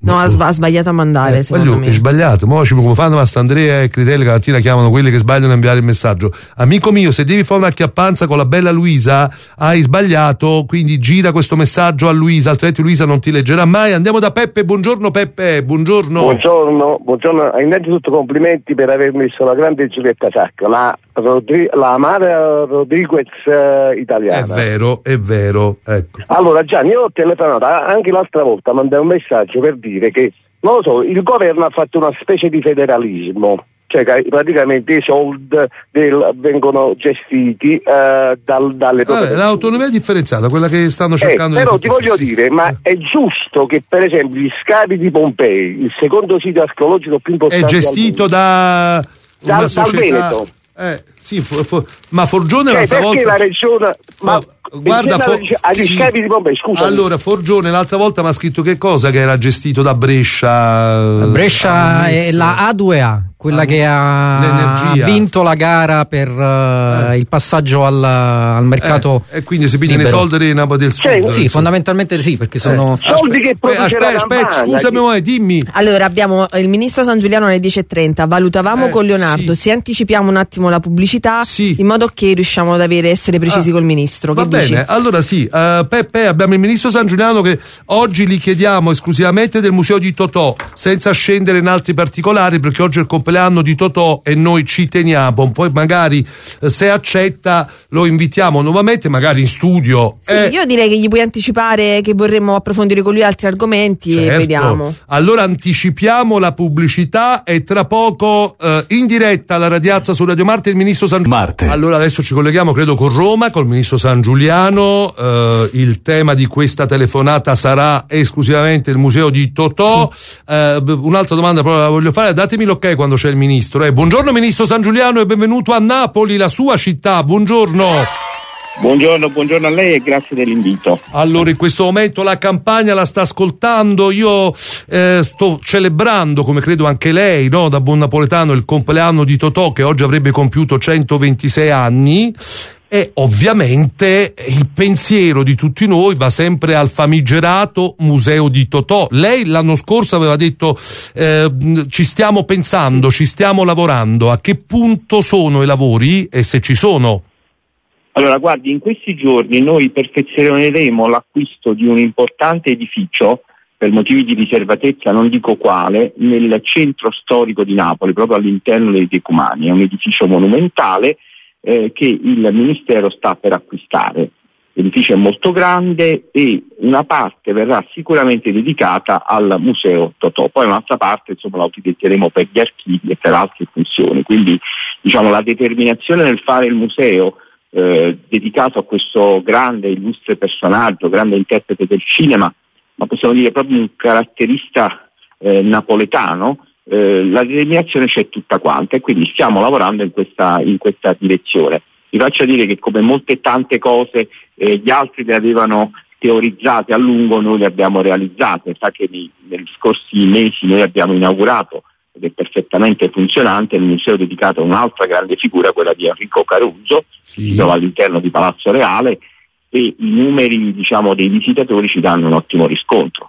No, ha, sba- ha sbagliato a mandare, eh, secondo me. È sbagliato. Mo ci come fanno Mastandrea e Critelli che la mattina chiamano quelli che sbagliano a inviare il messaggio. Amico mio, se devi fare una acchiappanza con la bella Luisa, hai sbagliato, quindi gira questo messaggio a Luisa, altrimenti Luisa non ti leggerà mai. Andiamo da Peppe. Buongiorno Peppe, buongiorno. Buongiorno, buongiorno. Innanzitutto complimenti per aver messo la grande Giulietta Sacco, la, Rodri- la Mara Rodriguez eh, italiana. È vero, è vero, ecco. Allora Gianni, io ho telefonato anche l'altra volta, mandai un messaggio per dire che, non lo so, il governo ha fatto una specie di federalismo, cioè che praticamente i soldi del, vengono gestiti eh, dal, dalle Vabbè, l'autonomia differenziata, quella che stanno cercando eh, di però ti voglio sì. dire, ma è giusto che per esempio gli scavi di Pompei, il secondo sito archeologico più importante è gestito al da una dal, società... dal Veneto. Eh, sì, for, for, ma Forgione cioè, l'altra perché volta la regione ma guarda for, agli sì. scavi di Pompei, scusa. Allora Forgione l'altra volta mi ha scritto che cosa, che era gestito da Brescia. Brescia è la A due A, quella ah, che ha vinto la gara per uh, eh. il passaggio al, al mercato eh, e quindi si pigliano i soldi dei Napoli del Sud. Cioè, sì, fondamentalmente sì, perché sono eh. soldi che aspetta, aspetta, scusami, che... dimmi. Allora abbiamo il ministro San Giuliano alle dieci e trenta, valutavamo eh, con Leonardo, sì. se anticipiamo un attimo la pubblicità, sì. in modo che riusciamo ad avere essere precisi ah, col ministro. Va che bene, dici? Allora sì, uh, Peppe, abbiamo il ministro San Giuliano che oggi gli chiediamo esclusivamente del museo di Totò, senza scendere in altri particolari, perché oggi è il compleanno di Totò e noi ci teniamo. Poi magari uh, se accetta lo invitiamo nuovamente, magari in studio. Sì, eh. io direi che gli puoi anticipare che vorremmo approfondire con lui altri argomenti, certo. E vediamo. Allora anticipiamo la pubblicità e tra poco uh, in diretta alla Radiazza su Radio Marte il ministro San Giuliano. Marte. Allora adesso ci colleghiamo credo con Roma, col ministro San Giuliano. Uh, il tema di questa telefonata sarà esclusivamente il museo di Totò. Sì. Uh, un'altra domanda però la voglio fare, datemi l'ok quando c'è il ministro. Eh. Buongiorno ministro San Giuliano e benvenuto a Napoli, la sua città. Buongiorno. Buongiorno, buongiorno a lei e grazie dell'invito. Allora, in questo momento la campagna la sta ascoltando, io eh, sto celebrando, come credo anche lei, no, da buon napoletano, il compleanno di Totò che oggi avrebbe compiuto centoventisei anni. E ovviamente il pensiero di tutti noi va sempre al famigerato museo di Totò. Lei l'anno scorso aveva detto eh, ci stiamo pensando, sì. ci stiamo lavorando. A che punto sono i lavori e se ci sono? Allora guardi, in questi giorni noi perfezioneremo l'acquisto di un importante edificio, per motivi di riservatezza non dico quale, nel centro storico di Napoli, proprio all'interno dei Decumani. È un edificio monumentale Eh, che il Ministero sta per acquistare. L'edificio è molto grande e una parte verrà sicuramente dedicata al museo Totò, poi un'altra parte insomma la utilizzeremo per gli archivi e per altre funzioni, quindi diciamo la determinazione nel fare il museo eh, dedicato a questo grande illustre personaggio, grande interprete del cinema, ma possiamo dire proprio un caratterista eh, napoletano. Eh, la determinazione c'è tutta quanta e quindi stiamo lavorando in questa, in questa direzione. Vi faccio dire che come molte tante cose eh, gli altri le avevano teorizzate a lungo, noi le abbiamo realizzate. Sa che nei, negli scorsi mesi noi abbiamo inaugurato ed è perfettamente funzionante il museo dedicato a un'altra grande figura, quella di Enrico Caruso, sì. che si trova all'interno di Palazzo Reale, e i numeri diciamo dei visitatori ci danno un ottimo riscontro.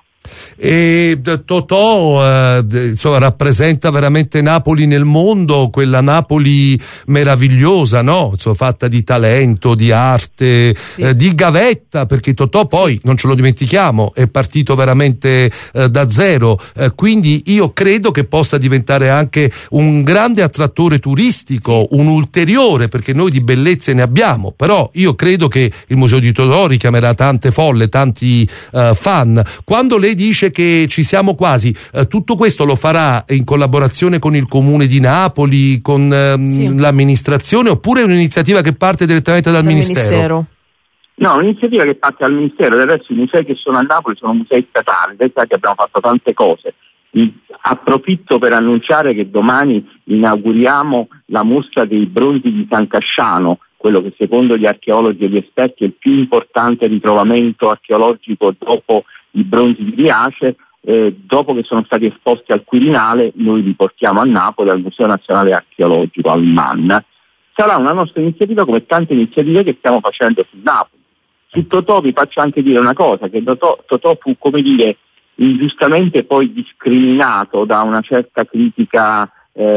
E Totò eh, insomma, rappresenta veramente Napoli nel mondo, quella Napoli meravigliosa, no? Insomma, fatta di talento, di arte, sì. eh, di gavetta, perché Totò poi, sì. non ce lo dimentichiamo, è partito veramente eh, da zero, eh, quindi io credo che possa diventare anche un grande attrattore turistico, sì. un ulteriore, perché noi di bellezze ne abbiamo, però io credo che il museo di Totò richiamerà tante folle, tanti eh, fan. Quando lei dice che ci siamo quasi, eh, tutto questo lo farà in collaborazione con il comune di Napoli, con ehm, sì. l'amministrazione, oppure è un'iniziativa che parte direttamente dal, dal ministero? ministero? No, un'iniziativa che parte dal ministero. Del resto i musei che sono a Napoli sono musei statali, pensate che abbiamo fatto tante cose. Approfitto per annunciare che domani inauguriamo la mostra dei bronzi di San Casciano, quello che secondo gli archeologi e gli esperti è il più importante ritrovamento archeologico dopo i bronzi di Riace. Eh, dopo che sono stati esposti al Quirinale, noi li portiamo a Napoli al Museo Nazionale Archeologico, al M A N. Sarà una nostra iniziativa come tante iniziative che stiamo facendo su Napoli. Su Totò vi faccio anche dire una cosa, che Totò, Totò fu, come dire, ingiustamente poi discriminato da una certa critica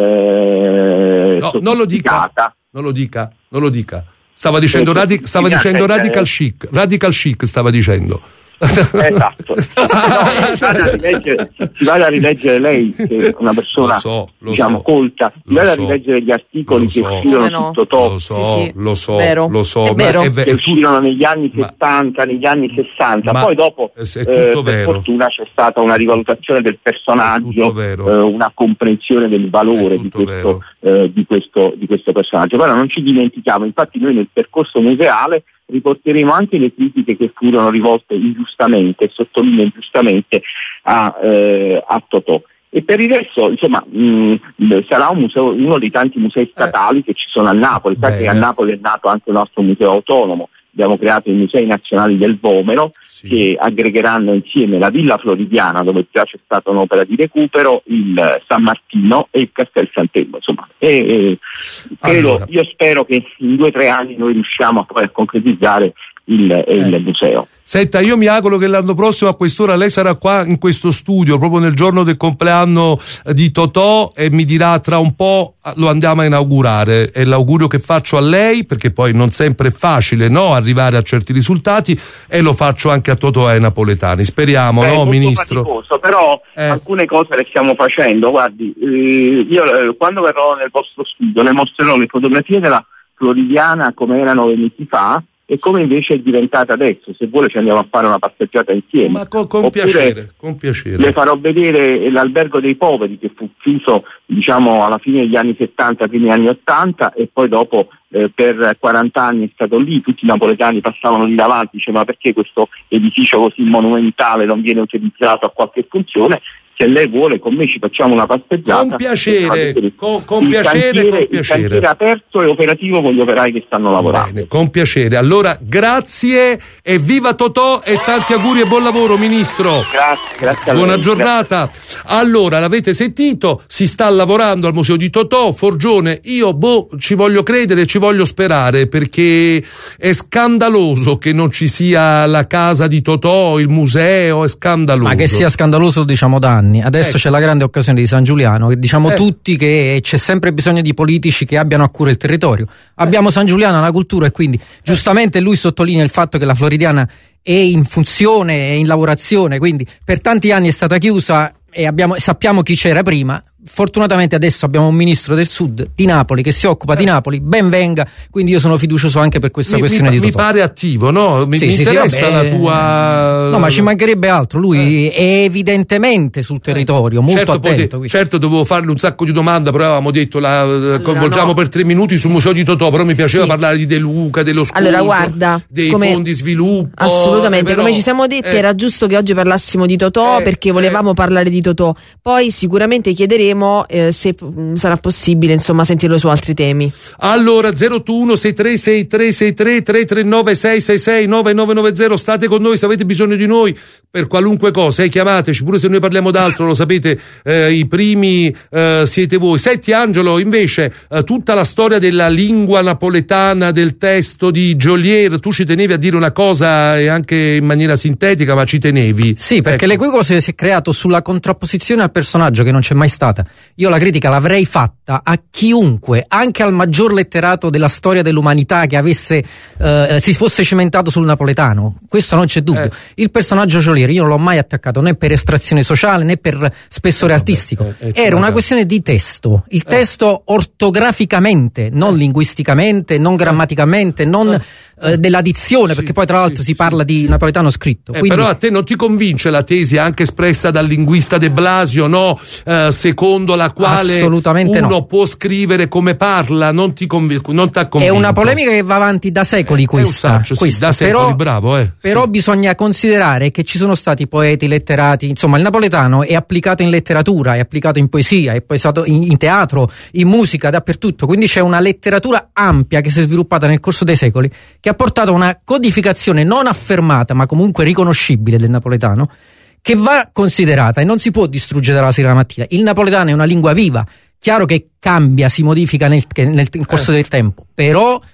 eh, no, non lo dica, non lo dica, non lo dica. Stava dicendo, eh, radi- stava dicendo radical chic, radical chic stava dicendo. Esatto. No, si, vada a rileggere, si vada a rileggere lei, che è una persona lo so, lo diciamo so, colta, si vada so, a rileggere gli articoli che so, uscirono no. su Totò, lo so, Sì, sì. lo so, Vero. lo so, È ma vero. è ve- che è tu- uscirono negli anni ma- settanta, negli anni sessanta, ma poi dopo è tutto eh, per vero. fortuna c'è stata una rivalutazione del personaggio, vero. eh, una comprensione del valore È di tutto questo, eh, di questo di questo personaggio. Però non ci dimentichiamo, infatti noi nel percorso museale riporteremo anche le critiche che furono rivolte ingiustamente, e sottolineo ingiustamente, a, eh, a Totò. E per il resto, insomma, mh, sarà un museo, uno dei tanti musei statali eh. che ci sono a Napoli. Sa che a Napoli è nato anche il nostro museo autonomo. Abbiamo creato i Musei Nazionali del Vomero, sì, che aggregheranno insieme la Villa Floridiana, dove già c'è stata un'opera di recupero, il San Martino e il Castel Sant'Elmo. Insomma, e, e, credo, allora. Io spero che in due o tre anni noi riusciamo a poi a concretizzare il, eh. il museo. Senta, io mi auguro che l'anno prossimo a quest'ora lei sarà qua in questo studio proprio nel giorno del compleanno di Totò e mi dirà tra un po' lo andiamo a inaugurare. È l'augurio che faccio a lei, perché poi non sempre è facile, no, arrivare a certi risultati, e lo faccio anche a Totò e ai napoletani. Speriamo, Beh, no, molto Ministro? Faticoso, però eh. alcune cose le stiamo facendo. Guardi, eh, io eh, quando verrò nel vostro studio le mostrerò le fotografie della Floridiana come erano mesi fa e come invece è diventata adesso. Se vuole ci andiamo a fare una passeggiata insieme. Ma con, con Oppure piacere, con piacere. Le farò vedere l'albergo dei poveri, che fu chiuso diciamo alla fine degli anni settanta, primi anni ottanta, e poi dopo eh, per quaranta anni è stato lì. Tutti i napoletani passavano lì davanti, dicevano: ma perché questo edificio così monumentale non viene utilizzato a qualche funzione? Se lei vuole, con me ci facciamo una passeggiata. Con piacere, con, con il piacere, cantiere, con piacere. Il cantiere aperto e operativo con gli operai che stanno lavorando. Bene, con piacere. Allora, grazie e viva Totò e tanti auguri e buon lavoro, Ministro. Grazie, grazie a lei. Buona giornata. Grazie. Allora, l'avete sentito? Si sta lavorando al Museo di Totò, Forgione. Io, boh, ci voglio credere, ci voglio sperare, perché è scandaloso che non ci sia la casa di Totò, il museo, è scandaloso. Ma che sia scandaloso lo diciamo da anni. Adesso ecco. C'è la grande occasione di San Giuliano, che diciamo eh. tutti che c'è sempre bisogno di politici che abbiano a cura il territorio. Abbiamo San Giuliano, la cultura, e quindi giustamente lui sottolinea il fatto che la Floridiana è in funzione, è in lavorazione, quindi per tanti anni è stata chiusa e abbiamo, sappiamo chi c'era prima. Fortunatamente adesso abbiamo un ministro del sud di Napoli che si occupa eh. di Napoli, ben venga, quindi io sono fiducioso anche per questa mi, questione mi, di Totò. Mi pare attivo, no? Mi, sì, mi sì, interessa sì, vabbè, la tua... No, ma ci mancherebbe altro, lui eh. è evidentemente sul territorio, molto certo, attento. Pote, certo, dovevo farle un sacco di domande, però avevamo detto la allora, coinvolgiamo no. per tre minuti sul Museo di Totò, però mi piaceva sì. parlare di De Luca, dello scontro, allora, guarda, dei come... fondi sviluppo. Assolutamente, eh, però, come ci siamo detti eh. era giusto che oggi parlassimo di Totò, eh, perché volevamo eh. parlare di Totò. Poi sicuramente chiederemo eh, se mh, sarà possibile insomma sentirlo su altri temi. Allora zero uno sei tre sei tre sei tre tre tre nove sei sei sei nove nove nove zero, state con noi se avete bisogno di noi per qualunque cosa, eh, chiamateci pure se noi parliamo d'altro, lo sapete, eh, i primi eh, siete voi. Senti Angelo, invece eh, tutta la storia della lingua napoletana, del testo di Geolier, tu ci tenevi a dire una cosa e anche in maniera sintetica, ma ci tenevi. Sì, perché ecco. l'equivoco si è creato sulla contrapposizione al personaggio che non c'è mai stata. Io la critica l'avrei fatta a chiunque, anche al maggior letterato della storia dell'umanità che avesse eh, si fosse cimentato sul napoletano, questo non c'è dubbio. Eh. Il personaggio Geolier io non l'ho mai attaccato né per estrazione sociale né per spessore eh, artistico, eh, eh, era una questione di testo, il eh. testo ortograficamente, non eh. linguisticamente, non grammaticamente, non eh. Eh, della dizione, sì, perché poi tra l'altro sì, si parla sì. di napoletano scritto. Eh, Quindi... Però a te non ti convince la tesi anche espressa dal linguista De Blasio, no? Eh, secondo la quale Assolutamente uno no. può scrivere come parla, non ti conv- non t'ha convinto. È una polemica che va avanti da secoli, eh, questa, saccio, questa. Sì, da secoli, però, bravo, eh. però sì. bisogna considerare che ci sono stati poeti, letterati, insomma il napoletano è applicato in letteratura, è applicato in poesia, è applicato in, in teatro, in musica, dappertutto, quindi c'è una letteratura ampia che si è sviluppata nel corso dei secoli, che ha portato a una codificazione non affermata ma comunque riconoscibile del napoletano, che va considerata e non si può distruggere dalla sera alla mattina. Il napoletano è una lingua viva, chiaro che cambia, si modifica nel, nel, nel corso eh. del tempo, però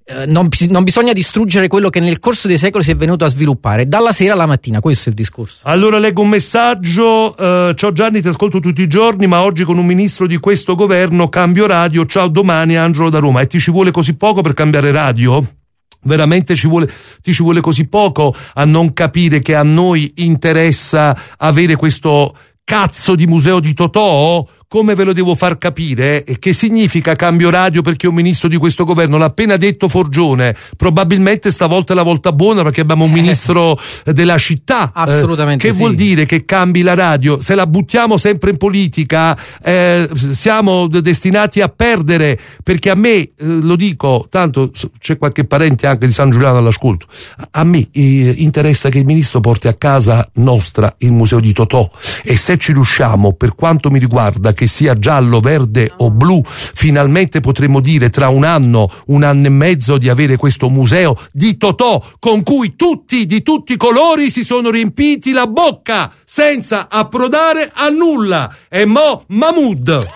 eh, non, non bisogna distruggere quello che nel corso dei secoli si è venuto a sviluppare, dalla sera alla mattina, questo è il discorso. Allora leggo un messaggio, eh, ciao Gianni, ti ascolto tutti i giorni, ma oggi con un ministro di questo governo cambio radio, ciao domani, Angelo da Roma. E ti ci vuole così poco per cambiare radio? Veramente ci vuole, ti ci vuole così poco a non capire che a noi interessa avere questo cazzo di museo di Totò? Come ve lo devo far capire? E che significa cambio radio perché un ministro di questo governo? L'ha appena detto Forgione. Probabilmente stavolta è la volta buona perché abbiamo un ministro della città. Assolutamente eh, che sì. vuol dire che cambi la radio? Se la buttiamo sempre in politica eh, siamo destinati a perdere, perché a me, eh, lo dico, tanto c'è qualche parente anche di San Giuliano all'ascolto, a me eh, interessa che il ministro porti a casa nostra il museo di Totò, e se ci riusciamo, per quanto mi riguarda, che sia giallo, verde o blu, finalmente potremo dire tra un anno, un anno e mezzo di avere questo museo di Totò con cui tutti, di tutti i colori, si sono riempiti la bocca senza approdare a nulla. E mo Mahmood.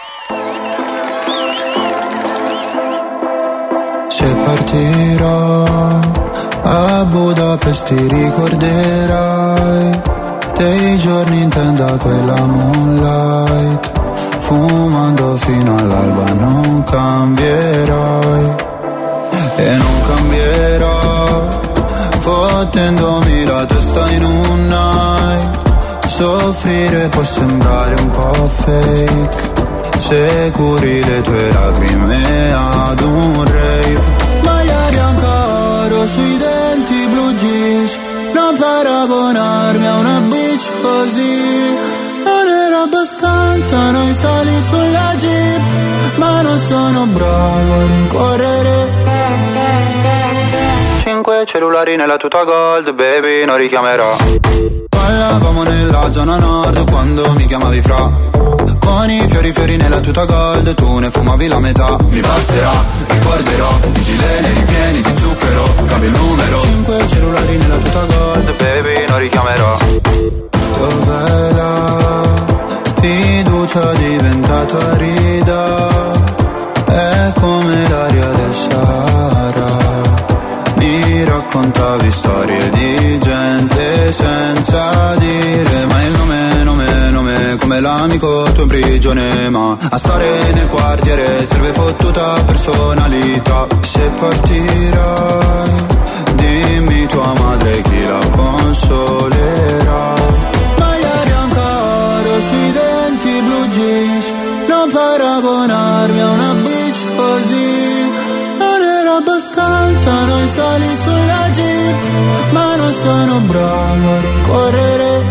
Se partirò a Budapest ti ricorderai dei giorni in tenda quella moonlight, fumando fino all'alba. Non cambierai e non cambierò, fottendomi la testa in un night. Soffrire può sembrare un po' fake, se curi le tue lacrime ad un rave. Maglia bianca oro sui denti, blue jeans, non paragonarmi a una bitch così. Non era abbastanza noi sali sulla jeep, ma non sono bravo a rincorrere. Cinque cellulari nella tuta gold, baby, non richiamerò. Ballavamo nella zona nord quando mi chiamavi fra, con i fiori fiori nella tuta gold, tu ne fumavi la metà. Mi passerà, ricorderò, i gileni ripieni di zucchero, cambio il numero. Cinque cellulari nella tuta gold, baby, non richiamerò. Dov'è la fiducia diventata rida? È come l'aria del Sahara. Mi raccontavi storie di gente senza dire mai il nome, nome, nome, come l'amico tuo in prigione. Ma a stare nel quartiere serve fottuta personalità. Se partirai, dimmi tua madre chi la consolerà. Maglia bianca oro sui denti, blue jeans, non paragonarmi a una bitch così. Non era abbastanza noi sali sulla jeep, ma non sono bravo a rincorrere.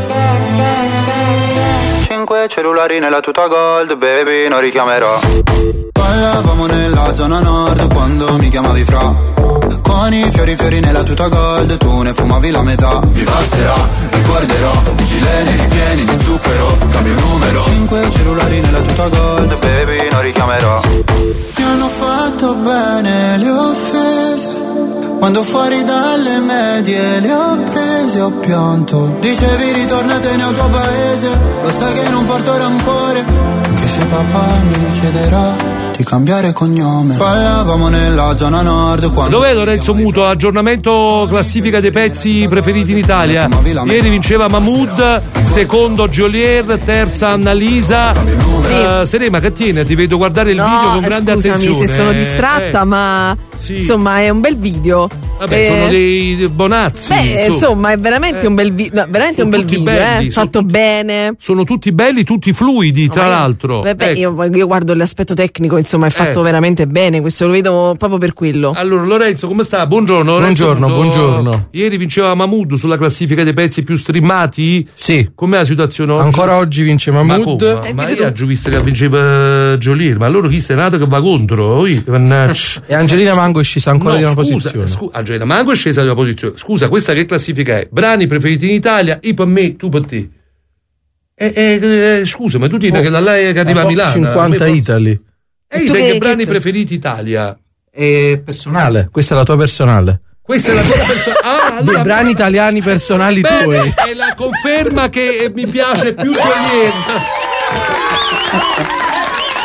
Cinque cellulari nella tuta gold, baby, non richiamerò. Ballavamo nella zona nord quando mi chiamavi fra, con i fiori fiori nella tuta gold, tu ne fumavi la metà. Mi passerà, ricorderò, i gileni ripieni di zucchero, cambio il numero. Cinque cellulari nella tuta gold, baby, non richiamerò. Mi hanno fatto bene le offese, quando fuori dalle medie le ho prese, ho pianto. Dicevi ritornatene al tuo paese, lo sai che non porto rancore, anche se papà mi richiederà di cambiare cognome. Ballavamo nella zona nord quando... Dov'è Lorenzo Muto? Aggiornamento classifica dei pezzi preferiti in Italia. Ieri vinceva Mahmood, secondo Geolier, terza Annalisa. Sì. Uh, Serema Cattiena, ti vedo guardare il no, video con grande scusami, attenzione. se sono distratta, eh. ma sì. Insomma è un bel video. Vabbè, eh. sono dei bonazzi. Beh, insomma, insomma è veramente eh. un bel video. No, veramente un bel video, belli, eh. Fatto tutti, bene. Sono tutti belli, tutti fluidi, tra no, l'altro. Beh, beh, ecco. io, io guardo l'aspetto tecnico, insomma, è fatto eh. veramente bene. Questo lo vedo proprio per quello. Allora, Lorenzo, come sta? Buongiorno. Lorenzo, buongiorno, Muto. buongiorno. Ieri vinceva Mahmood sulla classifica dei pezzi più streamati? Sì. Com'è la situazione oggi? Ancora oggi vince Mahmood. Ma, come? Ma io oggi ho visto che vinceva Geolier, ma allora chi sta nato che va contro? Oi, e Angelina Mango è scesa ancora no, di una scusa, posizione. Scusa, Angelina Mango è scesa di una posizione. Scusa, questa che classifica è? Brani preferiti in Italia, io per me, tu per te. Eh, eh, scusa, ma tu dici oh, che da lei che arriva a Milano. cinquanta Italy. E io che brani preferiti Italia? È personale, questa è la tua personale. Questa è la tua personale. Ah, allora, i brani italiani personali bene, tuoi. È la conferma che mi piace più Geolier.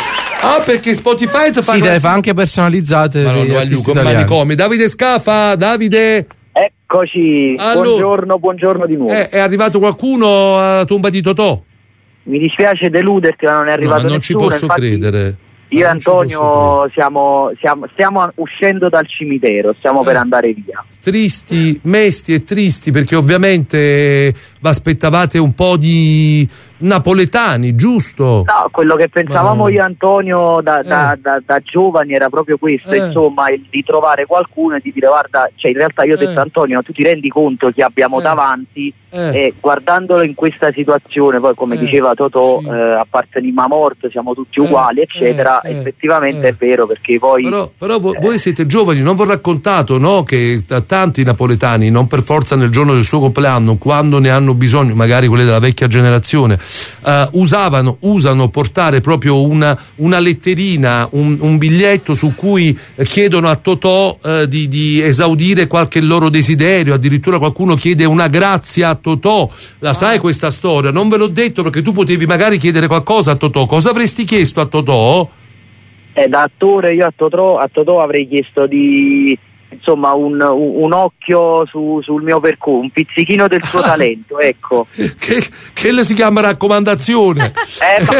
Ah, perché Spotify ti fa sì, te le fa anche personalizzate. Ma non aiuto, manicomi. Davide Scafa, Davide. Eccoci, Allora, buongiorno, buongiorno di nuovo. È, è arrivato qualcuno alla tomba di Totò? Mi dispiace deluderti, ma non è arrivato no, non nessuno. ci posso infatti, credere. Io e Antonio siamo, siamo, stiamo uscendo dal cimitero, stiamo Eh. per andare via. Tristi, mesti e tristi, perché ovviamente vi aspettavate un po' di napoletani, giusto? No, quello che pensavamo Ma- io e Antonio da, da, Eh. da, da giovani era proprio questo, Eh. insomma, il di trovare qualcuno e di dire guarda, cioè in realtà io ho detto Eh. Antonio, tu ti rendi conto che abbiamo Eh. davanti Eh. e guardandolo in questa situazione, poi come Eh. diceva Totò, Sì. eh, apparteniamo a morte, siamo tutti Eh. uguali, eccetera, Eh. effettivamente Eh. è vero, perché poi Però, però vo- voi siete giovani, non vi ho raccontato, no? Che t- tanti napoletani, non per forza nel giorno del suo compleanno, quando ne hanno bisogno, magari quelli della vecchia generazione, eh, usavano, usano portare proprio una, una letterina, un, un biglietto su cui eh, chiedono a Totò eh, di, di esaudire qualche loro desiderio, addirittura qualcuno chiede una grazia a Totò. La sai questa storia? Non ve l'ho detto perché tu potevi magari chiedere qualcosa a Totò. Cosa avresti chiesto a Totò? eh, da attore io a Totò, a Totò avrei chiesto di insomma un, un, un occhio su, sul mio percorso, un pizzichino del suo talento, ecco. Che, che le si chiama raccomandazione. Eh, ma-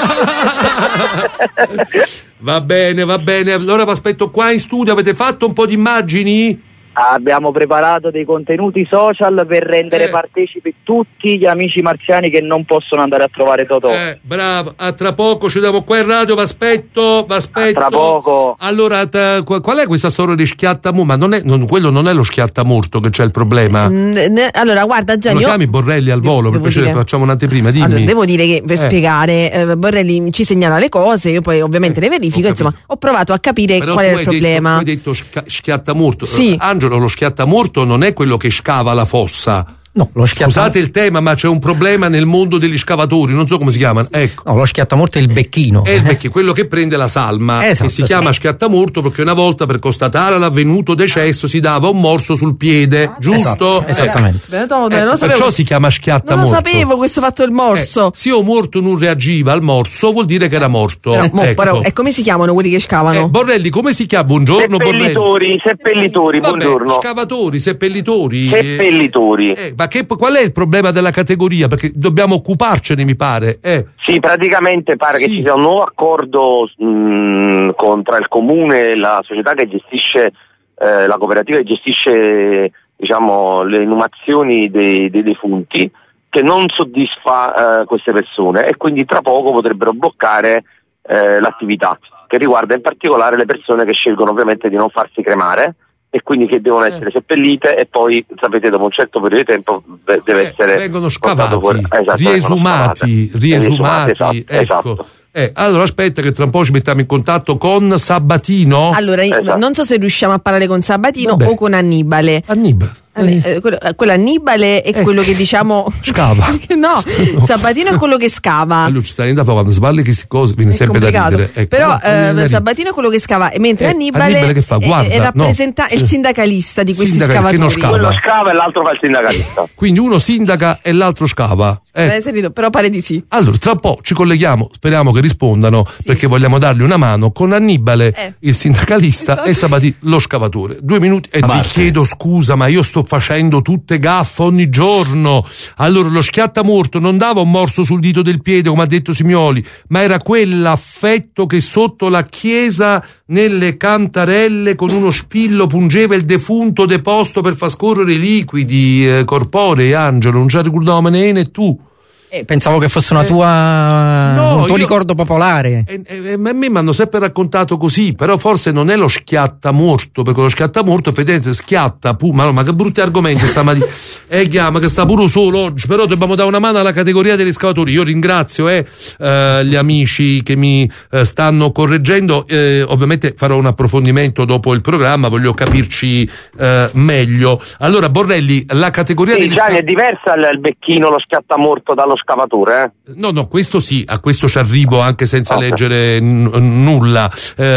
Va bene, va bene. Allora vi aspetto qua in studio. Avete fatto un po' di immagini? Abbiamo preparato dei contenuti social per rendere Eh. partecipi tutti gli amici marziani che non possono andare a trovare Totò. Eh, bravo. A tra poco ci diamo qua in radio. Vi aspetto, vi aspetto. A tra poco. Allora, t- qu- qual è questa storia di schiattamorto? Ma non è, non, quello non è lo schiattamorto che c'è il problema. Mm, ne- allora, guarda, Non Gianni, lo io- chiami Borrelli al volo, per devo piacere, dire- facciamo un'anteprima. Dimmi. Allora, devo dire che per Eh. spiegare, eh, Borrelli ci segnala le cose, io poi ovviamente le verifico, insomma, ho provato a capire Però qual tu è il hai problema. Detto, tu hai detto sca- schiattamorto. Sì. Eh, Angelo, lo schiattamorto non è quello che scava la fossa. No, lo schiattamorto. Scusate il tema, ma c'è un problema nel mondo degli scavatori, non so come si chiamano. Ecco. No, lo schiattamorto è il becchino. È il vecchio, quello che prende la salma, Esatto, che si sì. chiama schiattamorto perché una volta per constatare l'avvenuto decesso si dava un morso sul piede, giusto? Esatto, esattamente. Beh, no, non Eh, lo sapevo. perciò si chiama Non schiattamorto. lo sapevo questo fatto del morso. Eh, se un morto non reagiva al morso vuol dire che era morto. Però, mo, Ecco. però, e come si chiamano quelli che scavano? Eh, Borrelli, come si chiama? Buongiorno Borrelli. Seppellitori, seppellitori, Vabbè, buongiorno. Scavatori, seppellitori. Seppellitori. Eh, ma che, qual è il problema della categoria? Perché dobbiamo occuparcene, mi pare. Eh. Sì, praticamente pare Sì. che ci sia un nuovo accordo mh, con, tra il comune e la società che gestisce, eh, la cooperativa che gestisce diciamo, le inumazioni dei, dei defunti, che non soddisfa eh, queste persone e quindi tra poco potrebbero bloccare eh, l'attività, che riguarda in particolare le persone che scelgono ovviamente di non farsi cremare e quindi che devono essere seppellite e poi sapete dopo un certo periodo di tempo de- deve Eh, essere vengono portato scavati, fuori- esatto, vengono riesumati, scavate. riesumati, esatto, ecco. esatto. Eh, allora aspetta che tra un po' ci mettiamo in contatto con Sabatino. Allora, Esatto. non so se riusciamo a parlare con Sabatino Vabbè. o con Annibale. Annibale. Eh, eh, quello, eh, quello Annibale è quello che diciamo Scava. no, Sabatino è quello che scava. Allora ci sta da quando sbagli queste cose viene È sempre da complicato. ridere. Ecco. Però No, viene da eh, ridere. Sabatino è quello che scava, e mentre Eh, Annibale, Annibale che fa? è- Guarda, è, rappresenta- no. è il sindacalista di questi Sindaca- che non scavatori. scava. Quello scava e l'altro fa il sindacalista. Quindi uno sindaca e l'altro scava. Eh. Eh, serito, però pare di sì. Allora, tra un po' ci colleghiamo, speriamo che rispondano, perché vogliamo dargli una mano con Annibale, Eh. il sindacalista, e Sabatino, lo scavatore. Due minuti e vi chiedo scusa, ma io sto facendo tutte gaffe ogni giorno. Allora, lo schiattamorto non dava un morso sul dito del piede, come ha detto Simioli, ma era quell'affetto che sotto la chiesa, nelle cantarelle, con uno spillo pungeva il defunto deposto per far scorrere i liquidi eh, corporei. Angelo, non ci ricordavo né né tu. Eh, pensavo che fosse una Eh, tua no, un tuo io- ricordo popolare. E, e- e a me mi hanno sempre raccontato così, però forse non è lo schiattamorto, perché lo schiattamorto effettivamente schiatta, pu- ma, no, ma che brutti argomenti stamattina. Eh, chiama che sta pure solo oggi, però dobbiamo dare una mano alla categoria degli scavatori. Io ringrazio eh, eh, gli amici che mi eh, stanno correggendo, eh, ovviamente farò un approfondimento dopo il programma, voglio capirci eh, meglio. Allora Borrelli, la categoria Sì, degli Gianni, è scavatori... diversa il, il becchino, lo schiattamorto dallo scavatore, eh? No, no, questo sì, a questo ci arrivo anche senza Ok. leggere n- nulla.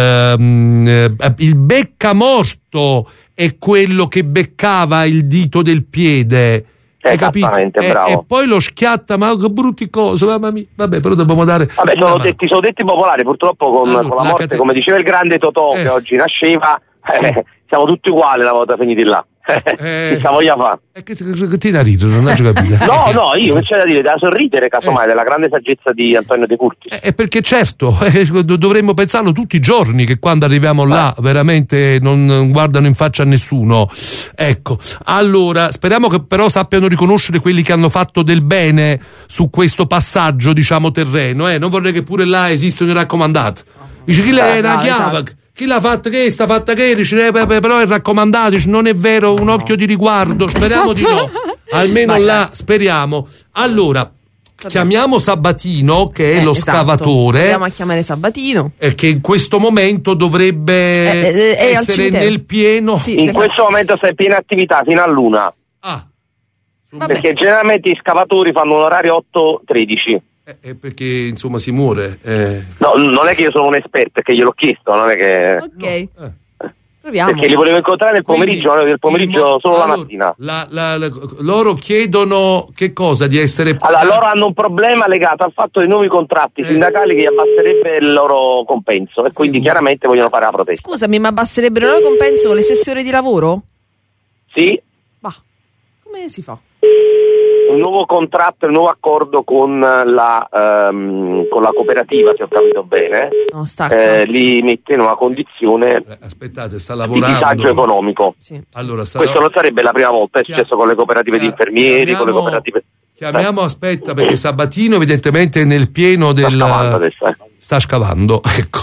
Ehm, eh, il beccamorto è quello che beccava il dito del piede. Hai capito? E, bravo. e poi lo schiatta, ma che brutti cose, mamma mia. Vabbè, però dobbiamo dare. Vabbè, sono detti, sono detti popolari, purtroppo con, allora, con la, la morte, cate... come diceva il grande Totò, eh. che oggi nasceva, sì. eh, siamo tutti uguali una volta finiti là. Eh, che voglia fa? E che, che, che ti da ridere, non ho capito. No, no, io che c'è da dire, da sorridere casomai eh. della grande saggezza di Antonio De Curtis. Eh, perché certo, eh, dovremmo pensarlo tutti i giorni che quando arriviamo là eh. veramente non guardano in faccia a nessuno. Ecco, allora speriamo che però sappiano riconoscere quelli che hanno fatto del bene su questo passaggio, diciamo, terreno. Eh? Non vorrei che pure là esistano i raccomandati. Dice chi lei è una chiave? Chi l'ha fatta che sta fatta che dice, eh, però è raccomandato, dice, non è vero, un occhio di riguardo, speriamo esatto. di no, almeno Vai, là speriamo. Allora chiamiamo Sabatino che è eh, lo esatto. scavatore, andiamo a chiamare Sabatino eh, che in questo momento dovrebbe eh, eh, essere nel pieno sì, in questo momento sta in piena attività fino all'una ah, perché generalmente i scavatori fanno un orario otto tredici. È perché insomma si muore. Eh. No, non è che io sono un esperto, è che gliel'ho chiesto, non è che. Ok. No. Eh. Proviamo. Perché li volevo incontrare nel pomeriggio, Quindi, nel pomeriggio mo- solo allora, la mattina. La, la, la, loro chiedono che cosa? Di essere. Allora, loro hanno un problema legato al fatto dei nuovi contratti eh. sindacali che gli abbasserebbe il loro compenso e quindi chiaramente vogliono fare la protesta. Scusami, ma abbasserebbero il loro compenso con le stesse ore di lavoro? Sì. Ma come si fa? Un nuovo contratto, un nuovo accordo con la um, con la cooperativa, se ho capito bene, no, eh, li mette in una condizione aspettate, sta lavorando. di disagio economico. Sì. Allora, sta... Questo non sarebbe la prima volta, è Chia... successo con le cooperative Chia... di infermieri, Chiamiamo... con le cooperative. Chiamiamo, aspetta, perché Sabatino evidentemente è nel pieno del. Sta scavando adesso, eh. Sta scavando, ecco.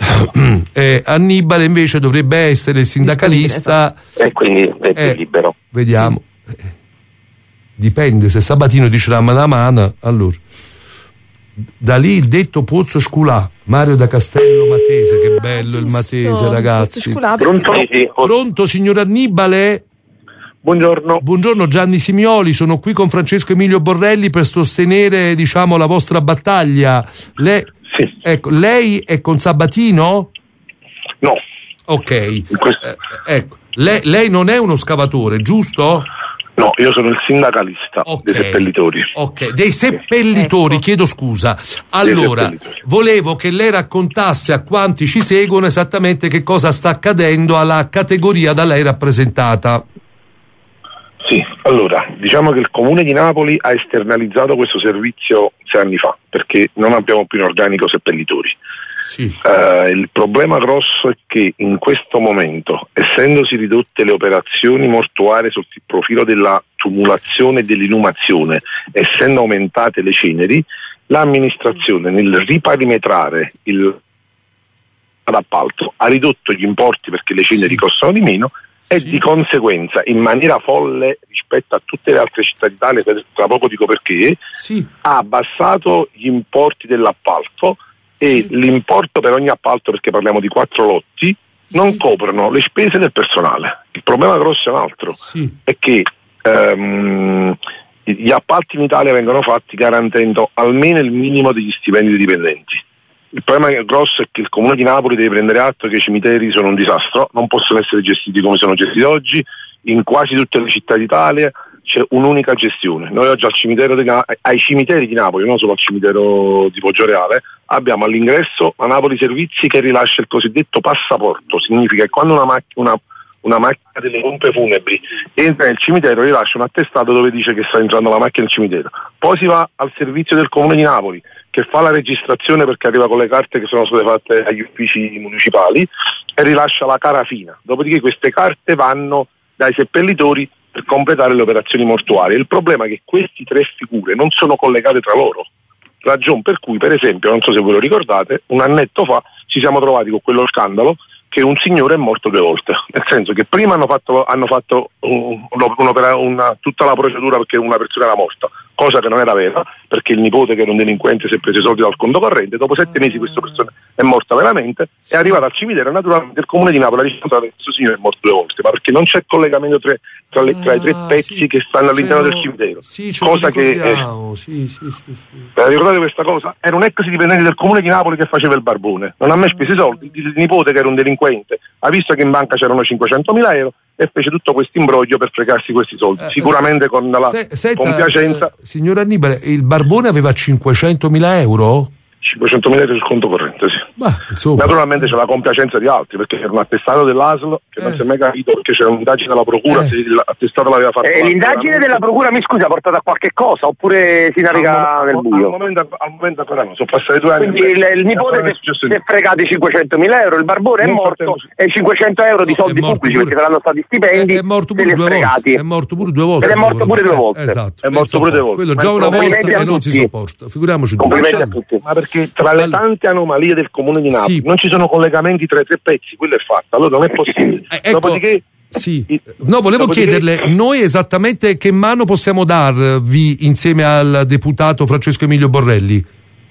eh, Annibale invece dovrebbe essere il sindacalista. E quindi è più eh, libero. Vediamo. Sì. Dipende, se Sabatino dice la mano a mano, allora da lì il detto Pozzo Sculà, Mario da Castello Matese, che bello ah, il Matese, ragazzi. Pronto? Sì, sì. Pronto, signor Annibale? Buongiorno. Buongiorno, Gianni Simioli, sono qui con Francesco Emilio Borrelli per sostenere, diciamo, la vostra battaglia. Le... Sì. Ecco, lei è con Sabatino? No. Ok. Questo... Eh, ecco, lei, lei non è uno scavatore, giusto? No, io sono il sindacalista okay. dei seppellitori. Ok, dei seppellitori, ecco. Chiedo scusa. Allora, volevo che lei raccontasse a quanti ci seguono esattamente che cosa sta accadendo alla categoria da lei rappresentata. Sì, allora, diciamo che il Comune di Napoli ha esternalizzato questo servizio sei anni fa, perché non abbiamo più in organico seppellitori. Sì. Uh, il problema grosso è che in questo momento, essendosi ridotte le operazioni mortuarie sotto il profilo della tumulazione e dell'inumazione, essendo aumentate le ceneri, l'amministrazione nel riparimetrare il appalto ha ridotto gli importi perché le ceneri sì. costano di meno e sì. di conseguenza, in maniera folle rispetto a tutte le altre città d'Italia, tra poco dico perché, sì. ha abbassato gli importi dell'appalto e l'importo per ogni appalto, perché parliamo di quattro lotti, non coprono le spese del personale. Il problema grosso è un altro, sì. è che um, gli appalti in Italia vengono fatti garantendo almeno il minimo degli stipendi dei dipendenti. Il problema grosso è che il Comune di Napoli deve prendere atto che i cimiteri sono un disastro, non possono essere gestiti come sono gestiti oggi, in quasi tutte le città d'Italia c'è un'unica gestione. Noi oggi al cimitero di Na- ai cimiteri di Napoli, non solo al cimitero di Poggioreale, abbiamo all'ingresso a Napoli Servizi che rilascia il cosiddetto passaporto. Significa che quando una, mac- una, una macchina delle pompe funebri entra nel cimitero rilascia un attestato dove dice che sta entrando la macchina nel cimitero. Poi si va al servizio del Comune di Napoli che fa la registrazione perché arriva con le carte che sono state fatte agli uffici municipali e rilascia la carafina. Dopodiché queste carte vanno dai seppellitori per completare le operazioni mortuarie. Il problema è che queste tre figure non sono collegate tra loro, ragion per cui, per esempio, non so se ve lo ricordate, un annetto fa ci siamo trovati con quello scandalo che un signore è morto due volte, nel senso che prima hanno fatto, hanno fatto un, un'opera, una, tutta la procedura perché una persona era morta, cosa che non era vera, perché il nipote che era un delinquente si è preso i soldi dal conto corrente, dopo sette mesi questa persona è morta veramente, è arrivata al cimitero e naturalmente il Comune di Napoli ha riscontrato che questo signore è morto due volte, ma perché non c'è collegamento tra, tra, le, tra i tre pezzi sì, che stanno all'interno del cimitero, sì, cosa che eh, sì, sì, sì, sì. ricordate questa cosa? Era un ex dipendente del Comune di Napoli che faceva il barbone, non ha mai speso i soldi, il nipote che era un delinquente ha visto che in banca c'erano cinquecentomila euro e fece tutto questo imbroglio per fregarsi questi soldi, eh, sicuramente con la se, senta, compiacenza. Eh, signor Annibale, il Barbone aveva cinquecentomila euro? cinquecentomila euro sul conto corrente, sì. Bah, naturalmente c'è la compiacenza di altri, perché c'era un attestato dell'A S L che eh. non si è mai capito, perché c'era un'indagine della procura, eh. se l'attestato l'aveva fatto. E l'indagine della procura, mi scusa, ha portato a qualche cosa oppure si naviga al, nel buio? Al momento, al momento ancora no, sono passati due anni. Quindi il, il nipote si è fregato i cinquecentomila euro, il Barbone non è morto e i cinquecento euro di soldi pubblici, pure, perché saranno stati stipendi, è, è morto pure due volte. È morto pure due volte. Ed è morto pure due volte. Esatto. È morto pure due volte. Quello già una volta che non si sopporta, figuriamoci due. Complimenti a tutti. Ma perché tra le tante anomalie del comune di Napoli sì. non ci sono collegamenti tra i tre pezzi, quello è fatto, allora non è possibile. Eh, ecco, dopodiché sì. No, volevo dopodiché, chiederle noi esattamente che mano possiamo darvi insieme al deputato Francesco Emilio Borrelli.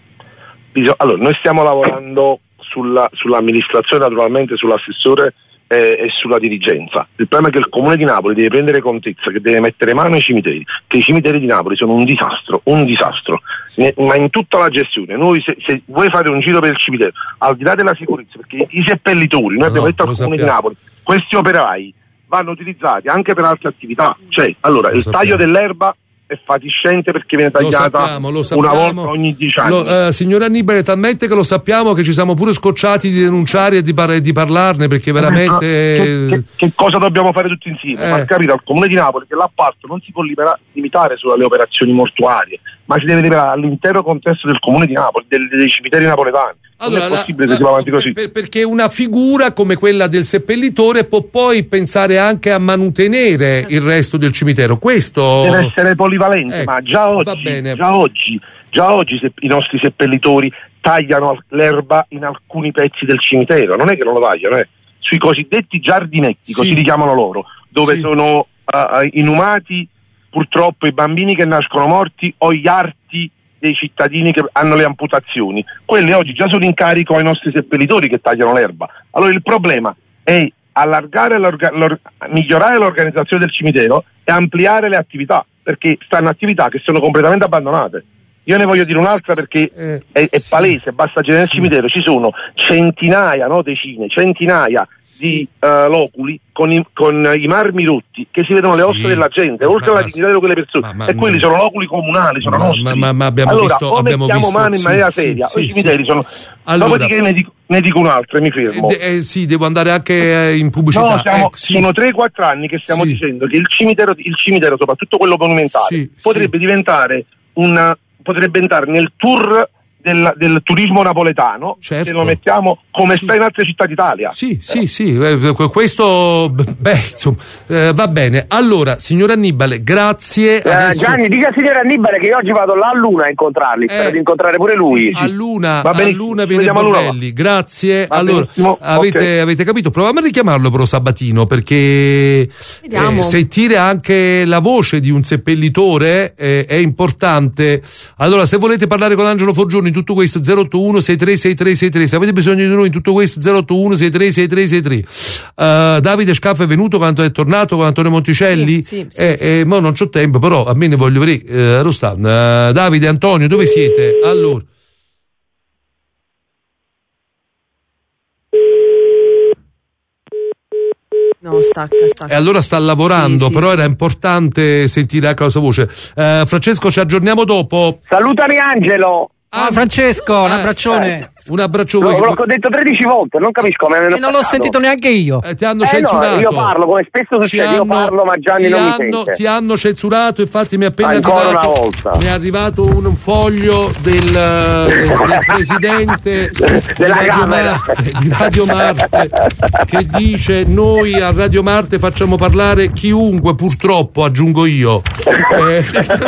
Allora, noi stiamo lavorando sulla, sull'amministrazione, naturalmente sull'assessore eh, e sulla dirigenza. Il problema è che il comune di Napoli deve prendere contezza che deve mettere mano ai cimiteri, che i cimiteri di Napoli sono un disastro, un disastro, sì. ma in tutta la gestione. Noi se, se vuoi fare un giro per il cimitero, al di là della sicurezza, perché i seppellitori, noi no, abbiamo detto al comune sappiamo. di Napoli, questi operai vanno utilizzati anche per altre attività, cioè allora lo il sappiamo. taglio dell'erba è fatiscente perché viene tagliata lo sappiamo, lo sappiamo. una volta ogni dieci anni. Lo, uh, signor Annibale, talmente che lo sappiamo che ci siamo pure scocciati di denunciare e di, par- di parlarne, perché veramente che, che, che cosa dobbiamo fare tutti insieme? Eh. Far capire al Comune di Napoli che l'appalto non si può libera- limitare solo alle operazioni mortuarie, ma si deve liberare all'intero contesto del Comune di Napoli, del, dei cimiteri napoletani. Allora, non è possibile la, che si va avanti così. Per, perché una figura come quella del seppellitore può poi pensare anche a mantenere il resto del cimitero. Questo deve essere polivalente, ecco, ma già oggi, già oggi, già oggi se, i nostri seppellitori tagliano l'erba in alcuni pezzi del cimitero, non è che non lo tagliano, eh. Sui cosiddetti giardinetti, così sì. li chiamano loro, dove sì. sono uh, inumati purtroppo i bambini che nascono morti o gli arti dei cittadini che hanno le amputazioni. Quelli oggi già sono in carico ai nostri seppellitori che tagliano l'erba. Allora il problema è allargare l'orga- l'or- migliorare l'organizzazione del cimitero e ampliare le attività, perché stanno attività che sono completamente abbandonate. Io ne voglio dire un'altra perché eh, è, è palese, basta girare nel cimitero, ci sono centinaia, no decine, centinaia di uh, loculi con i, con i marmi rotti che si vedono le ossa sì, della gente, oltre alla dignità di quelle persone, ma, ma, e quelli sono loculi comunali, sono ma, nostri. Ma, ma, ma abbiamo allora, visto, o abbiamo mettiamo visto, mano in sì, maniera sì, seria, sì, i cimiteri sì. sono. Allora, dopodiché ne dico, ne dico un'altra, mi fermo. Eh, eh, sì, devo andare anche in pubblicità. No, siamo, eh, sì. sono tre quattro anni che stiamo sì. dicendo che il cimitero, il cimitero, soprattutto quello monumentale, sì, potrebbe sì. diventare una, potrebbe entrare nel tour Del, del turismo napoletano, certo. se lo mettiamo come sì. sta in altre città d'Italia. Sì, sì, sì, eh, questo beh, insomma, eh, va bene. Allora, signor Annibale, grazie. Eh, adesso... Gianni, dica al signor Annibale che io oggi vado là a Luna a incontrarli, eh, spero di incontrare pure lui. A Luna, a Luna viene Borrelli, grazie. Va allora, avete, okay. avete capito? Proviamo a richiamarlo però sabatino, perché eh, sentire anche la voce di un seppellitore eh, è importante. Allora, se volete parlare con Angelo Forgioni in tutto questo zero otto uno sei tre sei tre sei tre, se avete bisogno di noi in tutto questo zero otto uno sei tre sei tre sei tre. uh, Davide Scaffa è venuto quando è tornato con Antonio Monticelli? Sì, sì, sì. Eh, eh, ma non c'ho tempo, però a me ne voglio vedere. uh, Rostan, uh, Davide, Antonio, dove siete? Allora No, stacca, stacca. E allora sta lavorando, sì, però sì, era sì. importante sentire anche la sua voce. uh, Francesco, ci aggiorniamo dopo. Salutami Angelo. Ah, Francesco, un abbraccione. Eh, un abbraccio. L'ho, l'ho detto tredici volte, non capisco come me ne e non l'ho sentito neanche io. Eh, ti hanno eh censurato. No, io parlo, come spesso succede, hanno, io parlo, ma Gianni non hanno, mi sente. Ti hanno censurato, infatti mi è appena Ancora arrivato, una volta. mi è arrivato un foglio del, del presidente della di Radio, Marte, di Radio Marte che dice: noi a Radio Marte facciamo parlare chiunque, purtroppo, aggiungo io. Eh,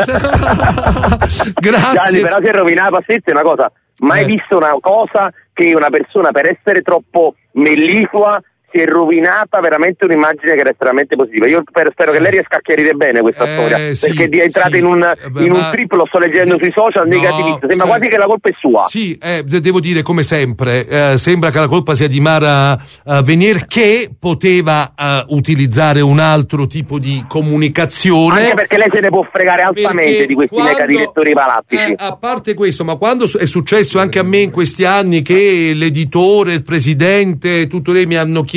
grazie. Gianni, però si è rovinato, senti una cosa, mai eh. visto una cosa che una persona per essere troppo melliflua si è rovinata veramente un'immagine che era estremamente positiva. Io spero, spero che lei riesca a chiarire bene questa eh, storia, sì, perché è entrata sì. in un, Beh, in un ma... trip, lo sto leggendo sui social, no, negativista, sembra sì. quasi che la colpa è sua. Sì, eh, devo dire come sempre, eh, sembra che la colpa sia di Mara uh, Venier, che poteva uh, utilizzare un altro tipo di comunicazione. Anche perché lei se ne può fregare altamente perché di questi quando, mega direttori palattici. Eh, a parte questo, ma quando è successo anche a me in questi anni che l'editore, il presidente, tutto lei mi hanno chiesto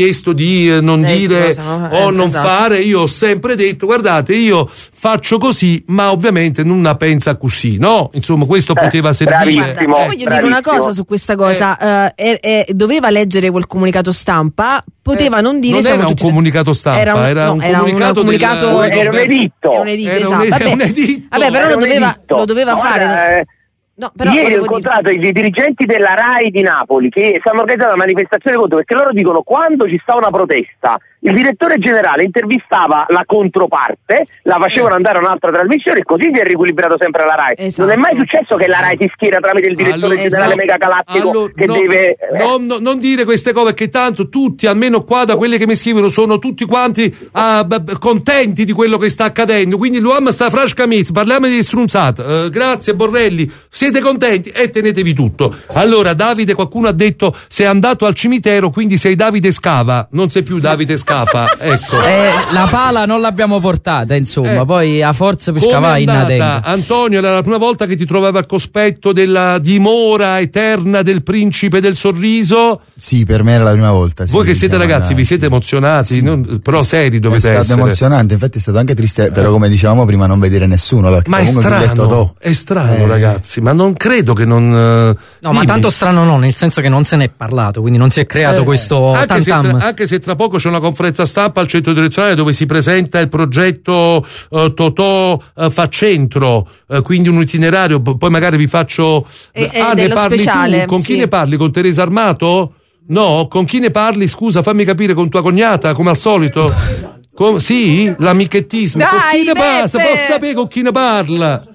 chiesto di eh, non Lei dire cosa, no? o Eh, non esatto. fare, io ho sempre detto guardate, io faccio così, ma ovviamente non la pensa così, no? Insomma, questo poteva servire. Guarda, io voglio dire una cosa su questa cosa, eh, eh, eh, doveva leggere quel comunicato stampa, poteva non dire non siamo era un tutti- comunicato stampa, era un, era no, un era comunicato, un comunicato del- era un editto. era un editto, Era un- esatto. era Vabbè, un editto. vabbè, però Era lo un doveva, editto. lo doveva Guarda, fare. eh, No, però Ieri ho volevo dire- incontrato i dirigenti della RAI di Napoli che stanno organizzando una manifestazione contro, perché loro dicono quando ci sta una protesta il direttore generale intervistava la controparte, la facevano andare a un'altra trasmissione e così si è riequilibrato sempre la RAI. Esatto. Non è mai successo che la RAI si schiera tramite il direttore Allora, generale esatto. mega galattico Allora, che no, deve... eh, no, no, non dire queste cose, perché tanto tutti, almeno qua da quelle che mi scrivono, sono tutti quanti ah, b- b- contenti di quello che sta accadendo, quindi l'uomo sta frasca mezzo, parliamo di strunzata. Eh, grazie Borrelli, siete contenti e tenetevi tutto. Allora Davide, qualcuno ha detto sei andato al cimitero, quindi sei Davide Scava, non sei più Davide Scafa, ecco. Eh, la pala non l'abbiamo portata, insomma, Eh. poi a forza per Come è scavare in andata? tenga. Antonio, era la prima volta che ti trovavi al cospetto della dimora eterna del principe del sorriso? Sì, per me era la prima volta. Sì, Voi che siete siamo ragazzi, andati, vi siete emozionati, non- però seri È dovete stato essere. emozionante, infatti è stato anche triste, però come dicevamo prima non vedere nessuno. perché Ma è comunque qui strano, Totò. è strano Eh. ragazzi, ma non credo che non... eh, No, ma dimmi. tanto strano no, nel senso che non se ne è parlato, quindi non si è creato Eh, questo anche se, tantam. tra, anche se tra poco c'è una conferenza stampa al centro direzionale dove si presenta il progetto eh, Totò eh, fa centro, eh, quindi un itinerario, p- poi magari vi faccio E- e ah, ne dello parli speciale, tu? Con chi sì. ne parli? Con Teresa Armato? No, con chi ne parli? Scusa, fammi capire, con tua cognata, come al solito. Com- sì, l'amichettismo. Con Dai, chi ne parla? Beppe! Posso sapere con chi ne parla?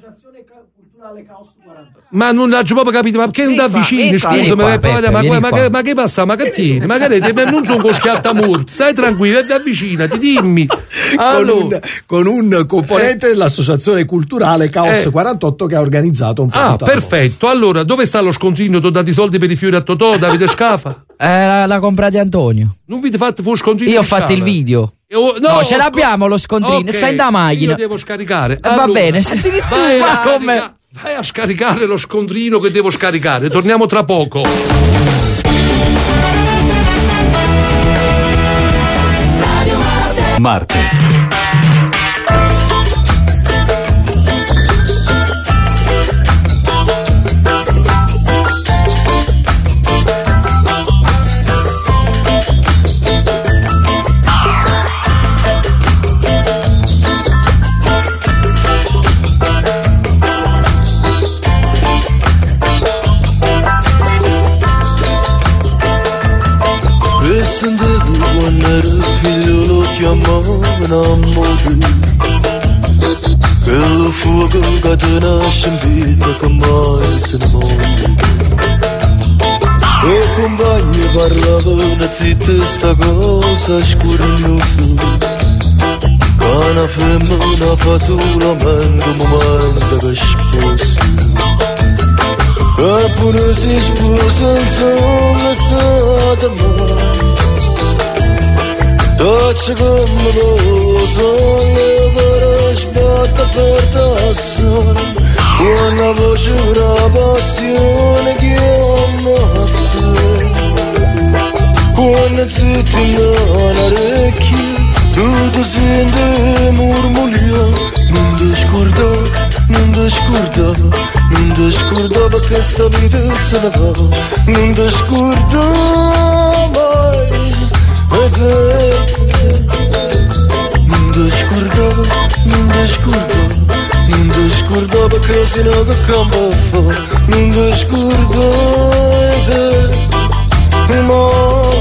Ma non l'ho proprio capito, ma perché non ti avvicini? vieni qua, Scusami, vieni qua, Beppe, Peppe, ma, vieni ma, qua. che, ma che passa? Ma che tieni? Ma che rete? Non sono con schiattamur, stai tranquillo, ti avvicinati, dimmi. Allora, con, un, con un componente dell'associazione culturale Caos Eh. quarantotto che ha organizzato un po' ah, tutta la perfetto. Allora, dove sta lo scontrino? Ti ho dato i soldi per i fiori a Totò, Davide Scafa? Eh, la, la comprati Antonio. Non vi fate fu scontrino? Io ho di fatto il scala? video. Eh, oh, No, ce l'abbiamo lo scontrino, Ok, stai da macchina. Io devo scaricare. Eh, va bene. Vai a, Ma come- scarica- vai a scaricare lo scontrino che devo scaricare. Torniamo tra poco. Marte. E sentivo quando ero figlio lo chiamavano amore. Quel fuoco che ti nasce in vita che mai se ne muore. E compagni parlavano zitti sta cosa scurinosa. Una femmina fa solamente un momento che sposa. Eppure si sposa insomma stata mai. Tocci come lo sole per sbatta forte assai. Una voce, una passione che ammazza. Una settimana orecchie, tutto sente murmuria. Non ti scordare, non ti scordare, non ti scordare perché questa vita se ne va. Non ti scordare mai, e te. Non ti scordare, non ti scordare, non ti scordare perché se ne va campo fa. Non ti scordare te, ma.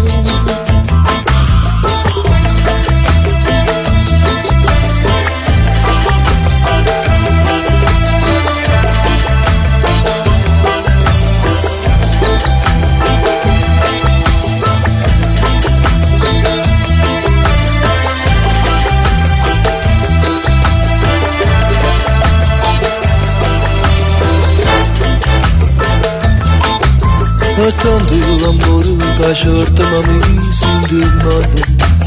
E tanto l'amore che certo mi si indemnata.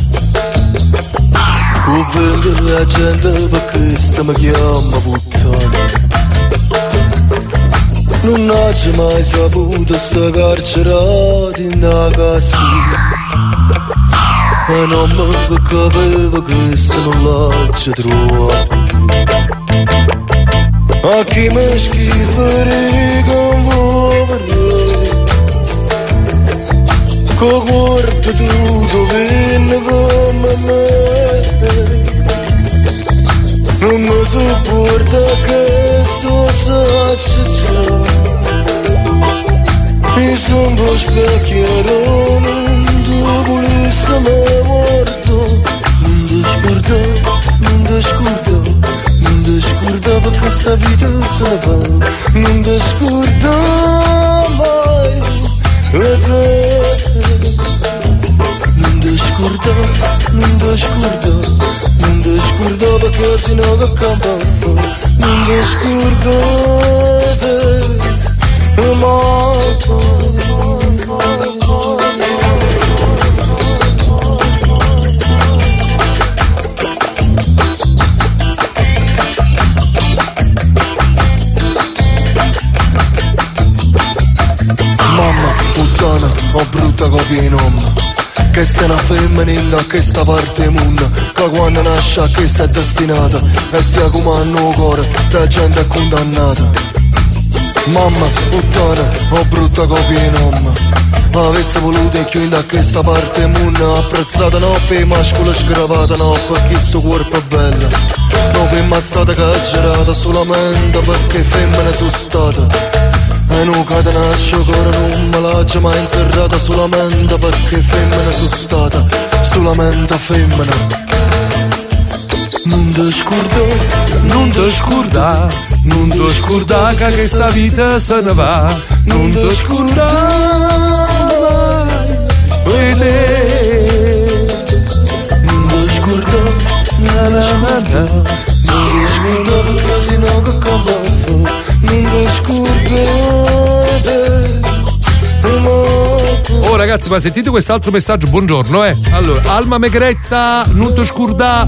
Come la gente perché sta mi chiama puttana. Non ho mai saputo sta carcerata in una casa. E non mi capivo che se non l'ho trovato. A chi mi schifere con voi, che guarda tu dove ne come me. Non mi sopporta che sto saccia. Mi son po' specchiato, non ti volesse me morto. Non ti scorda, non ti scorda, non ti scorda perché questa vita se ne va. Non ti scorda mai, e te. Non ti scorda, non ti scorda, non ti scorda perché sennò che campa. Non ti scorda te. Mamma, puttana, ho brutta copia in nome. Che sta una femminile, che sta parte munna. Che quando nasce a che sta destinata. E sia come hanno cuore, la gente è condannata. Mamma, puttana, ho brutta copia in nome. Avesse voluto chiudere da questa parte munna. Apprezzata no per mascolo sgravata, no perché sto corpo è bella. No per mazzata caggerata, solamente perché femmine sono state. E non catenaccio che non me l'ha mai inserrata, solamente perché femmine sono stata, solamente femmine. Non ti scorda, non ti scorda, non ti scorda che questa vita se ne va. Non ti scorda mai, vede. Non ti scorda, na na na na. Non ti scorda perché sennò che campa. Non ti scorda. Oh ragazzi, ma sentite quest'altro messaggio, buongiorno eh. Allora, Alma Megretta, non ti scurda.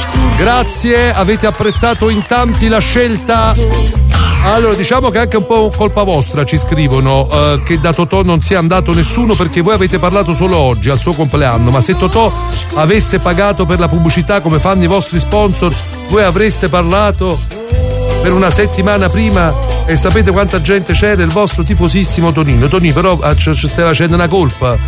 Grazie, avete apprezzato in tanti la scelta. Allora, diciamo che è anche un po' colpa vostra, ci scrivono, eh, che da Totò non sia andato nessuno perché voi avete parlato solo oggi, al suo compleanno, ma se Totò avesse pagato per la pubblicità come fanno i vostri sponsor, voi avreste parlato per una settimana prima. E sapete quanta gente c'era? Il vostro tifosissimo Tonino. Tonino però ci stai facendo una colpa.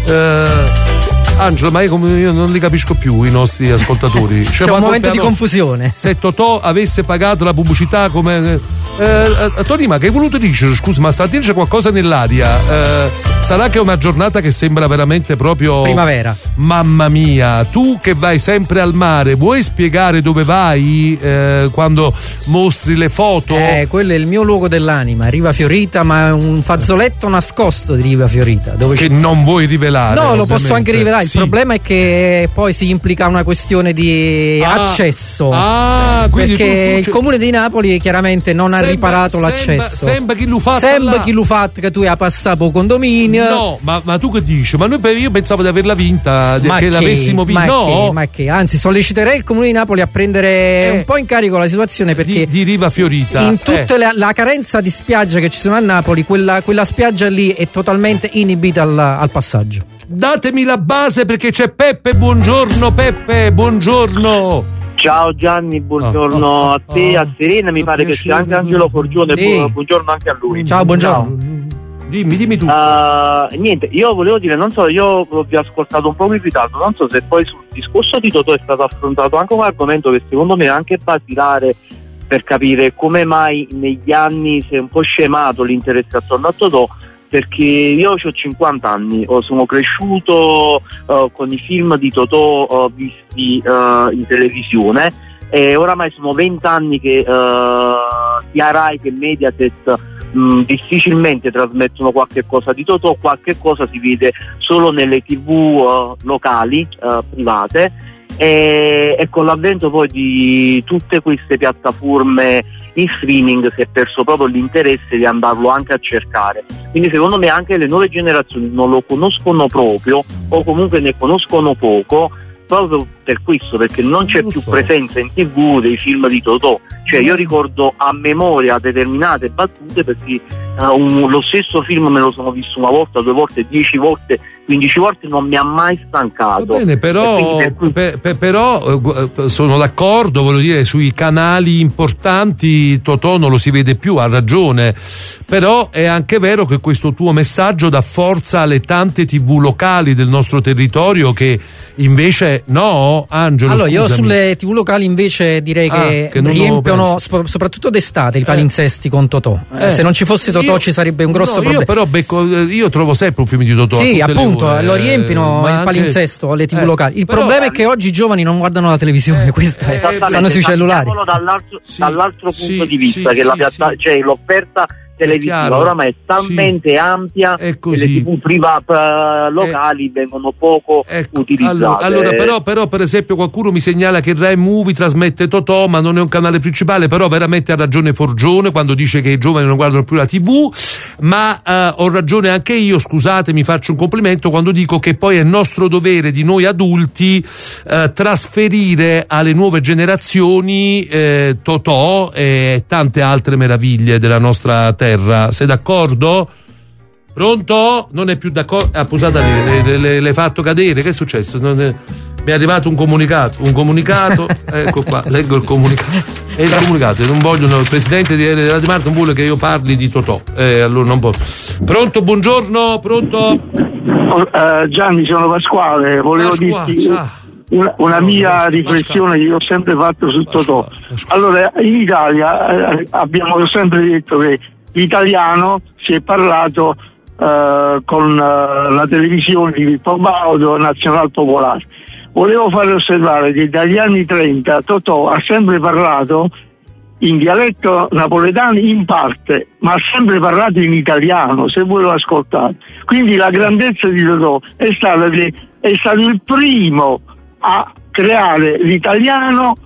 Eh, Angelo, ma io, come, io non li capisco più i nostri ascoltatori. C'è un momento di confusione. Se Totò avesse pagato la pubblicità come... Eh, eh, Tonino, ma che hai voluto dire? Scusa, ma stamattina c'è qualcosa nell'aria. Eh, sarà che è una giornata che sembra veramente proprio... primavera. Mamma mia, tu che vai sempre al mare, vuoi spiegare dove vai eh, quando mostri le foto? Eh, quello è il mio luogo dell'anima, Riva Fiorita, ma è un fazzoletto nascosto di Riva Fiorita. Dove che c'è... non vuoi rivelare? No, ovviamente. Lo posso anche rivelare. Il sì. problema è che poi si implica una questione di ah, accesso. Ah, quindi perché tu, tu, il comune di Napoli chiaramente non sembra, ha riparato sembra, l'accesso. Sembra chi lo fa. Sembra chi lo fa che tu hai passato condominio. No, ma, ma tu che dici? Ma noi, io pensavo di averla vinta, ma che, che l'avessimo vinta. Ma no, che, ma che, anzi, solleciterei il comune di Napoli a prendere eh, un po' in carico la situazione perché di, di Riva Fiorita. In tutta eh. la, la carenza di spiagge che ci sono a Napoli, quella, quella spiaggia lì è totalmente inibita al, al passaggio. Datemi la base perché c'è Peppe, buongiorno Peppe, buongiorno. Ciao Gianni, buongiorno oh, oh, a te, oh, a Serena, mi pare che c'è anche Angelo Forgione, sì. buongiorno anche a lui. Ciao, buongiorno. Ciao. Dimmi, dimmi tu. Uh, niente, io volevo dire, non so, io vi ho ascoltato un po' in ritardo, non so se poi sul discorso di Totò è stato affrontato anche un argomento che secondo me è anche basilare per capire come mai negli anni si è un po' scemato l'interesse attorno a Totò, perché io ho cinquanta anni, sono cresciuto uh, con i film di Totò uh, visti uh, in televisione e oramai sono venti anni che uh, sia Rai che Mediaset mh, difficilmente trasmettono qualche cosa di Totò, qualche cosa si vede solo nelle tv uh, locali, uh, private e, e con l'avvento poi di tutte queste piattaforme in streaming si è perso proprio l'interesse di andarlo anche a cercare, quindi secondo me anche le nuove generazioni non lo conoscono proprio o comunque ne conoscono poco proprio per questo, perché non c'è più presenza in tv dei film di Totò, cioè io ricordo a memoria determinate battute perché uh, un, lo stesso film me lo sono visto una volta, due volte, dieci volte quindici volte, non mi ha mai stancato. Va bene, però, per cui... per, per, però eh, sono d'accordo, voglio dire, sui canali importanti Totò non lo si vede più, ha ragione, però è anche vero che questo tuo messaggio dà forza alle tante tivù locali del nostro territorio che invece no, Angelo, allora scusami. Io sulle tivù locali invece direi ah, che, che riempiono sp- soprattutto d'estate i palinsesti eh. con Totò. Eh, se non ci fosse Totò io, ci sarebbe un grosso no, problema. Io però becco, io trovo sempre un film di Totò. Sì, appunto, ore, lo riempiono eh, il anche... palinsesto alle tivù eh, locali. Il però, problema è che oggi i giovani non guardano la televisione, eh, questo eh, è, stanno sui cellulari. Dall'altro, sì, dall'altro sì, punto di vista, sì, che sì, la piatta- sì. cioè l'offerta televisiva oramai è talmente sì. ampia che le tivù private locali eh. vengono poco ecco. utilizzate. Allora, allora però, però per esempio qualcuno mi segnala che Rai Movie trasmette Totò ma non è un canale principale, però veramente ha ragione Forgione quando dice che i giovani non guardano più la tivù, ma eh, ho ragione anche io, scusatemi, faccio un complimento quando dico che poi è nostro dovere di noi adulti eh, trasferire alle nuove generazioni eh, Totò e tante altre meraviglie della nostra terra. Sei d'accordo? Pronto? Non è più d'accordo? Ah, posata lì, le, l'hai fatto cadere? Che è successo? Non è... Mi è arrivato un comunicato. Un comunicato? Ecco qua, leggo il comunicato. E il comunicato, non vogliono, il presidente di Radio Marte non vuole che io parli di Totò. Eh, allora non posso. Pronto, buongiorno, pronto? Oh, uh, Gianni, sono Pasquale, volevo Pasquale, dirti ciao. una, una no, mia Pasquale, riflessione Pasquale. Che ho sempre fatto su Totò. Allora, in Italia eh, abbiamo sempre detto che l'italiano si è parlato uh, con uh, la televisione di Pippo Baudo, Nazional Popolare. Volevo fare osservare che dagli anni trenta Totò ha sempre parlato in dialetto napoletano in parte, ma ha sempre parlato in italiano, se voi lo ascoltate. Quindi la grandezza di Totò è stata che è stato il primo a creare l'italiano,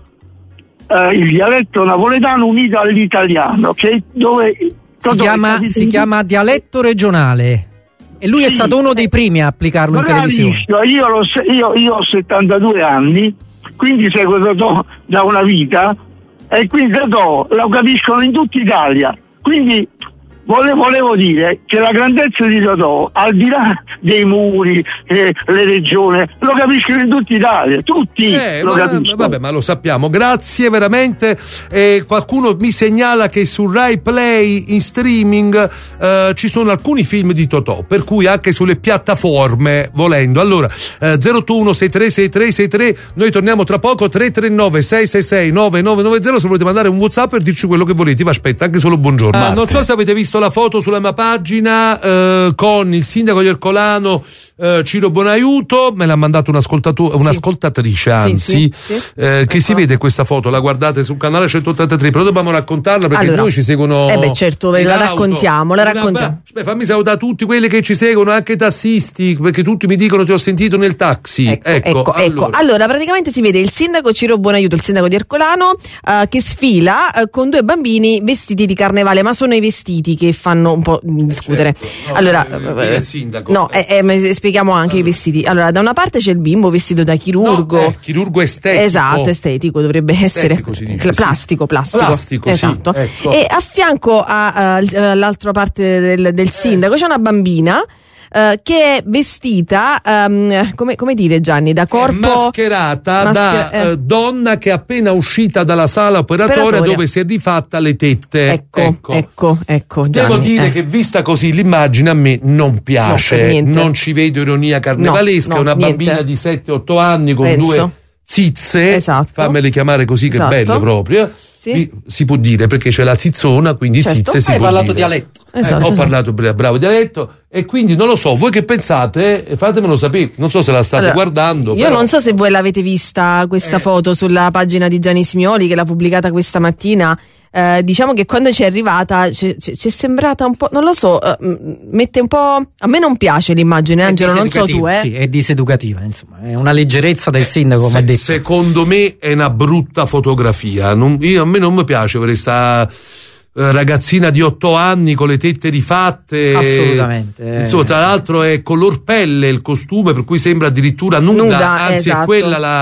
eh, il dialetto napoletano unito all'italiano, che dove si chiama, si chiama dialetto regionale. E lui sì, è stato uno dei primi a applicarlo in televisione. Io, lo, io, io ho settantadue anni, quindi seguo Totò da una vita e quindi Totò lo capiscono in tutta Italia. Quindi volevo, volevo dire che la grandezza di Totò, al di là dei muri, eh, le regioni, lo capiscono in tutta Italia, tutti eh, lo ma, capiscono. Vabbè, ma lo sappiamo. Grazie veramente. Eh, qualcuno mi segnala che su Rai Play in streaming eh, ci sono alcuni film di Totò, per cui anche sulle piattaforme, volendo. Allora, eh, zero otto uno sei tre sei tre sei tre, noi torniamo tra poco. Tre tre nove sei sei sei nove nove nove zero se volete mandare un WhatsApp per dirci quello che volete. Vi aspetta anche solo buongiorno. Ah, non so se avete visto la foto sulla mia pagina eh, con il sindaco di Ercolano, eh, Ciro Bonaiuto, me l'ha mandato un ascoltatore, un'ascoltatrice anzi, sì, sì, sì. Eh, che ecco. Si vede questa foto, la guardate sul canale centottantatré, però dobbiamo raccontarla perché allora, noi ci seguono. Eh beh, certo, ve la raccontiamo, la raccontiamo. Beh, fammi salutare tutti quelli che ci seguono, anche i tassisti, perché tutti mi dicono ti ho sentito nel taxi. Ecco, ecco, ecco, allora. ecco. Allora, praticamente si vede il sindaco Ciro Bonaiuto, il sindaco di Ercolano, uh, che sfila uh, con due bambini vestiti di carnevale, ma sono i vestiti che fanno un po' discutere. Certo. No, allora, eh, il sindaco. no, eh, eh, spieghiamo anche allora. i vestiti. Allora, da una parte c'è il bimbo vestito da chirurgo, no, eh, chirurgo estetico. Esatto, estetico dovrebbe estetico, essere dice, plastico, sì. plastico. Plastico, esatto. Sì, ecco. E a fianco a, a, all'altra parte del, del sindaco c'è una bambina Uh, che è vestita um, come, come dire Gianni da corpo è mascherata maschera, da eh. uh, donna che è appena uscita dalla sala operatoria, operatoria dove si è rifatta le tette. Ecco, ecco, ecco, ecco Gianni, devo dire eh. che vista così l'immagine a me non piace, no, non ci vedo ironia carnevalesca, no, no, è una niente. bambina di sette otto anni con Penso. due zizze, esatto. fammele chiamare così che esatto. belle proprio. Sì. Si può dire perché c'è la zizzona, quindi certo. zizze si Hai può parlato dire. dialetto. Esatto, eh, ho parlato bravo dialetto e quindi non lo so, voi che pensate? Fatemelo sapere, non so se la state allora, guardando. Io però... non so se voi l'avete vista questa eh. foto sulla pagina di Gianni Simioli che l'ha pubblicata questa mattina. Eh, diciamo che quando ci è arrivata ci è sembrata un po', non lo so, eh, mette un po', a me non piace l'immagine, Angelo, non so tu, eh sì, è diseducativa, insomma, è una leggerezza del sindaco, come ha detto. Secondo me è una brutta fotografia, non, io, a me non mi piace questa ragazzina di otto anni con le tette rifatte, assolutamente, insomma, tra l'altro è color pelle il costume, per cui sembra addirittura nuda, nuda anzi esatto. è quella la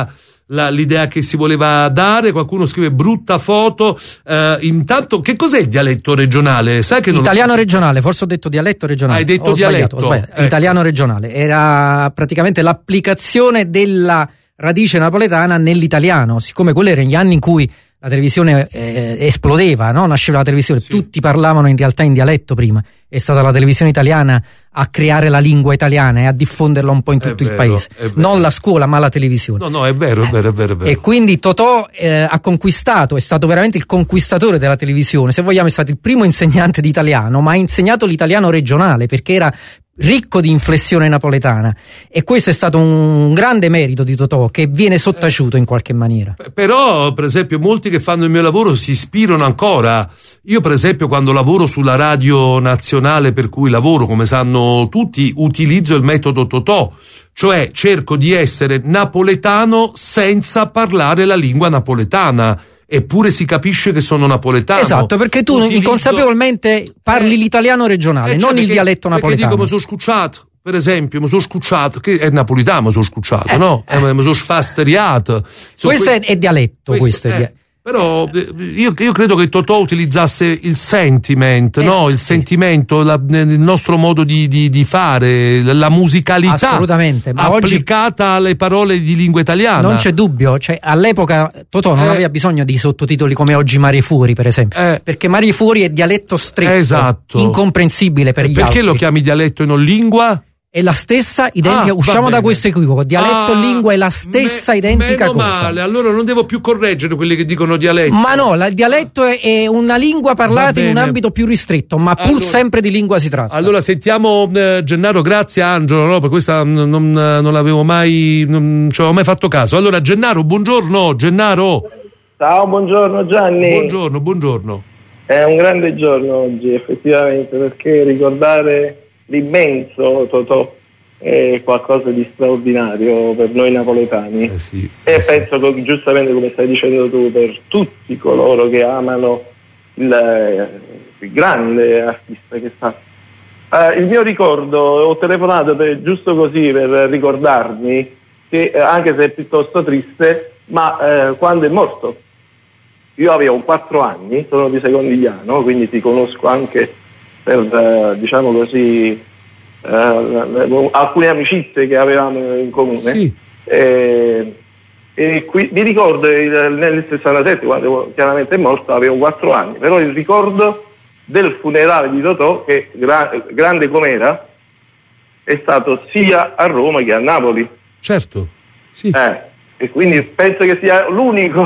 la, l'idea che si voleva dare. Qualcuno scrive brutta foto. Eh, intanto, che cos'è il dialetto regionale? Sai che non Italiano regionale, forse ho detto dialetto regionale. Hai detto ho dialetto. Sbagliato, ho sbagliato. Ecco. Italiano regionale. Era praticamente l'applicazione della radice napoletana nell'italiano, siccome quelli erano gli anni in cui la televisione eh, esplodeva, no? Nasceva la televisione, sì. Tutti parlavano in realtà in dialetto prima, è stata la televisione italiana a creare la lingua italiana e a diffonderla un po' in tutto È il vero, paese, è vero. Non la scuola ma la televisione. No, no, è vero, è vero, è vero, è vero. E quindi Totò eh, ha conquistato, è stato veramente il conquistatore della televisione, se vogliamo è stato il primo insegnante di italiano, ma ha insegnato l'italiano regionale perché era ricco di inflessione napoletana, e questo è stato un grande merito di Totò che viene sottaciuto in qualche maniera. Però, per esempio, molti che fanno il mio lavoro si ispirano ancora. Io, per esempio, quando lavoro sulla radio nazionale per cui lavoro, come sanno tutti, utilizzo il metodo Totò, cioè cerco di essere napoletano senza parlare la lingua napoletana. Eppure si capisce che sono napoletano. Esatto, perché tu Utilizzo... inconsapevolmente parli eh, l'italiano regionale, eh, non cioè il dialetto napoletano. Perché dico, mi sono scucciato, per esempio, mi sono scucciato, che è napoletano, mi sono scucciato, eh, no? Eh. Mi sono sfasteriato. So, questo que- è dialetto, questo, questo è eh. dia- Però io, io credo che Totò utilizzasse il sentiment, eh, no? Il sì. sentimento, la, il nostro modo di, di, di fare, la musicalità. Assolutamente, ma applicata oggi alle parole di lingua italiana. Non c'è dubbio, cioè all'epoca Totò non eh. aveva bisogno di sottotitoli come oggi Mari Fuori, per esempio, eh. perché Mari Fuori è dialetto stretto, esatto. incomprensibile per gli perché altri. Perché lo chiami dialetto e non lingua? È la stessa identica, ah, usciamo da questo equivoco, dialetto ah, e lingua è la stessa me, identica meno cosa. Male, allora non devo più correggere quelli che dicono dialetto. Ma no, la, il dialetto è, è una lingua parlata in un ambito più ristretto, ma pur allora, sempre di lingua si tratta. Allora sentiamo eh, Gennaro, grazie Angelo, no, per questa non, non, non l'avevo mai, non ci avevo mai fatto caso. Allora Gennaro, buongiorno, Gennaro. Ciao, buongiorno Gianni. Buongiorno, buongiorno. È un grande giorno oggi, effettivamente, perché ricordare l'immenso Totò è qualcosa di straordinario per noi napoletani, eh sì, e eh penso che giustamente, come stai dicendo tu, per tutti coloro che amano il, il grande artista che è stato. Uh, il mio ricordo, ho telefonato per, giusto così per ricordarmi che, eh, anche se è piuttosto triste, ma eh, quando è morto, io avevo quattro anni, sono di Secondigliano, quindi ti conosco anche per, eh, diciamo così, Uh, alcune amicizie che avevamo in comune, sì. e, e qui, mi ricordo il, nel sessantasette, quando chiaramente è morto, avevo quattro anni, però il ricordo del funerale di Totò, che gra- grande com'era, è stato sia a Roma che a Napoli. Certo, sì. Eh, e quindi penso che sia l'unico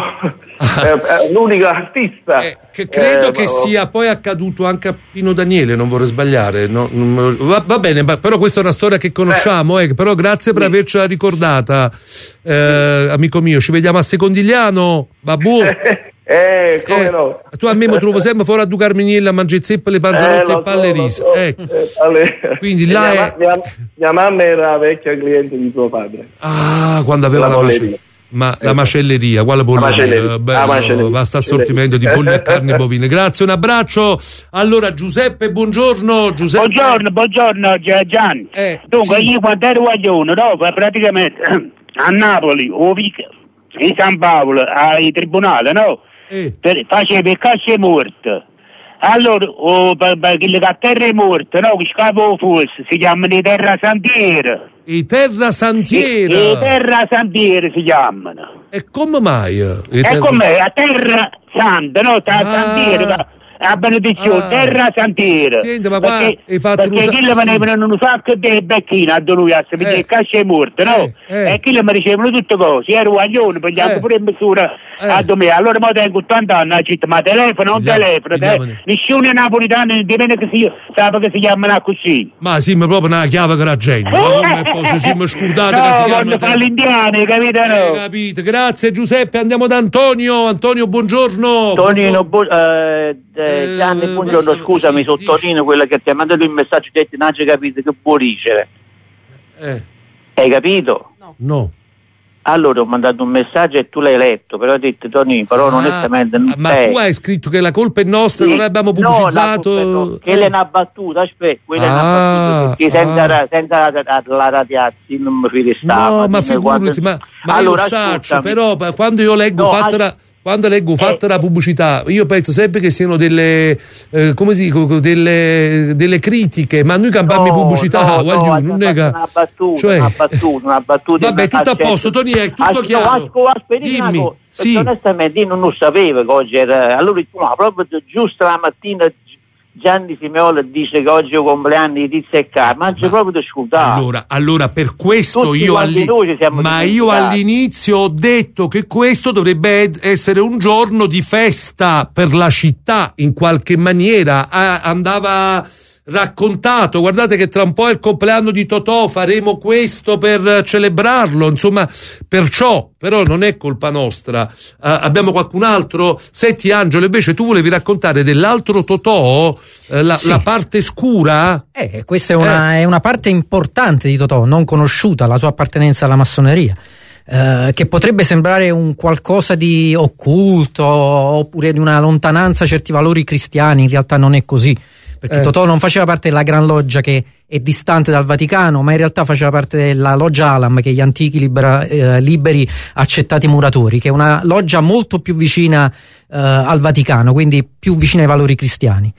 eh, l'unico artista eh, che credo eh, che ma... sia poi accaduto anche a Pino Daniele, non vorrei sbagliare, no? va, va bene, ma, però questa è una storia che conosciamo, eh, però grazie per sì. avercela ricordata, eh, sì. amico mio. Ci vediamo a Secondigliano, babù. Eh, come eh, no? Tu a me mi trovo sempre fuori a Du Carminiella a mangiare zeppe, le panzerotte eh, e palle so, riso. So. Ecco. Eh, alle... Quindi là mia, è... mia, mia mamma era vecchia cliente di tuo padre. Ah, quando aveva la, la macelleria. Ma la macelleria, quale polleria? Bello, basta assortimento di polli e carni bovine. Grazie, un abbraccio. Allora Giuseppe, buongiorno. Giuseppe. Buongiorno, buongiorno Gianni. Eh, Dunque, sì. io quando ero guaglione, no, praticamente a Napoli, o in San Paolo, ai tribunali, no? Eh. Per, facevo il casse morte. Allora, oh, per, per, che a terra è morta, no? Che scavo forse, si chiamano i terra santiere. I terra santiera. I, i terra santiere si chiamano. E come mai? E terra... come? A terra santa, no? Terra ah. santiere, a benedizione, ah. terra santiera. Senti, ma qua perché hai fatto perché chi le venivano in un sacco di becchine a Donui a sapere che cascia è morta, no? Eh, eh. E chi le mi dicevano tutte cose, ero guaglione, pigliando eh. pure in misura eh. a domenica. Allora mo tengo ottanta anni, a città, ma telefono, non telefono, te, nessuno napolitano di meno che si sa che si chiamano così. Ma sì, ma proprio una chiave che la gente, ma come posso, sì, mi scordate no, che si chiama. No, fa l'indiano, capito? No? Eh, capite, grazie Giuseppe, andiamo da Antonio. Antonio, buongiorno. Tonino, bu- eh, eh, Gianni, buongiorno. Scusami, sono Tonino, quello che ti ha mandato il messaggio, ti non hai capito che può dicere. Eh. Hai capito? No. No. Allora ho mandato un messaggio e tu l'hai letto, però ho detto Tony, però Ah, onestamente non ma sei. tu hai scritto che la colpa è nostra, Sì. non abbiamo No, la pubblicizzato. colpa è no. Che le ne ha battuta, aspetta, quella ne ha Ah, battuta, perché senza, ah. ra- senza la, la, la radiazzi non mi rirestava. No, ma dimmi figurati, quando- ma, ma allora, io saccio, ascoltami. però pa- quando io leggo No, fatta as- la, quando leggo fatta la pubblicità, io penso sempre che siano delle eh, come si dico, delle, delle critiche, ma noi cambiamo No, pubblicità, no, voglio, no, non ha è che- fatto una battuta, cioè- una battuta, una battuta. Vabbè, tutto a posto, Tony, è tutto Asco- chiaro. asco- aspetti una Dimmi, cosa, sì. perché onestamente io non lo sapevo che oggi era. Allora, ma proprio giusto la mattina Gianni Simeone dice che oggi è il compleanno di Tizia e Carlo, ma c'è proprio da scudare. Allora, allora per questo Tutti io, quanti alli- noi ci siamo ma io dimenticati. all'inizio ho detto che questo dovrebbe ed- essere un giorno di festa per la città, in qualche maniera. Ah, andava raccontato, guardate che tra un po' è il compleanno di Totò, faremo questo per celebrarlo, insomma, perciò, però non è colpa nostra. Ah, abbiamo qualcun altro? Senti Angelo, invece tu volevi raccontare dell'altro Totò, eh, la, Sì. la parte scura? Eh, questa è una, è una parte importante di Totò, non conosciuta, la sua appartenenza alla massoneria. Eh, che potrebbe sembrare un qualcosa di occulto oppure di una lontananza a certi valori cristiani, in realtà non è così, perché Eh. Totò non faceva parte della Gran Loggia che è distante dal Vaticano, ma in realtà faceva parte della Loggia Alam, che è gli antichi libera- eh, liberi accettati muratori, che è una loggia molto più vicina eh, al Vaticano, quindi più vicina ai valori cristiani.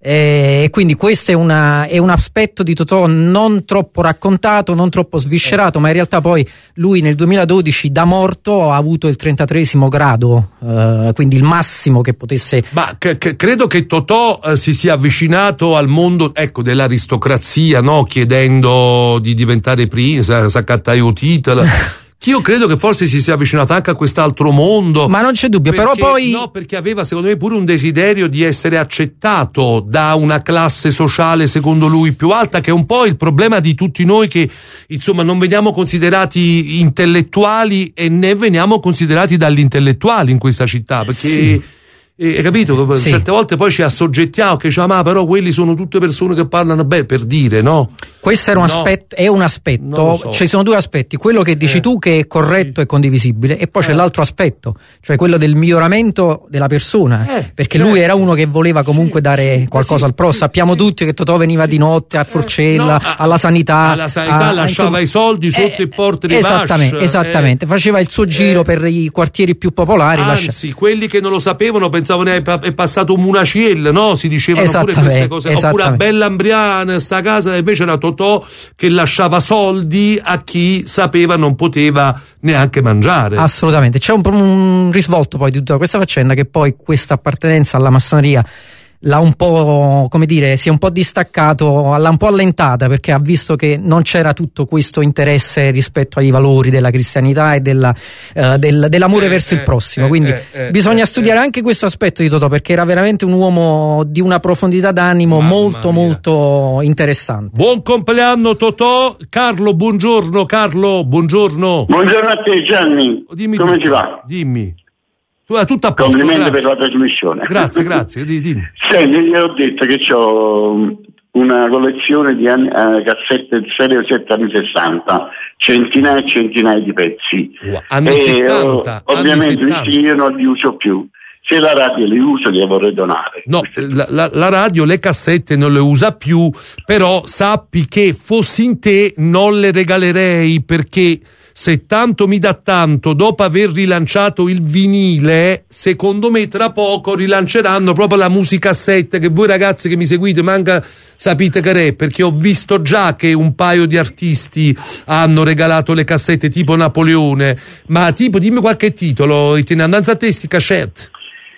E quindi questo è, una, è un aspetto di Totò non troppo raccontato, non troppo sviscerato, ma in realtà poi lui nel duemiladodici da morto ha avuto il trentatreesimo grado, eh, quindi il massimo che potesse. Ma c- c- credo che Totò eh, si sia avvicinato al mondo, ecco, dell'aristocrazia, no? Chiedendo di diventare prima, saccattaio titolo. Io credo che forse si sia avvicinato anche a quest'altro mondo. Ma non c'è dubbio, perché, però poi. No, perché aveva secondo me pure un desiderio di essere accettato da una classe sociale secondo lui più alta, che è un po' il problema di tutti noi che insomma non veniamo considerati intellettuali e né veniamo considerati dagli intellettuali in questa città, perché. Sì. Eh, hai capito? Sì. Certe volte poi ci assoggettiamo che diciamo, ma però quelli sono tutte persone che parlano bene, per dire, no? Questo era un No. aspetto, è un aspetto, Non lo so. ci sono due aspetti, quello che dici Eh. tu che è corretto e condivisibile, e poi c'è Eh. l'altro aspetto, cioè quello del miglioramento della persona, Eh, perché certo. lui era uno che voleva comunque Sì, dare sì, qualcosa sì, al prossimo. sì, Sappiamo sì. tutti che Totò veniva di notte a Forcella, no, a- alla sanità, alla sanità a- lasciava insomma, i soldi sotto eh, i porti di esattamente, Vash, esattamente. eh, faceva il suo giro eh. per i quartieri più popolari, lascia- Anzi, quelli che non lo sapevano pensavano è, è passato un Munaciel, no? Si dicevano pure Esattamente, queste cose. Oppure a esattamente. Bella Ambriana, sta casa, invece era Totò che lasciava soldi a chi sapeva non poteva neanche mangiare. Assolutamente, c'è un, un risvolto poi di tutta questa faccenda, che poi questa appartenenza alla massoneria l'ha un po', come dire, si è un po' distaccato, l'ha un po' allentata, perché ha visto che non c'era tutto questo interesse rispetto ai valori della cristianità e della, eh, del, dell'amore Eh, verso eh, il prossimo, eh, quindi eh, eh, bisogna eh, studiare eh. anche questo aspetto di Totò, perché era veramente un uomo di una profondità d'animo Mamma molto mia. molto interessante. Buon compleanno Totò. Carlo, buongiorno. Carlo, buongiorno. Buongiorno a te Gianni, Dimmi come tutto. ti va? Dimmi. Tu hai tutto a posto. Complimenti Grazie. per la trasmissione. Grazie, grazie. Di- dimmi. Senti, io ho detto che ho una collezione di anni, eh, cassette serie sette anni sessanta, centinaia e centinaia di pezzi. Wow, anni e settanta, oh, ovviamente anni settanta. sì, io non li uso più. Se la radio li uso li vorrei donare. No, la, la- la radio le cassette non le usa più, però sappi che fossi in te non le regalerei, perché se tanto mi dà tanto, dopo aver rilanciato il vinile, secondo me tra poco rilanceranno proprio la musicassetta, che voi ragazzi che mi seguite manca sapete che è, perché ho visto già che un paio di artisti hanno regalato le cassette tipo Napoleone, ma tipo dimmi qualche titolo, te ne andanza a te sti cassette.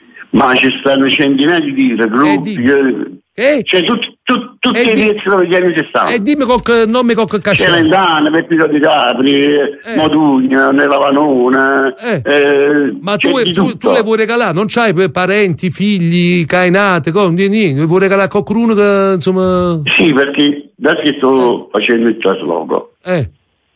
Ma ci stanno centinaia di titoli, gruppi, Eh? cioè tut- tut- tutti Eh, i di- pezzi degli anni sessanta. E dimmi qualche nome, qualche cassette. Celentano, Peppino di Capri, Modugno, Nella Vanona, eh, Ma c'è tu, di tu, tutto. tu le vuoi regalare? Non c'hai per parenti, figli, cainate, con niente, vuoi regalare a qualcuno che insomma. Sì, perché da che sto facendo il trasloco Eh.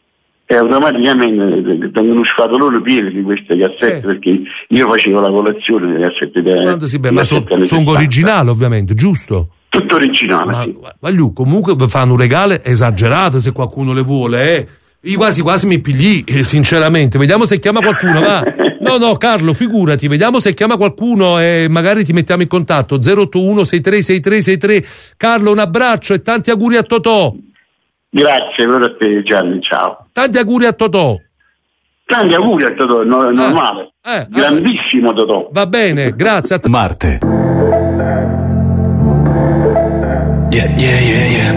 e automaticamente vengono scatolone pieno di queste cassette, perché io facevo la colazione delle cassette de- Quando si beh, delle ma sono cassette anni son sessanta. originali ovviamente, giusto? Tutto originale, Ma, sì. ma lui comunque fanno un regalo esagerato se qualcuno le vuole, eh. Io quasi quasi mi pigli, eh, sinceramente. Vediamo se chiama qualcuno, va. No, no, Carlo, figurati, vediamo se chiama qualcuno e magari ti mettiamo in contatto. zero otto uno sei tre sei tre sei tre. Carlo, un abbraccio e tanti auguri a Totò. Grazie, per a te Gianni, ciao. Tanti auguri a Totò. Tanti auguri a Totò, no, è normale. Eh, eh, Grandissimo Totò. Va bene, grazie a te. Marte. Yeah, yeah, yeah, yeah.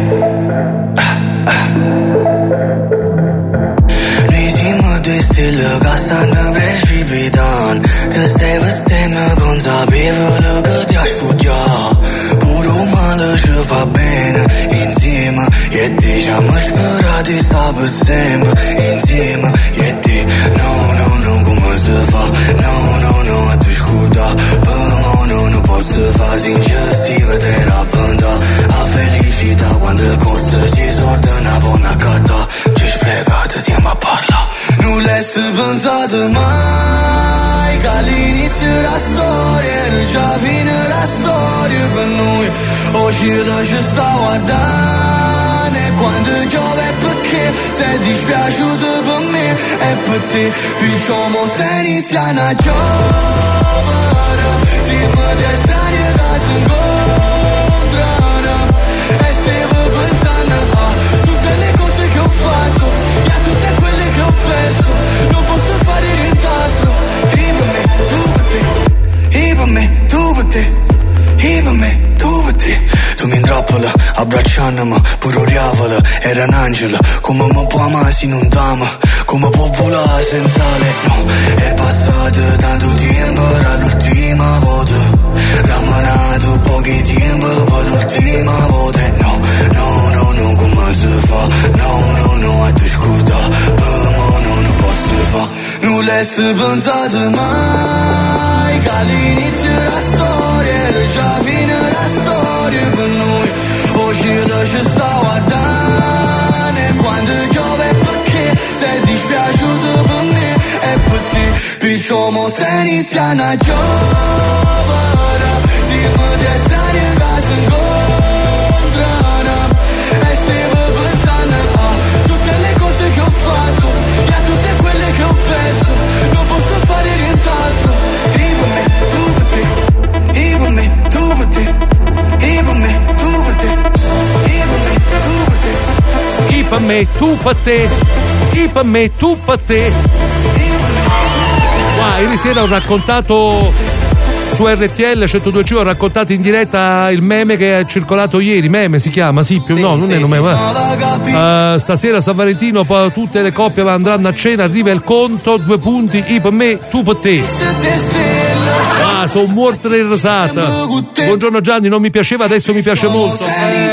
De stilă ca să nu precipităm. Să stai văstănă consapevolă că te-aș putea. Pur umană și va bene insieme. E deja mă spera de sabă sempre insieme. E de no, no, no, cum să fac. No, no, no, atunci curda. Până no, nu pot să fac ingestivă de rapânda. A felicita quando costa si sorda una buona cata. Ce-și pregată timp a parla. Nu l'hai pensato mai che all'inizio della storia era già fine la storia per noi. Oggi lo ci sta guardando e quando piove perché sei dispiaciuto per me e per te. Perciò mo stai iniziando a giovere. Siamo dei strani che si incontrano e stavo pensando a tutte le cose che ho fatto e a tutte quelle che ho perso. Non posso fare nient'altro. E per me, tu per te. E per me, tu per te. E per me, tu per te. Tu mi intrappola, abbracciandomi, pure oriavola, era un angelo. Come mi può amare se non t'ama? Come può volare senza lei? No, è passato tanto tempo, era l'ultima volta. Ramanato pochi tempo, poi l'ultima volta. No, no, no, no, come si fa? No, no, no, a te scorda. Non l'hai pensato mai che all'inizio della storia era già fine la storia per noi. Oggi lo ci sta guardando e quando piove perché sei dispiaciuto per me e per te. Perciò mo stai iniziando a giovere. Siamo dei strani che si incontrano e stavo pensando a tutte le cose che ho fatto e a tutte quelle che ho perso. Non posso fare nient'altro. E per me, tu per te. E per me, tu per te. E per me, tu per te. E per me, tu per te. E per me, tu per te. E per me, tu per te. Wow, ieri sera ho raccontato su R T L centodue C, ho raccontato in diretta il meme che è circolato ieri. Meme si chiama, sì, più sì, no, non sì, è un meme. Uh, stasera San Valentino, poi tutte le coppie andranno a cena, arriva il conto, due punti, io per me, tu per te. Ah, sono morto di risata. Buongiorno Gianni, non mi piaceva, adesso mi piace molto.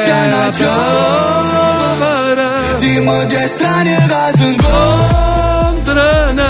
Siamo due strani che si incontrano.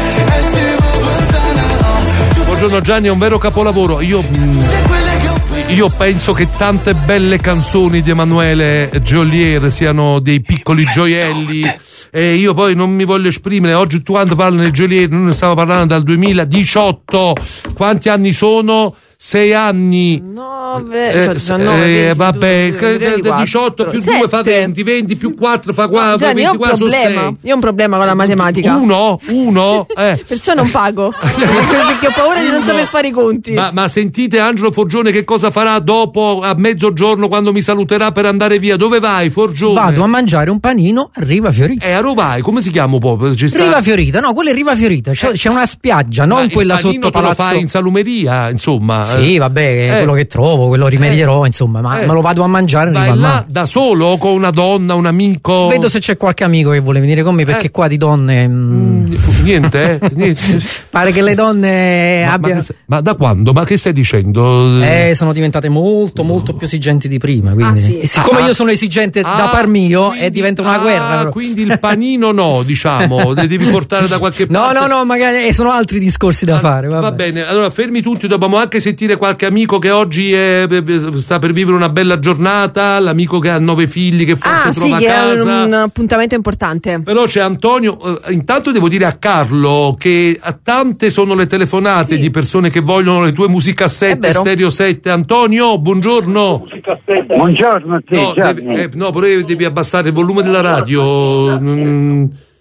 Buongiorno Gianni, è un vero capolavoro. Io, io penso che tante belle canzoni di Emanuele Geolier siano dei piccoli gioielli. E io poi non mi voglio esprimere. Oggi tu quando parlano di Geolier, noi ne stiamo parlando dal duemiladiciotto. Quanti anni sono? Sei anni. nove, eh, diciannove, eh, vabbè, ventiquattro, diciotto più due fa venti, venti più quattro fa quattro. Gianni, io ho un problema. Io ho un problema con la matematica. Uno? Uno? Eh. Perciò non pago. Perché ho paura di non saper fare i conti. Ma, ma sentite Angelo Forgione che cosa farà dopo a mezzogiorno quando mi saluterà per andare via? Dove vai, Forgione? Vado a mangiare un panino a Riva Fiorita. E a Rovai, come si chiama un po'? Ci sta... Riva Fiorita, no, quella è Riva Fiorita. C'è, c'è una spiaggia, non quella sotto Palazzo. Ma lo fai in salumeria, insomma. Sì, vabbè, eh. quello che trovo, quello rimedierò, eh. insomma, ma eh. me lo vado a mangiare. Vai là da solo, con una donna, un amico? Vedo se c'è qualche amico che vuole venire con me, perché eh. qua di donne mm, niente, eh? niente. Pare che le donne ma, abbiano ma, ma da quando? Ma che stai dicendo? Eh, sono diventate molto molto più esigenti di prima, quindi. Ah, sì. E siccome ah, io sono esigente ah, da par mio, quindi, e diventa una ah, guerra. Però. Quindi il panino no, diciamo, le devi portare da qualche parte. No, no, no, magari sono altri discorsi da ah, fare. Vabbè. Va bene, allora fermi tutti, dobbiamo anche sentire qualche amico che oggi è, sta per vivere una bella giornata, l'amico che ha nove figli che forse ah, trova sì, casa. Che è un appuntamento importante. Però c'è Antonio, eh, intanto devo dire a Carlo che a tante sono le telefonate sì. di persone che vogliono le tue musicassette Stereo sette. Antonio, buongiorno. Buongiorno a te, no, devi, eh, no, però devi abbassare il volume della radio. Mm,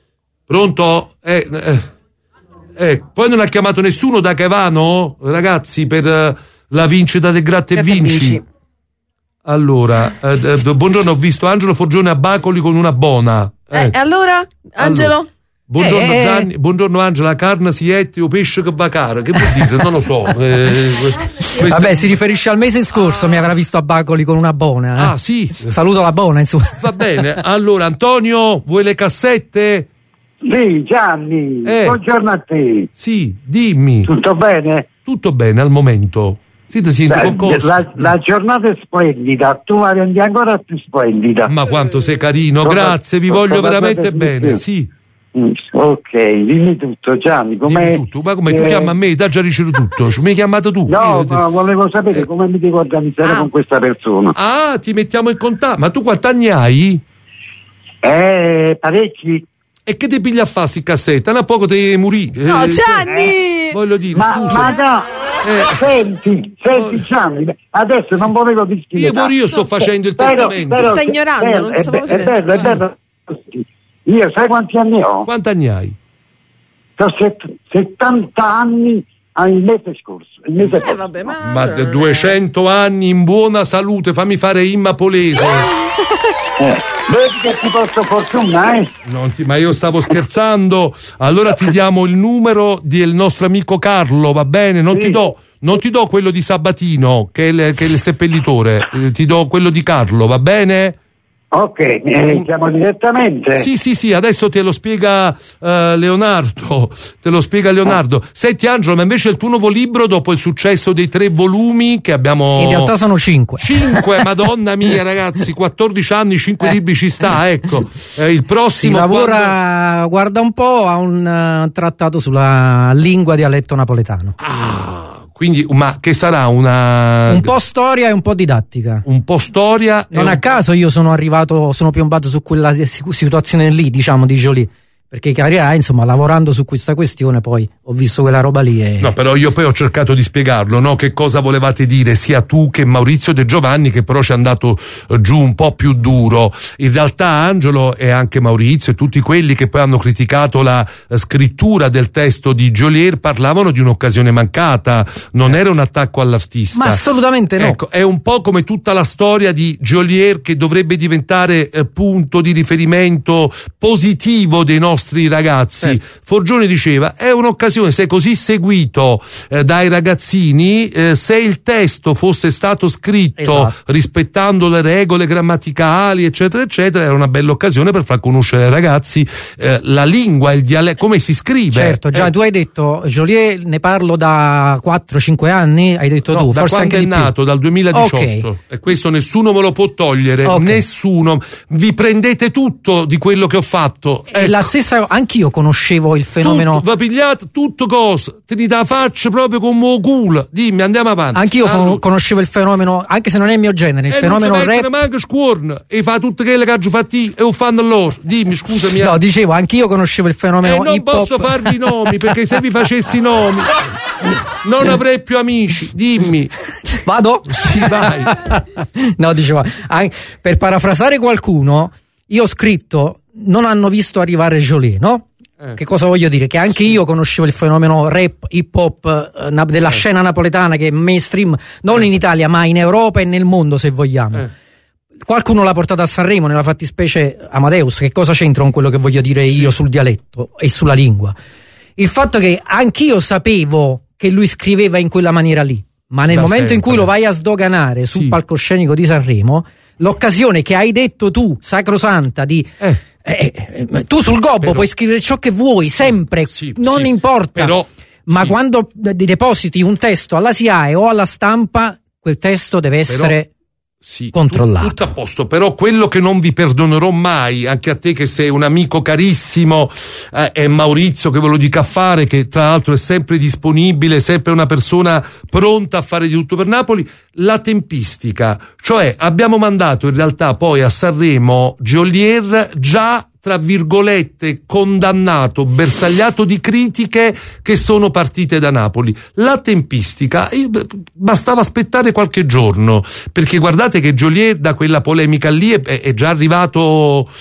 Pronto? Eh, eh, eh, poi non ha chiamato nessuno da Caivano, ragazzi, per uh, la vincita del Gratta e Vinci. Vinci. Allora, eh, eh, buongiorno, ho visto Angelo Forgione a Bacoli con una bona. Eh, eh allora, Angelo? Allora. Buongiorno eh, Gianni, buongiorno Angela, carne siete o pesce che va cara, che vuol dire? Non lo so. Eh, queste... Vabbè, si riferisce al mese scorso, ah. mi avrà visto a Bacoli con una bona. Eh? Ah, sì. Saluto la bona, insomma. Va bene. Allora, Antonio, vuoi le cassette? Sì, Gianni, eh. buongiorno a te. Sì, dimmi. Tutto bene? Tutto bene al momento. Siete Beh, la, la giornata è splendida, tu la rendi ancora più splendida. Ma quanto sei carino, Sono, grazie, vi voglio veramente bene. Sì. Ok, dimmi tutto, Gianni. Com'è, tutto. Ma come eh... tu chiami a me? Ti ha già ricevuto tutto? Mi hai chiamato tu? No, Io, ma volevo sapere eh... come mi devo organizzare ah. con questa persona. Ah, ti mettiamo in contatto. Ma tu quanti anni hai? Eh, parecchi. E che ti piglia a fare sti cassette? Da poco te morì. No, eh, Gianni! Eh, voglio dire, ma, scusa. Ma no, eh. senti, senti Gianni, adesso non volevo distinguere. Io pure io sto facendo il però, testamento. Però, stai ignorando, bello, non è, stavo è bello, è bello. Io sai quanti anni ho? Quanti anni hai? Ho settanta anni il mese scorso. Il mese eh, vabbè, ma... ma duecento anni in buona salute, fammi fare Imma Polese. Eh, vedi che ti porto fortuna, eh? Non ti, ma io stavo scherzando. Allora ti diamo il numero del nostro amico Carlo, va bene? Non sì. ti do non ti do quello di Sabatino, che è il, che è il seppellitore, eh, ti do quello di Carlo, va bene? Ok, mi chiamo direttamente. Sì, sì, sì, adesso te lo spiega uh, Leonardo. Te lo spiega Leonardo. Ah. Senti Angelo, ma invece il tuo nuovo libro, dopo il successo dei tre volumi che abbiamo. In realtà sono cinque. Cinque, madonna mia, ragazzi, quattordici anni, cinque eh. libri ci sta, ecco. Eh, il prossimo. Si lavora, quando... guarda un po', a un uh, trattato sulla lingua dialetto napoletano. Ah. Quindi, ma che sarà una. Un po' storia e un po' didattica. Un po' storia. Non e a un... caso io sono arrivato, sono piombato su quella situazione lì, diciamo, di Jolie. Perché capirai, insomma, lavorando su questa questione poi ho visto quella roba lì e... No, però io poi ho cercato di spiegarlo, no? Che cosa volevate dire sia tu che Maurizio De Giovanni, che però ci è andato giù un po' più duro. In realtà Angelo e anche Maurizio e tutti quelli che poi hanno criticato la scrittura del testo di Joliet parlavano di un'occasione mancata, non era un attacco all'artista. Ma assolutamente no. Ecco, è un po' come tutta la storia di Joliet che dovrebbe diventare eh, punto di riferimento positivo dei nostri ragazzi. Certo. Forgione diceva è un'occasione, sei così seguito eh, dai ragazzini, eh, se il testo fosse stato scritto esatto. rispettando le regole grammaticali eccetera eccetera, era una bella occasione per far conoscere ai ragazzi eh, la lingua, il dialetto, come si scrive. Certo, già eh. tu hai detto Joliet, ne parlo da quattro cinque anni, hai detto no, tu, da forse quando anche è nato, più. Dal duemiladiciotto okay. E questo nessuno me lo può togliere, okay. nessuno, vi prendete tutto di quello che ho fatto. Ecco. La stessa anch'io conoscevo il fenomeno. Tutto, va pigliato tutto cosa, te ne da faccia proprio come culo. Dimmi, andiamo avanti. Anch'io allora. conoscevo il fenomeno, anche se non è il mio genere, il e fenomeno non rap. Manca scuorna e fa tutte quelle che ho fatto e ho fatto loro. Dimmi, scusami. No, dicevo, anch'io conoscevo il fenomeno. E non hip-hop. posso farvi i nomi perché se vi facessi i nomi non avrei più amici. Dimmi. Vado? Sì, vai. No, dicevo, anche, per parafrasare qualcuno, io ho scritto non hanno visto arrivare Joliet, no? Eh. Che cosa voglio dire? Che anche io conoscevo il fenomeno rap, hip hop eh, na- della eh. scena napoletana che è mainstream non eh. in Italia ma in Europa e nel mondo, se vogliamo. Eh. Qualcuno l'ha portato a Sanremo, nella fattispecie Amadeus. Che cosa c'entra con quello che voglio dire io sì. sul dialetto e sulla lingua? Il fatto che anch'io sapevo che lui scriveva in quella maniera lì, ma nel da momento sempre. in cui lo vai a sdoganare sul sì. palcoscenico di Sanremo, l'occasione che hai detto tu, sacrosanta, di eh. Eh, eh, tu sul gobbo però, puoi scrivere ciò che vuoi, sì, sempre, sì, non sì, importa, però, ma sì. quando depositi un testo alla S I A E o alla stampa, quel testo deve essere però, sì, controllato. Tutto a posto, però quello che non vi perdonerò mai, anche a te che sei un amico carissimo, eh, è Maurizio, che ve lo dica a fare, che tra l'altro è sempre disponibile, sempre una persona pronta a fare di tutto per Napoli, la tempistica. Cioè abbiamo mandato in realtà poi a Sanremo Joliet già tra virgolette condannato, bersagliato di critiche che sono partite da Napoli. La tempistica, eh, bastava aspettare qualche giorno, perché guardate che Joliet da quella polemica lì è, è già arrivato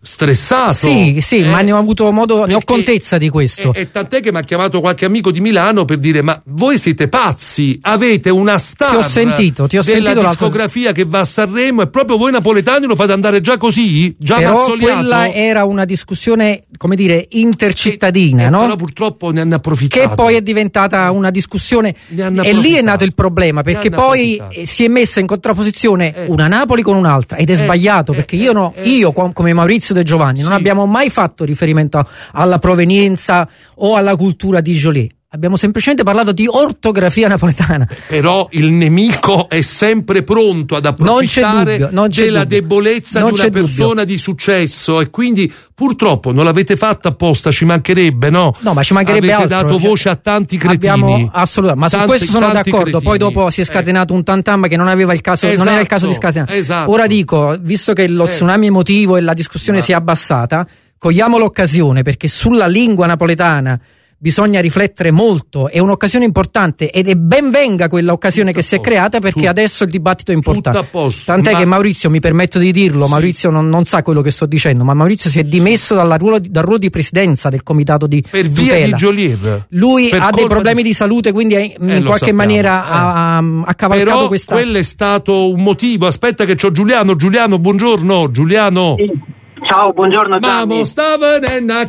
stressato. Sì, sì, eh, ma ne ho avuto modo, perché, ne ho contezza di questo. E, e tant'è che mi ha chiamato qualche amico di Milano per dire: ma voi siete pazzi, avete una star Ti ho sentito, ti ho della sentito discografia che va a Sanremo e proprio voi napoletani lo fate andare già così, già Però mazzoliato? quella era una discussione, come dire, intercittadina, eh, no? Però purtroppo ne hanno approfittato. Che poi è diventata una discussione e lì è nato il problema, perché poi si è messa in contrapposizione eh. una Napoli con un'altra ed è eh. sbagliato, perché io, no, eh. io come Maurizio De Giovanni sì. non abbiamo mai fatto riferimento alla provenienza o alla cultura di Joliet. Abbiamo semplicemente parlato di ortografia napoletana. Però il nemico è sempre pronto ad approfittare non c'è dubbio, non c'è della dubbio. debolezza non di una persona dubbio. di successo, e quindi purtroppo non l'avete fatta apposta, ci mancherebbe, no? No, ma ci mancherebbe Avete altro. dato voce a tanti cretini. Abbiamo, assolutamente, ma tanti, su questo sono d'accordo. Cretini. Poi dopo si è scatenato eh. un tantam che non aveva il caso, esatto, non era il caso di scatenare. Esatto. Ora dico, visto che lo eh. tsunami emotivo e la discussione ma. si è abbassata, cogliamo l'occasione, perché sulla lingua napoletana bisogna riflettere molto, è un'occasione importante ed è ben venga quella occasione che si è creata, perché tutto, adesso il dibattito è importante. A posto, tant'è ma... che Maurizio, mi permetto di dirlo, sì. Maurizio non, non sa quello che sto dicendo, ma Maurizio si è dimesso dalla ruolo, dal ruolo di presidenza del comitato di per tutela. Via di Joliet. Lui per ha dei problemi di... di salute, quindi è, in eh, qualche sappiamo. maniera eh. ha, ha cavalcato Però questa... quello è stato un motivo. Aspetta che c'ho Giuliano. Giuliano, buongiorno. Giuliano. Sì. Ciao, buongiorno Gianni. Ma sta venendo a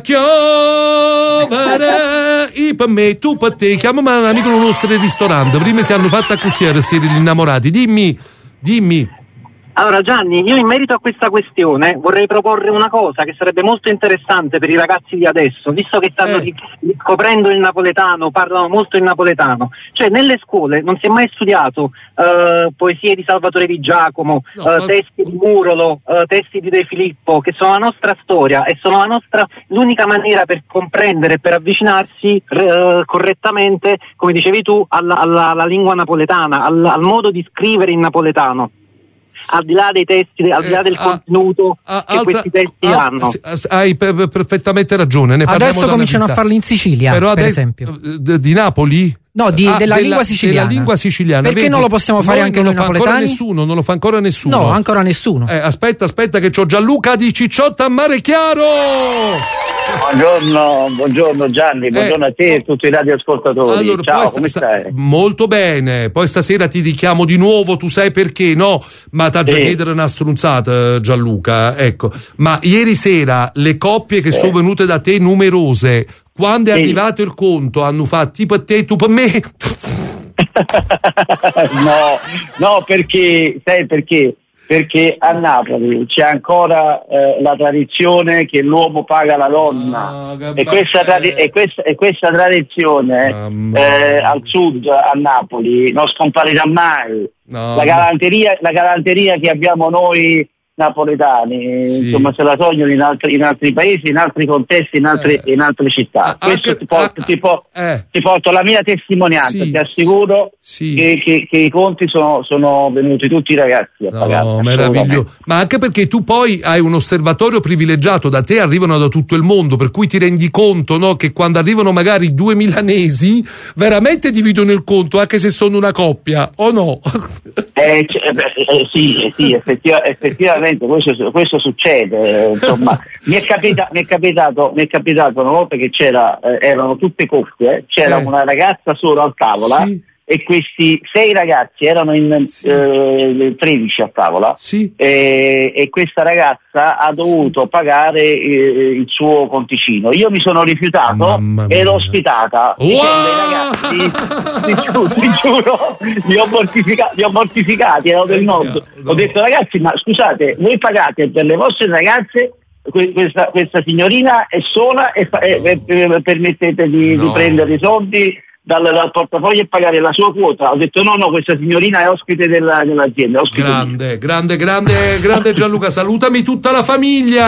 chiovere, io per me, tu per te, chiamami un amico del nostro ristorante, prima si hanno fatto così a essere innamorati, dimmi, dimmi. Allora Gianni, io in merito a questa questione vorrei proporre una cosa che sarebbe molto interessante per i ragazzi di adesso, visto che stanno eh. scoprendo il napoletano, parlano molto il napoletano. Cioè nelle scuole non si è mai studiato uh, poesie di Salvatore Di Giacomo, no, uh, ma... testi di Murolo, uh, testi di De Filippo, che sono la nostra storia e sono la nostra l'unica maniera per comprendere e per avvicinarsi uh, correttamente, come dicevi tu, alla, alla, alla lingua napoletana, al, al modo di scrivere in napoletano. Al di là dei testi, al di là del eh, contenuto ah, che altra, questi testi ah, hanno. Hai per, perfettamente ragione. Ne adesso cominciano a farlo in Sicilia, però per adesso, esempio. D- di Napoli? No, di, ah, della, della lingua siciliana. Della lingua siciliana. Perché vedi? non lo possiamo fare noi anche noi napoletani? Non lo fa ancora nessuno, non lo fa ancora nessuno. No, ancora nessuno. Eh, aspetta, aspetta che c'ho Gianluca di Cicciotta a Mare Chiaro. Buongiorno, buongiorno Gianni, buongiorno eh, a te e a tutti i radioascoltatori. Allora, ciao, come sta, stai? Molto bene, poi stasera ti richiamo di nuovo, tu sai perché, no? Ma t'ha già chiedere una strunzata Gianluca, ecco. Ma ieri sera le coppie che eh. sono venute da te numerose, quando è sì. arrivato il conto hanno fatto tipo te, tu per me. no, no, perché, sai perché? Perché a Napoli c'è ancora eh, la tradizione che l'uomo paga la donna, oh, e, questa tradi- e, questa, e questa tradizione oh, eh, al sud, a Napoli, non scomparirà mai. No, la, galanteria, la galanteria che abbiamo noi napoletani, sì. insomma, se la sognano in altri, in altri paesi, in altri contesti, in altre, eh. in altre città. Ah, Questo anche, ti, porto, ah, ti, porto, eh. ti porto la mia testimonianza, sì. ti assicuro sì. che, che, che i conti sono, sono venuti tutti i ragazzi a no, pagare. Meraviglioso. Ma anche perché tu poi hai un osservatorio privilegiato, da te arrivano da tutto il mondo, per cui ti rendi conto, no, che quando arrivano magari due milanesi veramente dividono il conto, anche se sono una coppia, o no? Eh, cioè, eh, sì, sì, effettiva, effettivamente questo, questo succede, insomma. mi, è capita, mi, è capitato, mi è capitato una volta che c'era, eh, erano tutte coppie, c'era eh. una ragazza sola a tavola, sì. e questi sei ragazzi erano in sì. eh, tredici a tavola, sì. e, e questa ragazza ha dovuto pagare eh, il suo conticino. Io mi sono rifiutato e l'ho ospitata, wow! dicendo ai ragazzi, ti, giuro, ti giuro, li ho mortificati, li ho mortificati, ero del nord. No. Ho detto ragazzi, ma scusate, voi pagate per le vostre ragazze, questa, questa signorina è sola e, fa, e, e, e permettete di, no. di prendere i soldi Dal, dal portafoglio e pagare la sua quota. Ho detto no, no, questa signorina è ospite della, dell'azienda. Ospite grande, mia. grande, grande, grande Gianluca, salutami tutta la famiglia.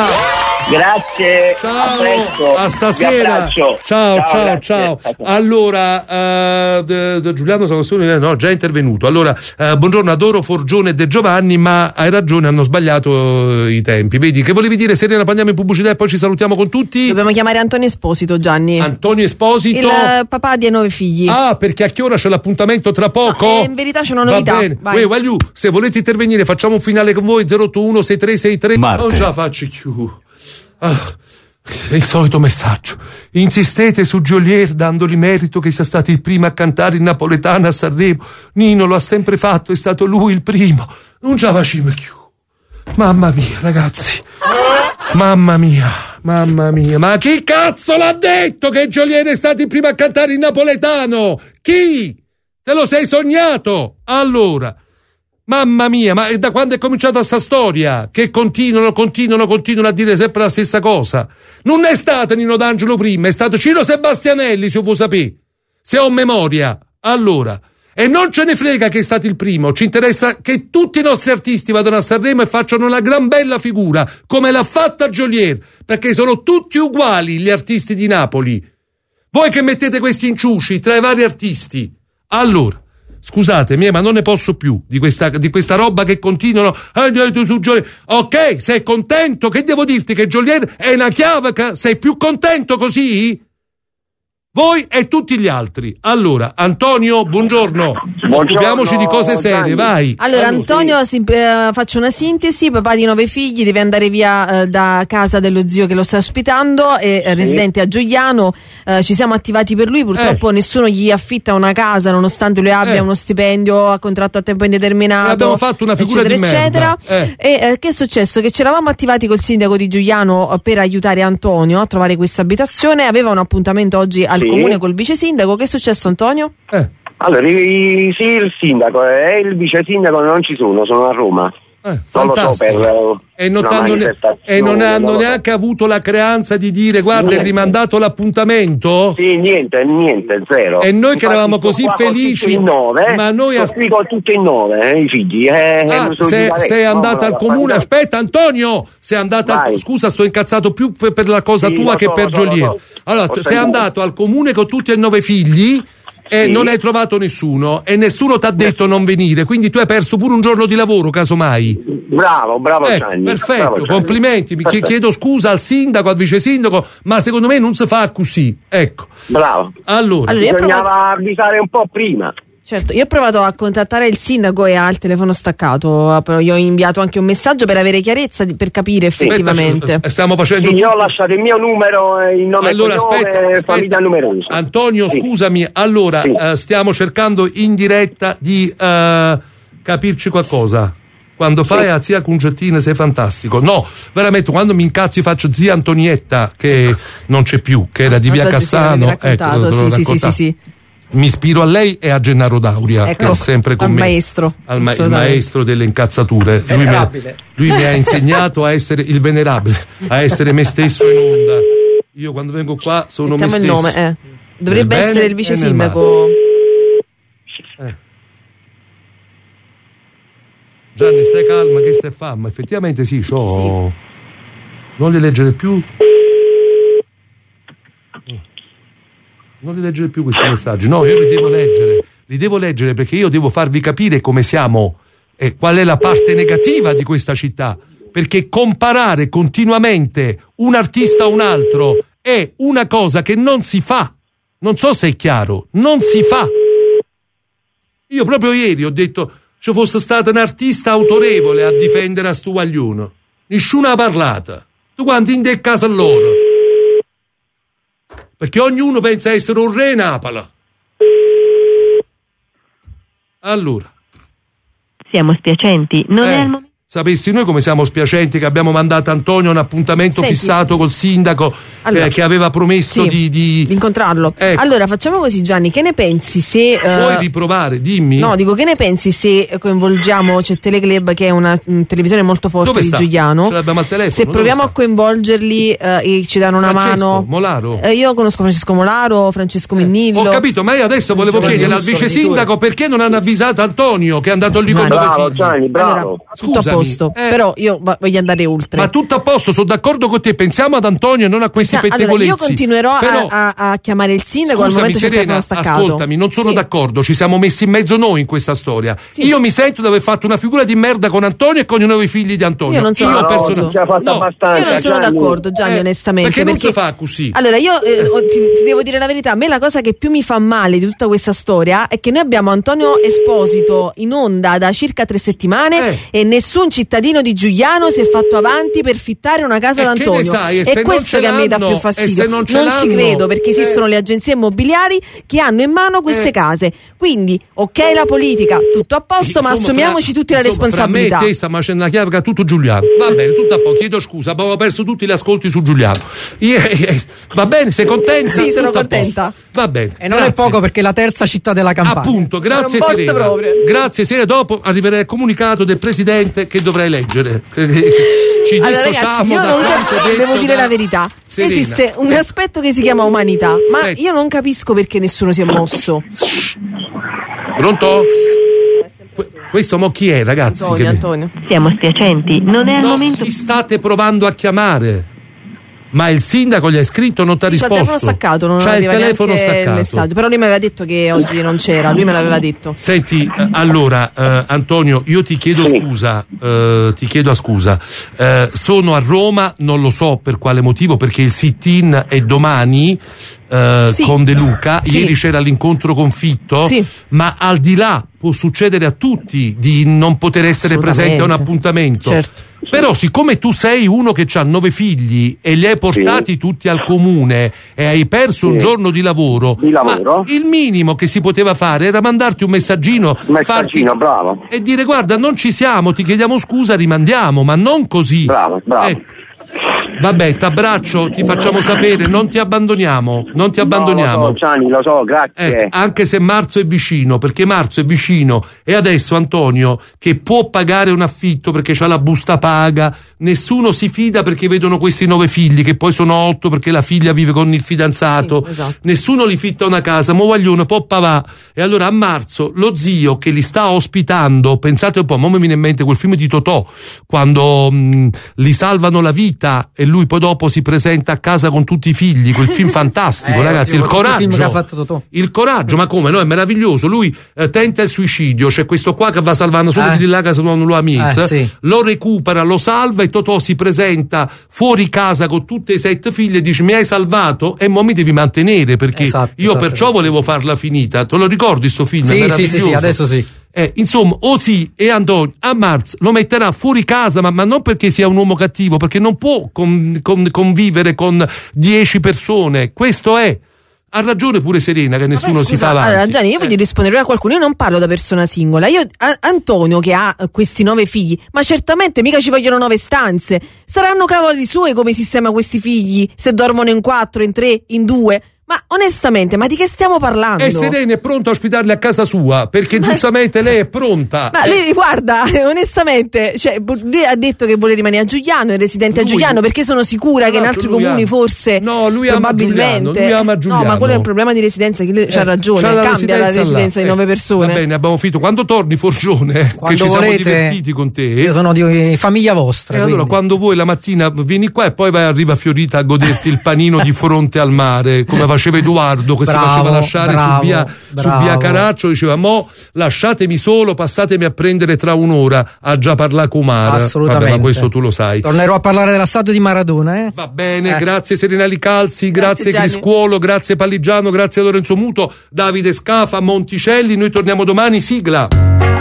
Grazie. Ciao. A presto. A stasera. Ciao, ciao, ciao, ciao. Allora, uh, de, de Giuliano no, già intervenuto. Allora, uh, buongiorno, adoro Forgione e De Giovanni, ma hai ragione, hanno sbagliato uh, i tempi. Vedi, che volevi dire, Serena? Andiamo in pubblicità e poi ci salutiamo con tutti. Dobbiamo chiamare Antonio Esposito, Gianni. Antonio Esposito, il papà di nove figli. Ah, perché a che ora c'è l'appuntamento tra poco? No, eh, in verità c'è una novità. Va bene. Uè, Wagliu, se volete intervenire facciamo un finale con voi. zero otto uno sei tre sei tre. Marte. Non ce la faccio più. Allora, il solito messaggio. Insistete su Geolier dandogli merito che sia stato il primo a cantare in napoletano a Sanremo. Nino lo ha sempre fatto, è stato lui il primo. Non ce la facciamo più. Mamma mia, ragazzi. Mamma mia, mamma mia. Ma chi cazzo l'ha detto che Geolier è stato il primo a cantare in napoletano? Chi? Te lo sei sognato? Allora, mamma mia, ma da quando è cominciata sta storia? Che continuano, continuano, continuano a dire sempre la stessa cosa. Non è stato Nino D'Angelo prima, è stato Ciro Sebastianelli, se vuoi sapere. Se ho memoria. Allora, e non ce ne frega che è stato il primo, ci interessa che tutti i nostri artisti vadano a Sanremo e facciano una gran bella figura, come l'ha fatta Geolier, perché sono tutti uguali gli artisti di Napoli. Voi che mettete questi inciuci tra i vari artisti. Allora, scusatemi, ma non ne posso più di questa, di questa roba che continuano. Ok, sei contento? Che devo dirti? Che Geolier è una chiavaca? Sei più contento così? Voi e tutti gli altri. Allora, Antonio, buongiorno. Occupiamoci di cose serie, vai. Allora, Antonio, sì, eh, faccio una sintesi. Papà di nove figli, deve andare via eh, da casa dello zio che lo sta ospitando, è sì. residente a Gioiano. Eh, ci siamo attivati per lui. Purtroppo eh. nessuno gli affitta una casa, nonostante lui abbia eh. uno stipendio a contratto a tempo indeterminato. E abbiamo fatto una figura eccetera, di eccetera. Eh. E eh, che è successo? Che ci eravamo attivati col sindaco di Gioiano per aiutare Antonio a trovare questa abitazione. Aveva un appuntamento oggi al comune col vice sindaco. Che è successo, Antonio? Eh. Allora, i, sì, il sindaco e il vice sindaco non ci sono, sono a Roma. Eh, non lo so per e non, ne- e non hanno non neanche so. avuto la creanza di dire guarda niente. È rimandato l'appuntamento? Sì, niente, niente, zero. E noi che eravamo così felici in nove, ma noi as- con tutti in nove, eh, i figli eh, ah, se, sei andata al comune, aspetta Antonio, sei andata al, scusa sto incazzato più per, per la cosa sì, tua che so, per so, Geolier so, so. Allora sei andato al comune con tutti e nove figli e sì. non hai trovato nessuno e nessuno ti ha detto non venire, quindi tu hai perso pure un giorno di lavoro casomai. Bravo, bravo eh, Gianni. Perfetto, bravo, Gianni. Complimenti, mi perfetto. chiedo scusa al sindaco, al vice sindaco, ma secondo me non si fa così. Ecco. Bravo. Allora, allora bisognava provato... avvisare un po' prima. Certo, io ho provato a contattare il sindaco e ha il telefono staccato, però io ho inviato anche un messaggio per avere chiarezza, di, per capire effettivamente. Aspetta, stiamo facendo sì, io ho lasciato il mio numero, il nome allora, e cognome, aspetta, aspetta. famiglia numerosa. Antonio, sì. scusami, allora sì. uh, stiamo cercando in diretta di uh, capirci qualcosa. Quando fai sì. a zia Cungettina sei fantastico. No, veramente, quando mi incazzi faccio zia Antonietta, che non c'è più, che era di via Cassano. Ecco, sì, sì, sì, sì, sì. Mi ispiro a lei e a Gennaro Dauria, ecco, che è sempre con al me. Maestro, al ma- il maestro delle incazzature. Lui mi, ha, lui mi ha insegnato a essere il venerabile, a essere me stesso in onda. Io quando vengo qua sono mettiamo me stesso. Il nome, eh. Dovrebbe nel essere il vice sindaco. Eh. Gianni, stai calma, che stai fa? Ma effettivamente sì, c'ho. Sì. Non li leggere più. Non li leggere più questi messaggi. No, io li devo leggere. Li devo leggere perché io devo farvi capire come siamo e qual è la parte negativa di questa città. Perché comparare continuamente un artista a un altro è una cosa che non si fa. Non so se è chiaro. Non si fa. Io proprio ieri ho detto ci fosse stato un artista autorevole a difendere a sto guaglione. Nessuno ha parlato. Tu quanti in te casa loro? Perché ognuno pensa essere un re Napoli. Allora. Siamo spiacenti, non eh, è il momento. Sapessi noi come siamo spiacenti che abbiamo mandato Antonio un appuntamento Senti. fissato col sindaco allora, eh, che aveva promesso sì, di, di... di incontrarlo. Ecco. Allora facciamo così, Gianni, che ne pensi se Puoi uh... riprovare, dimmi. No, dico che ne pensi se coinvolgiamo c'è Teleclub che è una um, televisione molto forte Dove di sta? Giuliano. Ce l'abbiamo al telefono. Se proviamo a coinvolgerli uh, e ci danno una Francesco mano. Molaro. Uh, io conosco Francesco Molaro, Francesco eh, Minnillo. Ho capito, ma io adesso volevo Gianni chiedere al vice sindaco perché non hanno avvisato Antonio che è andato lì con nove figli. Gianni, bravo. Allora, tutto Scusami, a posto, eh. però io voglio andare oltre. Ma tutto a posto, sono d'accordo con te. Pensiamo ad Antonio e non a questi Allora, pettegolezzi. io continuerò Però, a, a, a chiamare il sindaco scusami, al momento che Serena, il telefono staccato. ascoltami, non sono sì. d'accordo. Ci siamo messi in mezzo noi in questa storia. Sì. Io mi sento di aver fatto una figura di merda con Antonio e con i nuovi figli di Antonio. Io non sono, io no, person- non fatto no. abbastanza, io non sono Gianni. d'accordo, Gianni, Eh, onestamente. perché non perché si fa così? Allora, io eh, ti, ti devo dire la verità. A me la cosa che più mi fa male di tutta questa storia è che noi abbiamo Antonio Esposito in onda da circa tre settimane Eh. e nessun un cittadino di Giugliano si è fatto avanti per fittare una casa E ad che Antonio. ne sai? E È se questo non che ce a me dà l'hanno? più fastidio. E se non ce non ci l'hanno? credo, perché esistono Eh. le agenzie immobiliari che hanno in mano queste Eh. case. Quindi, ok, la politica, tutto a posto, ma Insomma, assumiamoci fra- tutti la insomma, responsabilità. Fra me e te stiamo facendo una chiave a tutto Giuliano. Va bene, tutto a poco. Chiedo scusa, abbiamo perso tutti gli ascolti su Giuliano. Io- eh, va bene, sei contenta? Sì, sono Tutto a contenta. posto. Va bene. E non grazie. è poco perché è la terza città della Campania. Appunto, grazie Non porta Serena. proprio. Grazie Serena. Dopo arriverà il comunicato del presidente che dovrai leggere. Ci Allora ragazzi, dissociamo io da non quanto cap- detto devo dire da la verità. Serena. Esiste un aspetto che si chiama umanità, ma Aspetta. io non capisco perché nessuno si è mosso. Pronto? Que- questo mo chi è, ragazzi? Antonio, che- Antonio. Siamo spiacenti, non è al No, momento. chi state provando a chiamare? Ma il sindaco gli ha scritto, non ti ha C'ha il risposto. telefono staccato, non C'ha il arriva telefono neanche staccato. il messaggio. Però lui mi aveva detto che oggi non c'era, lui me l'aveva detto. Senti, eh, allora eh, Antonio, io ti chiedo scusa, eh, ti chiedo scusa. Eh, sono a Roma, non lo so per quale motivo, perché il sit-in è domani. eh, Sì. con De Luca, Sì. ieri c'era l'incontro con Fitto, Sì. ma al di là può succedere a tutti di non poter essere presente a un appuntamento. Certo. Però siccome tu sei uno che ha nove figli e li hai portati tutti al comune e hai perso un giorno di lavoro, Di lavoro? ma il minimo che si poteva fare era mandarti un messaggino, Messaggino, farti- bravo. e dire guarda non ci siamo, ti chiediamo scusa, rimandiamo, ma non così. Bravo, bravo. Eh, vabbè, t'abbraccio, ti facciamo sapere, non ti abbandoniamo, non ti abbandoniamo. No, lo so, Gianni, lo so, grazie. Eh, anche se marzo è vicino, perché marzo è vicino e adesso Antonio che può pagare un affitto perché c'ha la busta paga, nessuno si fida perché vedono questi nove figli che poi sono otto perché la figlia vive con il fidanzato, Sì, esatto. nessuno li fitta una casa, mo guaglione può pavà. E allora a marzo lo zio che li sta ospitando, pensate un po', mo mi viene in mente quel film di Totò quando mh, li salvano la vita e lui poi dopo si presenta a casa con tutti i figli, quel film fantastico, Eh, ragazzi, il l'ultimo coraggio. film che ha fatto Totò. Il coraggio, ma come no? È meraviglioso. Lui eh, tenta il suicidio, c'è questo qua che va salvando solo Eh. di là che non lo amica, Eh, sì. lo recupera, lo salva e Totò si presenta fuori casa con tutte e sette figlie e dice mi hai salvato e mo mi devi mantenere perché Esatto, io esatto, perciò volevo farla finita. Te lo ricordi sto film? È Sì, sì, meraviglioso. sì, sì, adesso sì. Eh, insomma, o sì, e Antonio a marzo lo metterà fuori casa, ma, ma non perché sia un uomo cattivo, perché non può con- con- convivere con dieci persone. Questo è. Ha ragione pure Serena che nessuno Vabbè, si scusa, fa avanti. allora Gianni, io voglio rispondere a qualcuno, io non parlo da persona singola, io a- Antonio che ha eh, questi nove figli, ma certamente mica ci vogliono nove stanze, saranno cavoli suoi come sistema questi figli, se dormono in quattro, in tre, in due. Ma onestamente, ma di che stiamo parlando? E Serena è pronta a ospitarli a casa sua perché giustamente lei è pronta. Ma Eh, lei, guarda, onestamente, cioè, bu- lei ha detto che vuole rimanere a Giuliano, è residente a Lui- Giuliano, perché sono sicura che in altri lui comuni ama- forse No, lui ama probabilmente Giuliano, lui ama Giuliano. No, ma quello è un problema di residenza, che lei c'ha eh, ragione, c'ha cambia la residenza residenza là. di nove Eh, persone. Va bene, abbiamo finito. Quando torni Forgione, che Quando ci siamo volete, divertiti con te. Io sono di famiglia vostra. E allora quindi. quando vuoi la mattina vieni qua e poi vai arriva Fiorita a goderti il panino di fronte al mare, come faceva Edoardo che Bravo, si faceva lasciare bravo, su via, su bravo. via Caraccio, diceva mo lasciatemi solo, passatemi a prendere tra un'ora a già parlare con Mara. Assolutamente. Vabbè, ma questo tu lo sai. Tornerò a parlare della statua di Maradona, eh? Va bene, Eh. grazie Serena Licalzi, grazie, Grazie, Gianni. Criscuolo, grazie Palligiano, grazie a Lorenzo Muto, Davide Scafa, Monticelli, noi torniamo domani, sigla.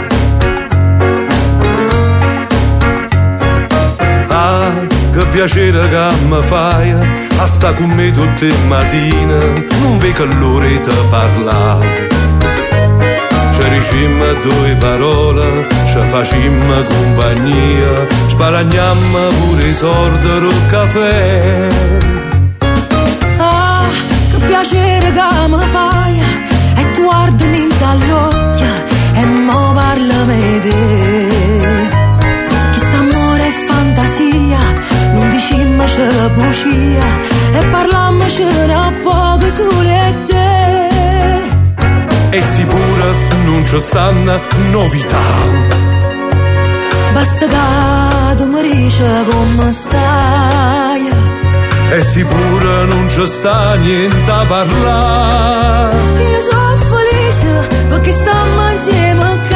Ah, che piacere che mi fai a sta con me tutte le mattine, non vedo l'ora di parlare. Ci dicemmo due parole, ci facemmo compagnia, sparagnammo pure i sordi del caffè. Ah, che piacere che mi fai, e tu guardami dagli occhi e mo parlami di te. Chi sta amore è fantasia, non diciamo c'è bugia e parlammoci a poco sole te. E sicura non ci stanno novità. Basta che tu mi dici come stai. E sicura non ci sta niente a parlare. Io sono felice perché stiamo insieme